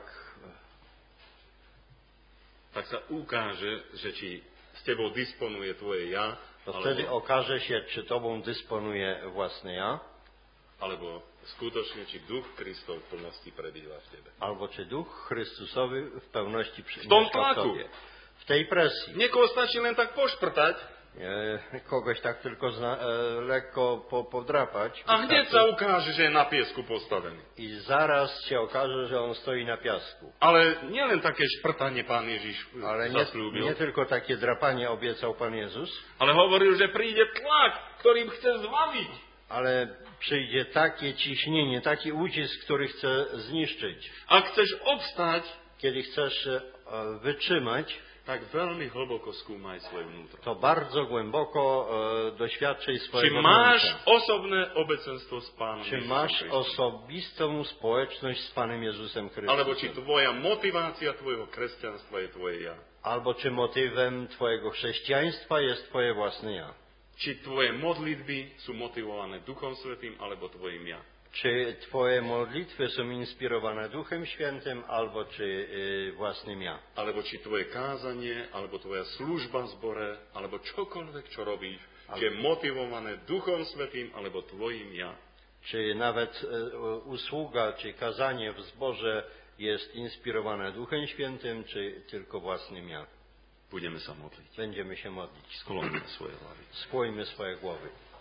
tak sa ukáže, že či s tebou disponuje tvoje ja, to wtedy alebo, okaże się, czy tobą dysponuje własne ja, alebo skutočne, či duch Kristov v plnosti prebýva v tebe. albo czy duch Chrystusowy w pełności W tom mieszka w tlaku. tobie. W tej presji. Niekoho stačí len tak pošprtať E, kogoś tak tylko zna, e, lekko po, podrapać. a hneď sa ukáže, že je na piesku postavený. I zaraz się okaże, że on stoi na piasku. Ale nielen také šprtanie Pán Ježiš Ale nie, zaslúbil, nie tylko takie drapanie obiecał Pan Jezus, ale hovoril, že príde tlak, ktorým chce zbaviť. ale przyjdzie takie ciśnienie, taki ucisk, który chce zniszczyć. Ak chceš obstať, Kiedy chcesz e, wytrzymać, tak veľmi hlboko skúmaj svoje vnútro. to bardzo głęboko e, doświadczaj Či swojego máš wnętrza. osobné obecenstvo s Pánom Czy Ježišom masz Kristom? osobistą społeczność z Panem Jezusem Alebo či Chrystusem? tvoja motivácia tvojho kresťanstva je tvoje ja? Albo czy motywem Twojego chrześcijaństwa jest Twoje własne ja? Či tvoje modlitby sú motivované Duchom Svätým alebo tvojim ja? Czy Twoje modlitwy są inspirowane Duchem Świętym, albo czy y, własnym ja? Alebo či tvoje kázanie, alebo tvoja služba v zbore, alebo čokoľvek, čo robíš, či je motivované Duchom Svätým alebo tvojim ja? Czy nawet y, usługa, czy kazanie w zborze jest inspirowane Duchem Świętym, czy tylko własnym ja? Budeme sa modliť. Będziemy się modlić. Skloníme svoje hlavy. Skłońmy swoje głowy.